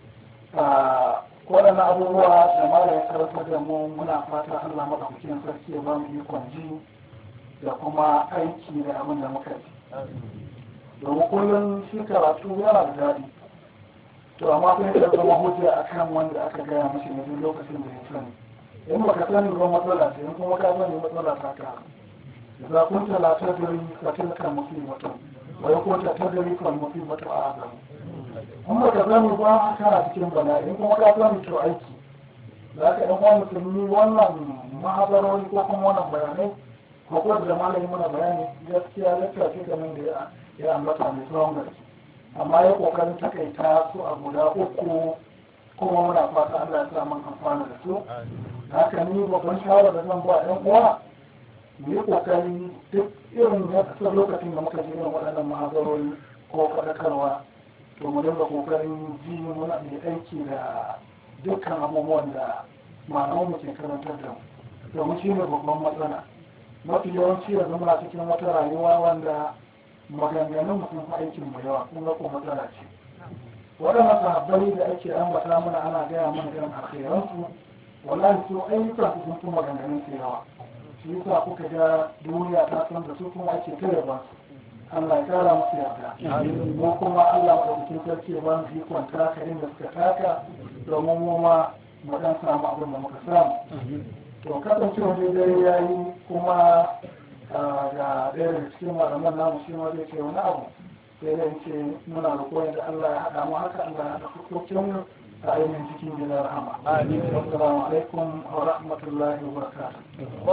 Waɗannan abubuwa da malam ya karanta da mu, muna fata Allah maɗaukakin sarki ya ba mu ikon ji da kuma aiki da abin da muka ji. Domin kullum shi karatu yana da daɗi, to amma sai ya zama hujja a kan wanda aka gaya mashi ne duk lokacin da ya sani. In baka sani ba matsala ce, in kuma ka sani matsala ta ka. Za kun tala ta dare ka tilka musibatu, wa yakun ta dare kan musibatu a azam. In baka sani ba kana cikin bala'i, in kuma ka sani to aiki. Za ka ɗan wani musulmi wannan mahadarori ko kuma wannan bayanai, ko ko da malamin mana bayani gaskiya littafi game da ya ya ambata mai tsawon gaske, amma ya kokarin takaita su a guda uku, kuma muna fata Allah ya sa mun amfana da su. Haka ni babban shawara da zan ba ɗan uwa, mu yi kokari duk irin yadda lokacin da muka ji irin waɗannan mahazarori ko faɗakarwa, to mu dinga kokarin ji muna mai aiki da dukkan abubuwan da malamu ke karantar da mu, domin shi ne babban matsala. Mafi yawanci yanzu muna cikin wata rayuwa wanda maganganun sun fi aikin mu yawa, kun ga ko matsala ce. Waɗannan sahabbai da ake ambata mana ana gaya mana irin alkhairansu, wallahi su ayyukan su sun fi maganganun su yawa. Shi yasa kuka ga duniya ta san da su kuma ake ta yaba su. Allah ya kara musu yarda. Mu kuma Allah madaukakin sarki ya ba mu ikon taka inda suka taka, domin mu ma mu dan samu abin da muka samu. To kasancewa dai dare yayi, kuma ga ɗaya daga cikin malaman namu shi ma zai ce wani abu, sai dai ce muna roƙo da Allah ya haɗa mu haka, Allah ya haɗa fuskokin a ainihin cikin gidan rahama. Assalamu alaikum wa rahmatullahi wa barakatuh.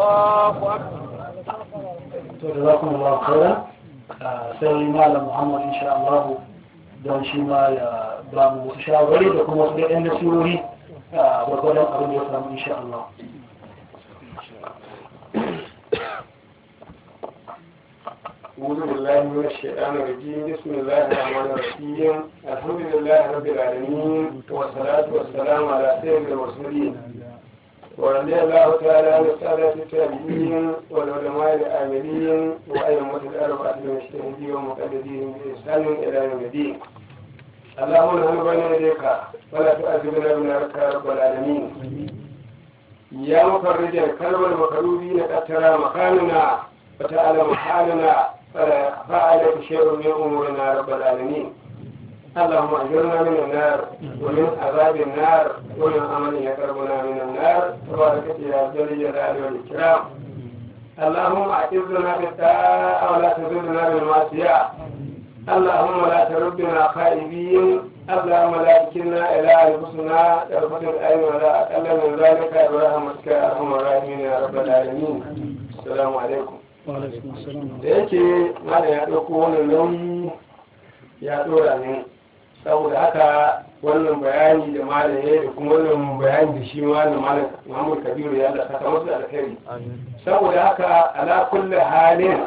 To da za ku Allah khairan sai Malam Muhammad insha Allah don shi ma ya ba mu wasu shawarwari da kuma wasu ɗan nasirori a gwagwadon abin da ya samu insha Allah. أعوذ بالله من الشيطان الرجيم بسم الله الرحمن الرحيم الحمد لله رب العالمين والصلاة والسلام على سيد المرسلين ورضي الله تعالى عن السادة التابعين والعلماء العاملين وأئمة الأربعة المجتهدين ومقلدين بإحسان إلى يوم الدين اللهم نحن بين يديك ولا تؤذبنا بنارك يا رب العالمين يا مفرج الكرب المكروبين قد ترى مكاننا وتعلم حالنا فلا يخفى عليك شيء من امورنا رب العالمين اللهم اجرنا من النار ومن عذاب النار ومن امل يقربنا من النار تبارك يا ذا الجلال والاكرام اللهم اعذنا بالطاعه ولا تذلنا بالمعصيه اللهم لا تردنا خائبين اللهم لا تكلنا الى انفسنا طرفه العين ولا اقل من ذلك برحمتك يا ارحم الراحمين يا رب العالمين السلام عليكم. Da yake mana ya ɗauko wannan nauyi ya ɗora ne saboda haka wannan bayani da malam ya da kuma wannan bayani da shi malam malam Muhammad Kabiru ya da saka masa alkhairi saboda haka ala kulli halin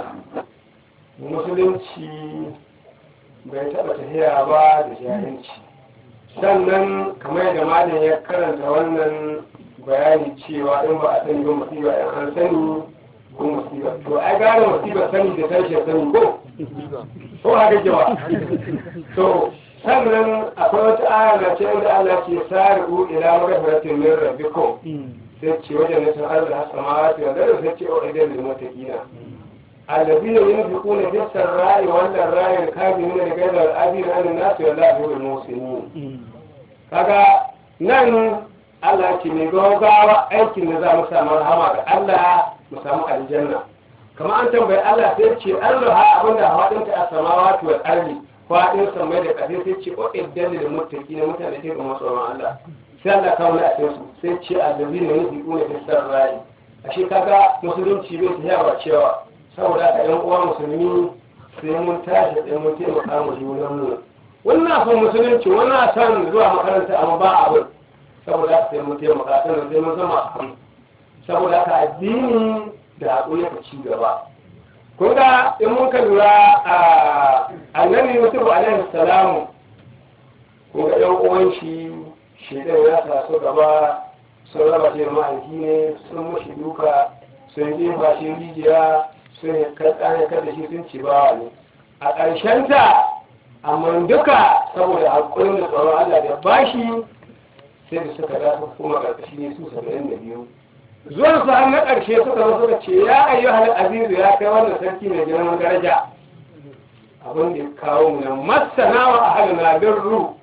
musulunci bai taɓa tafiya ba da jahilci sannan kamar da malam ya karanta wannan bayani cewa in ba a sani ba musiba in an sani ko musiba to ai gane musiba sani da tashi sani ko ko haka jawa to sannan akwai wata aya na ce inda Allah ke sari'u ila maghfiratin min rabbikum sai ce wajen nasan Allah samawati wa ardi sai ce o idan lil muttaqina alladhina yunfiquna bis sarra'i wal dharra'i al-kadhimina li ghayri al-adina an an-nas wa la yuhibbul muhsinin kaga nan Allah ce mai gaggawa aikin da za mu samu rahama ga Allah mu samu aljanna kamar an tambayi Allah sai ce Allah ha abinda hawadinta a samawati wal ardi fadin samai da ƙasa sai ce o idan lil muttaqina mutane ke ga masoyan Allah sai Allah kawo na cikin su sai ce allazina yunfiquna bis sarra'i ashe kaga musulunci bai ta yawa cewa saboda ka yan uwa musulmi sai mun tashi sai mun taimaka mu junan mu wannan son musulunci wannan san zuwa makaranta amma ba abu saboda sai mun taimaka sannan sai mun zama hakuri saboda ka addini da hakuri ka ci gaba kun ga in mun ka lura a annabi Yusuf alaihi salamu kun ga yan uwan shi shedan ya sa su gaba sun raba shi ma'aiki ne sun mushi duka sun jefa shi rijiya sun yi kaɗa kada shi sun ci ba ne a ƙarshen ta amma duka saboda haƙurin da tsoron Allah da bashi sai da suka dafa kuma ƙarƙashi ne su saba'in da biyu zuwan su har na ƙarshe suka zo suka ce ya ayyuhal azizu ya kai wannan sarki mai girman daraja abin da ya kawo mu nan masana wa ahalina lirru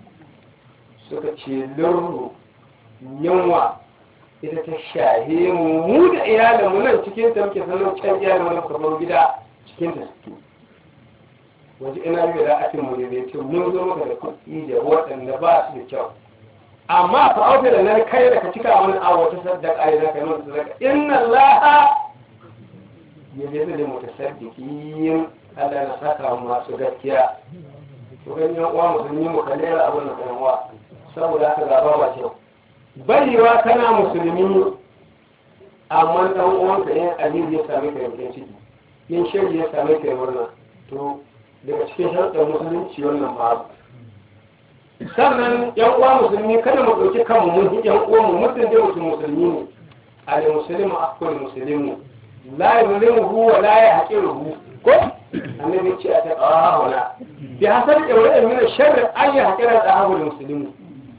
suka ce lirru yunwa ita ta shahe mu mu da iyalin mu nan cikin ta muke sanin can iyalin mu na kurban gida cikin ta suke waje ina yi da atin mu ne ce mun zo maka da kuɗi da waɗanda ba su da kyau amma fa auka da nan kai da ka cika wani abu ta sadaka ya zaka yi sadaka inna allaha yajidu lil mutasaddiqin Allah na saka mu masu gaskiya to kan yan uwa musulmi mu kallela abun da kan uwa saboda haka gaba ba ce baiwa kana musulmi amma dan uwanka yin aliyu ya same ka yankin ciki yin shari ya same ka murna to daga cikin sharɗin musulunci wannan babu sannan yan uwa musulmi kada mu ɗauki kanmu mun yan uwa mu mutum da mutum musulmi ne al muslimu aqul muslimu la yulimu wa la yahqiruhu ko annabi ce a ta qawala bi hasab ibrahim min sharri an yahqira al muslimu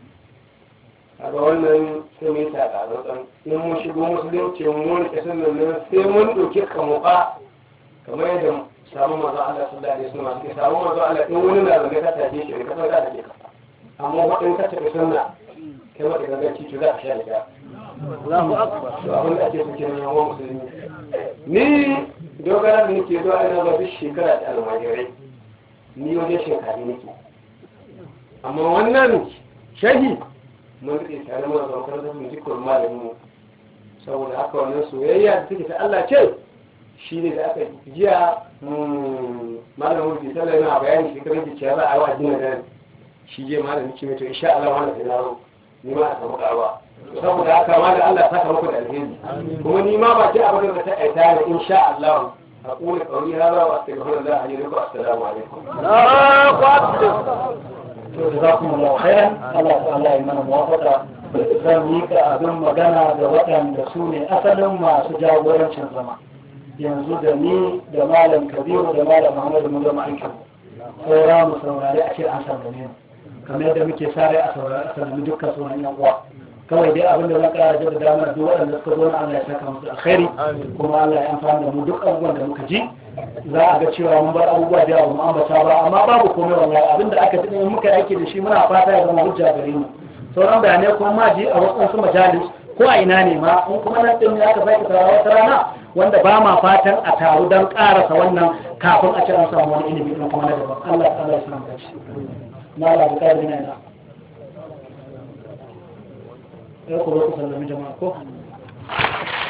kaga wannan sai mai ta tsantsan in mun shigo musulunci mun rike sunan sai mun ɗauki kanmu ba kamar yadda samu manzo Allah sallallahu alaihi wasallam sai samu manzo Allah in wani na zanga ka taje shi ka sauka da ka amma wadin ka tafi sunna kai wata gangaci to za ka sha daga Allahu akbar to abin da ake suke ne yawan musulmi ni dogara da nake zuwa ina ba duk shekara da almajirai ni wajen shekari nake amma wannan shahi mun rike tare mu zama makarantar mu jikin malamin mu saboda haka wannan soyayya da take ta Allah ce shi ne da aka jiya malamin bi sallah yana bayani shi kan ce za a yi wa addini da shi je malamin ce to insha Allah wannan sai na ni ma a samu ƙaruwa saboda haka ma da Allah saka muku da alheri kuma ni ma ba ce abin da ta aita ne insha Allah aqulu qawli hadha wa astaghfirullah li wa assalamu alaikum Allahu akbar to jazakumullahu khairan Allah ta'ala ya mana muwafaqa zan yi ka abin magana da waɗanda su ne asalin masu jagorancin zama yanzu da ni da malam Kabiru da malam Muhammadu mun zama aikin saura mu saurari a ce an sallame mu kamar yadda muke sare a saurari dukkan sauran yan uwa kawai dai abin da zan kara da damar duk waɗanda suka zo na Allah ya saka musu alkhairi kuma Allah ya amfana da mu duk abubuwan da muka ji za a ga cewa mun bar abubuwa da yawa mu ambata ba amma babu komai wallahi abin da aka ji in muka aiki da shi muna fata ya zama hujja gare mu sauran bayanai kuma ma ji a wasu majalis ko a ina ne ma in kuma nan din ya ka sake tarawa wata rana wanda ba ma fatan a taru don karasa wannan kafin a ce an samu wani ilimi din kuma na daban Allah Allah ya sanar da shi na Allah da kai ne na ya ku ku sallami jama'a ko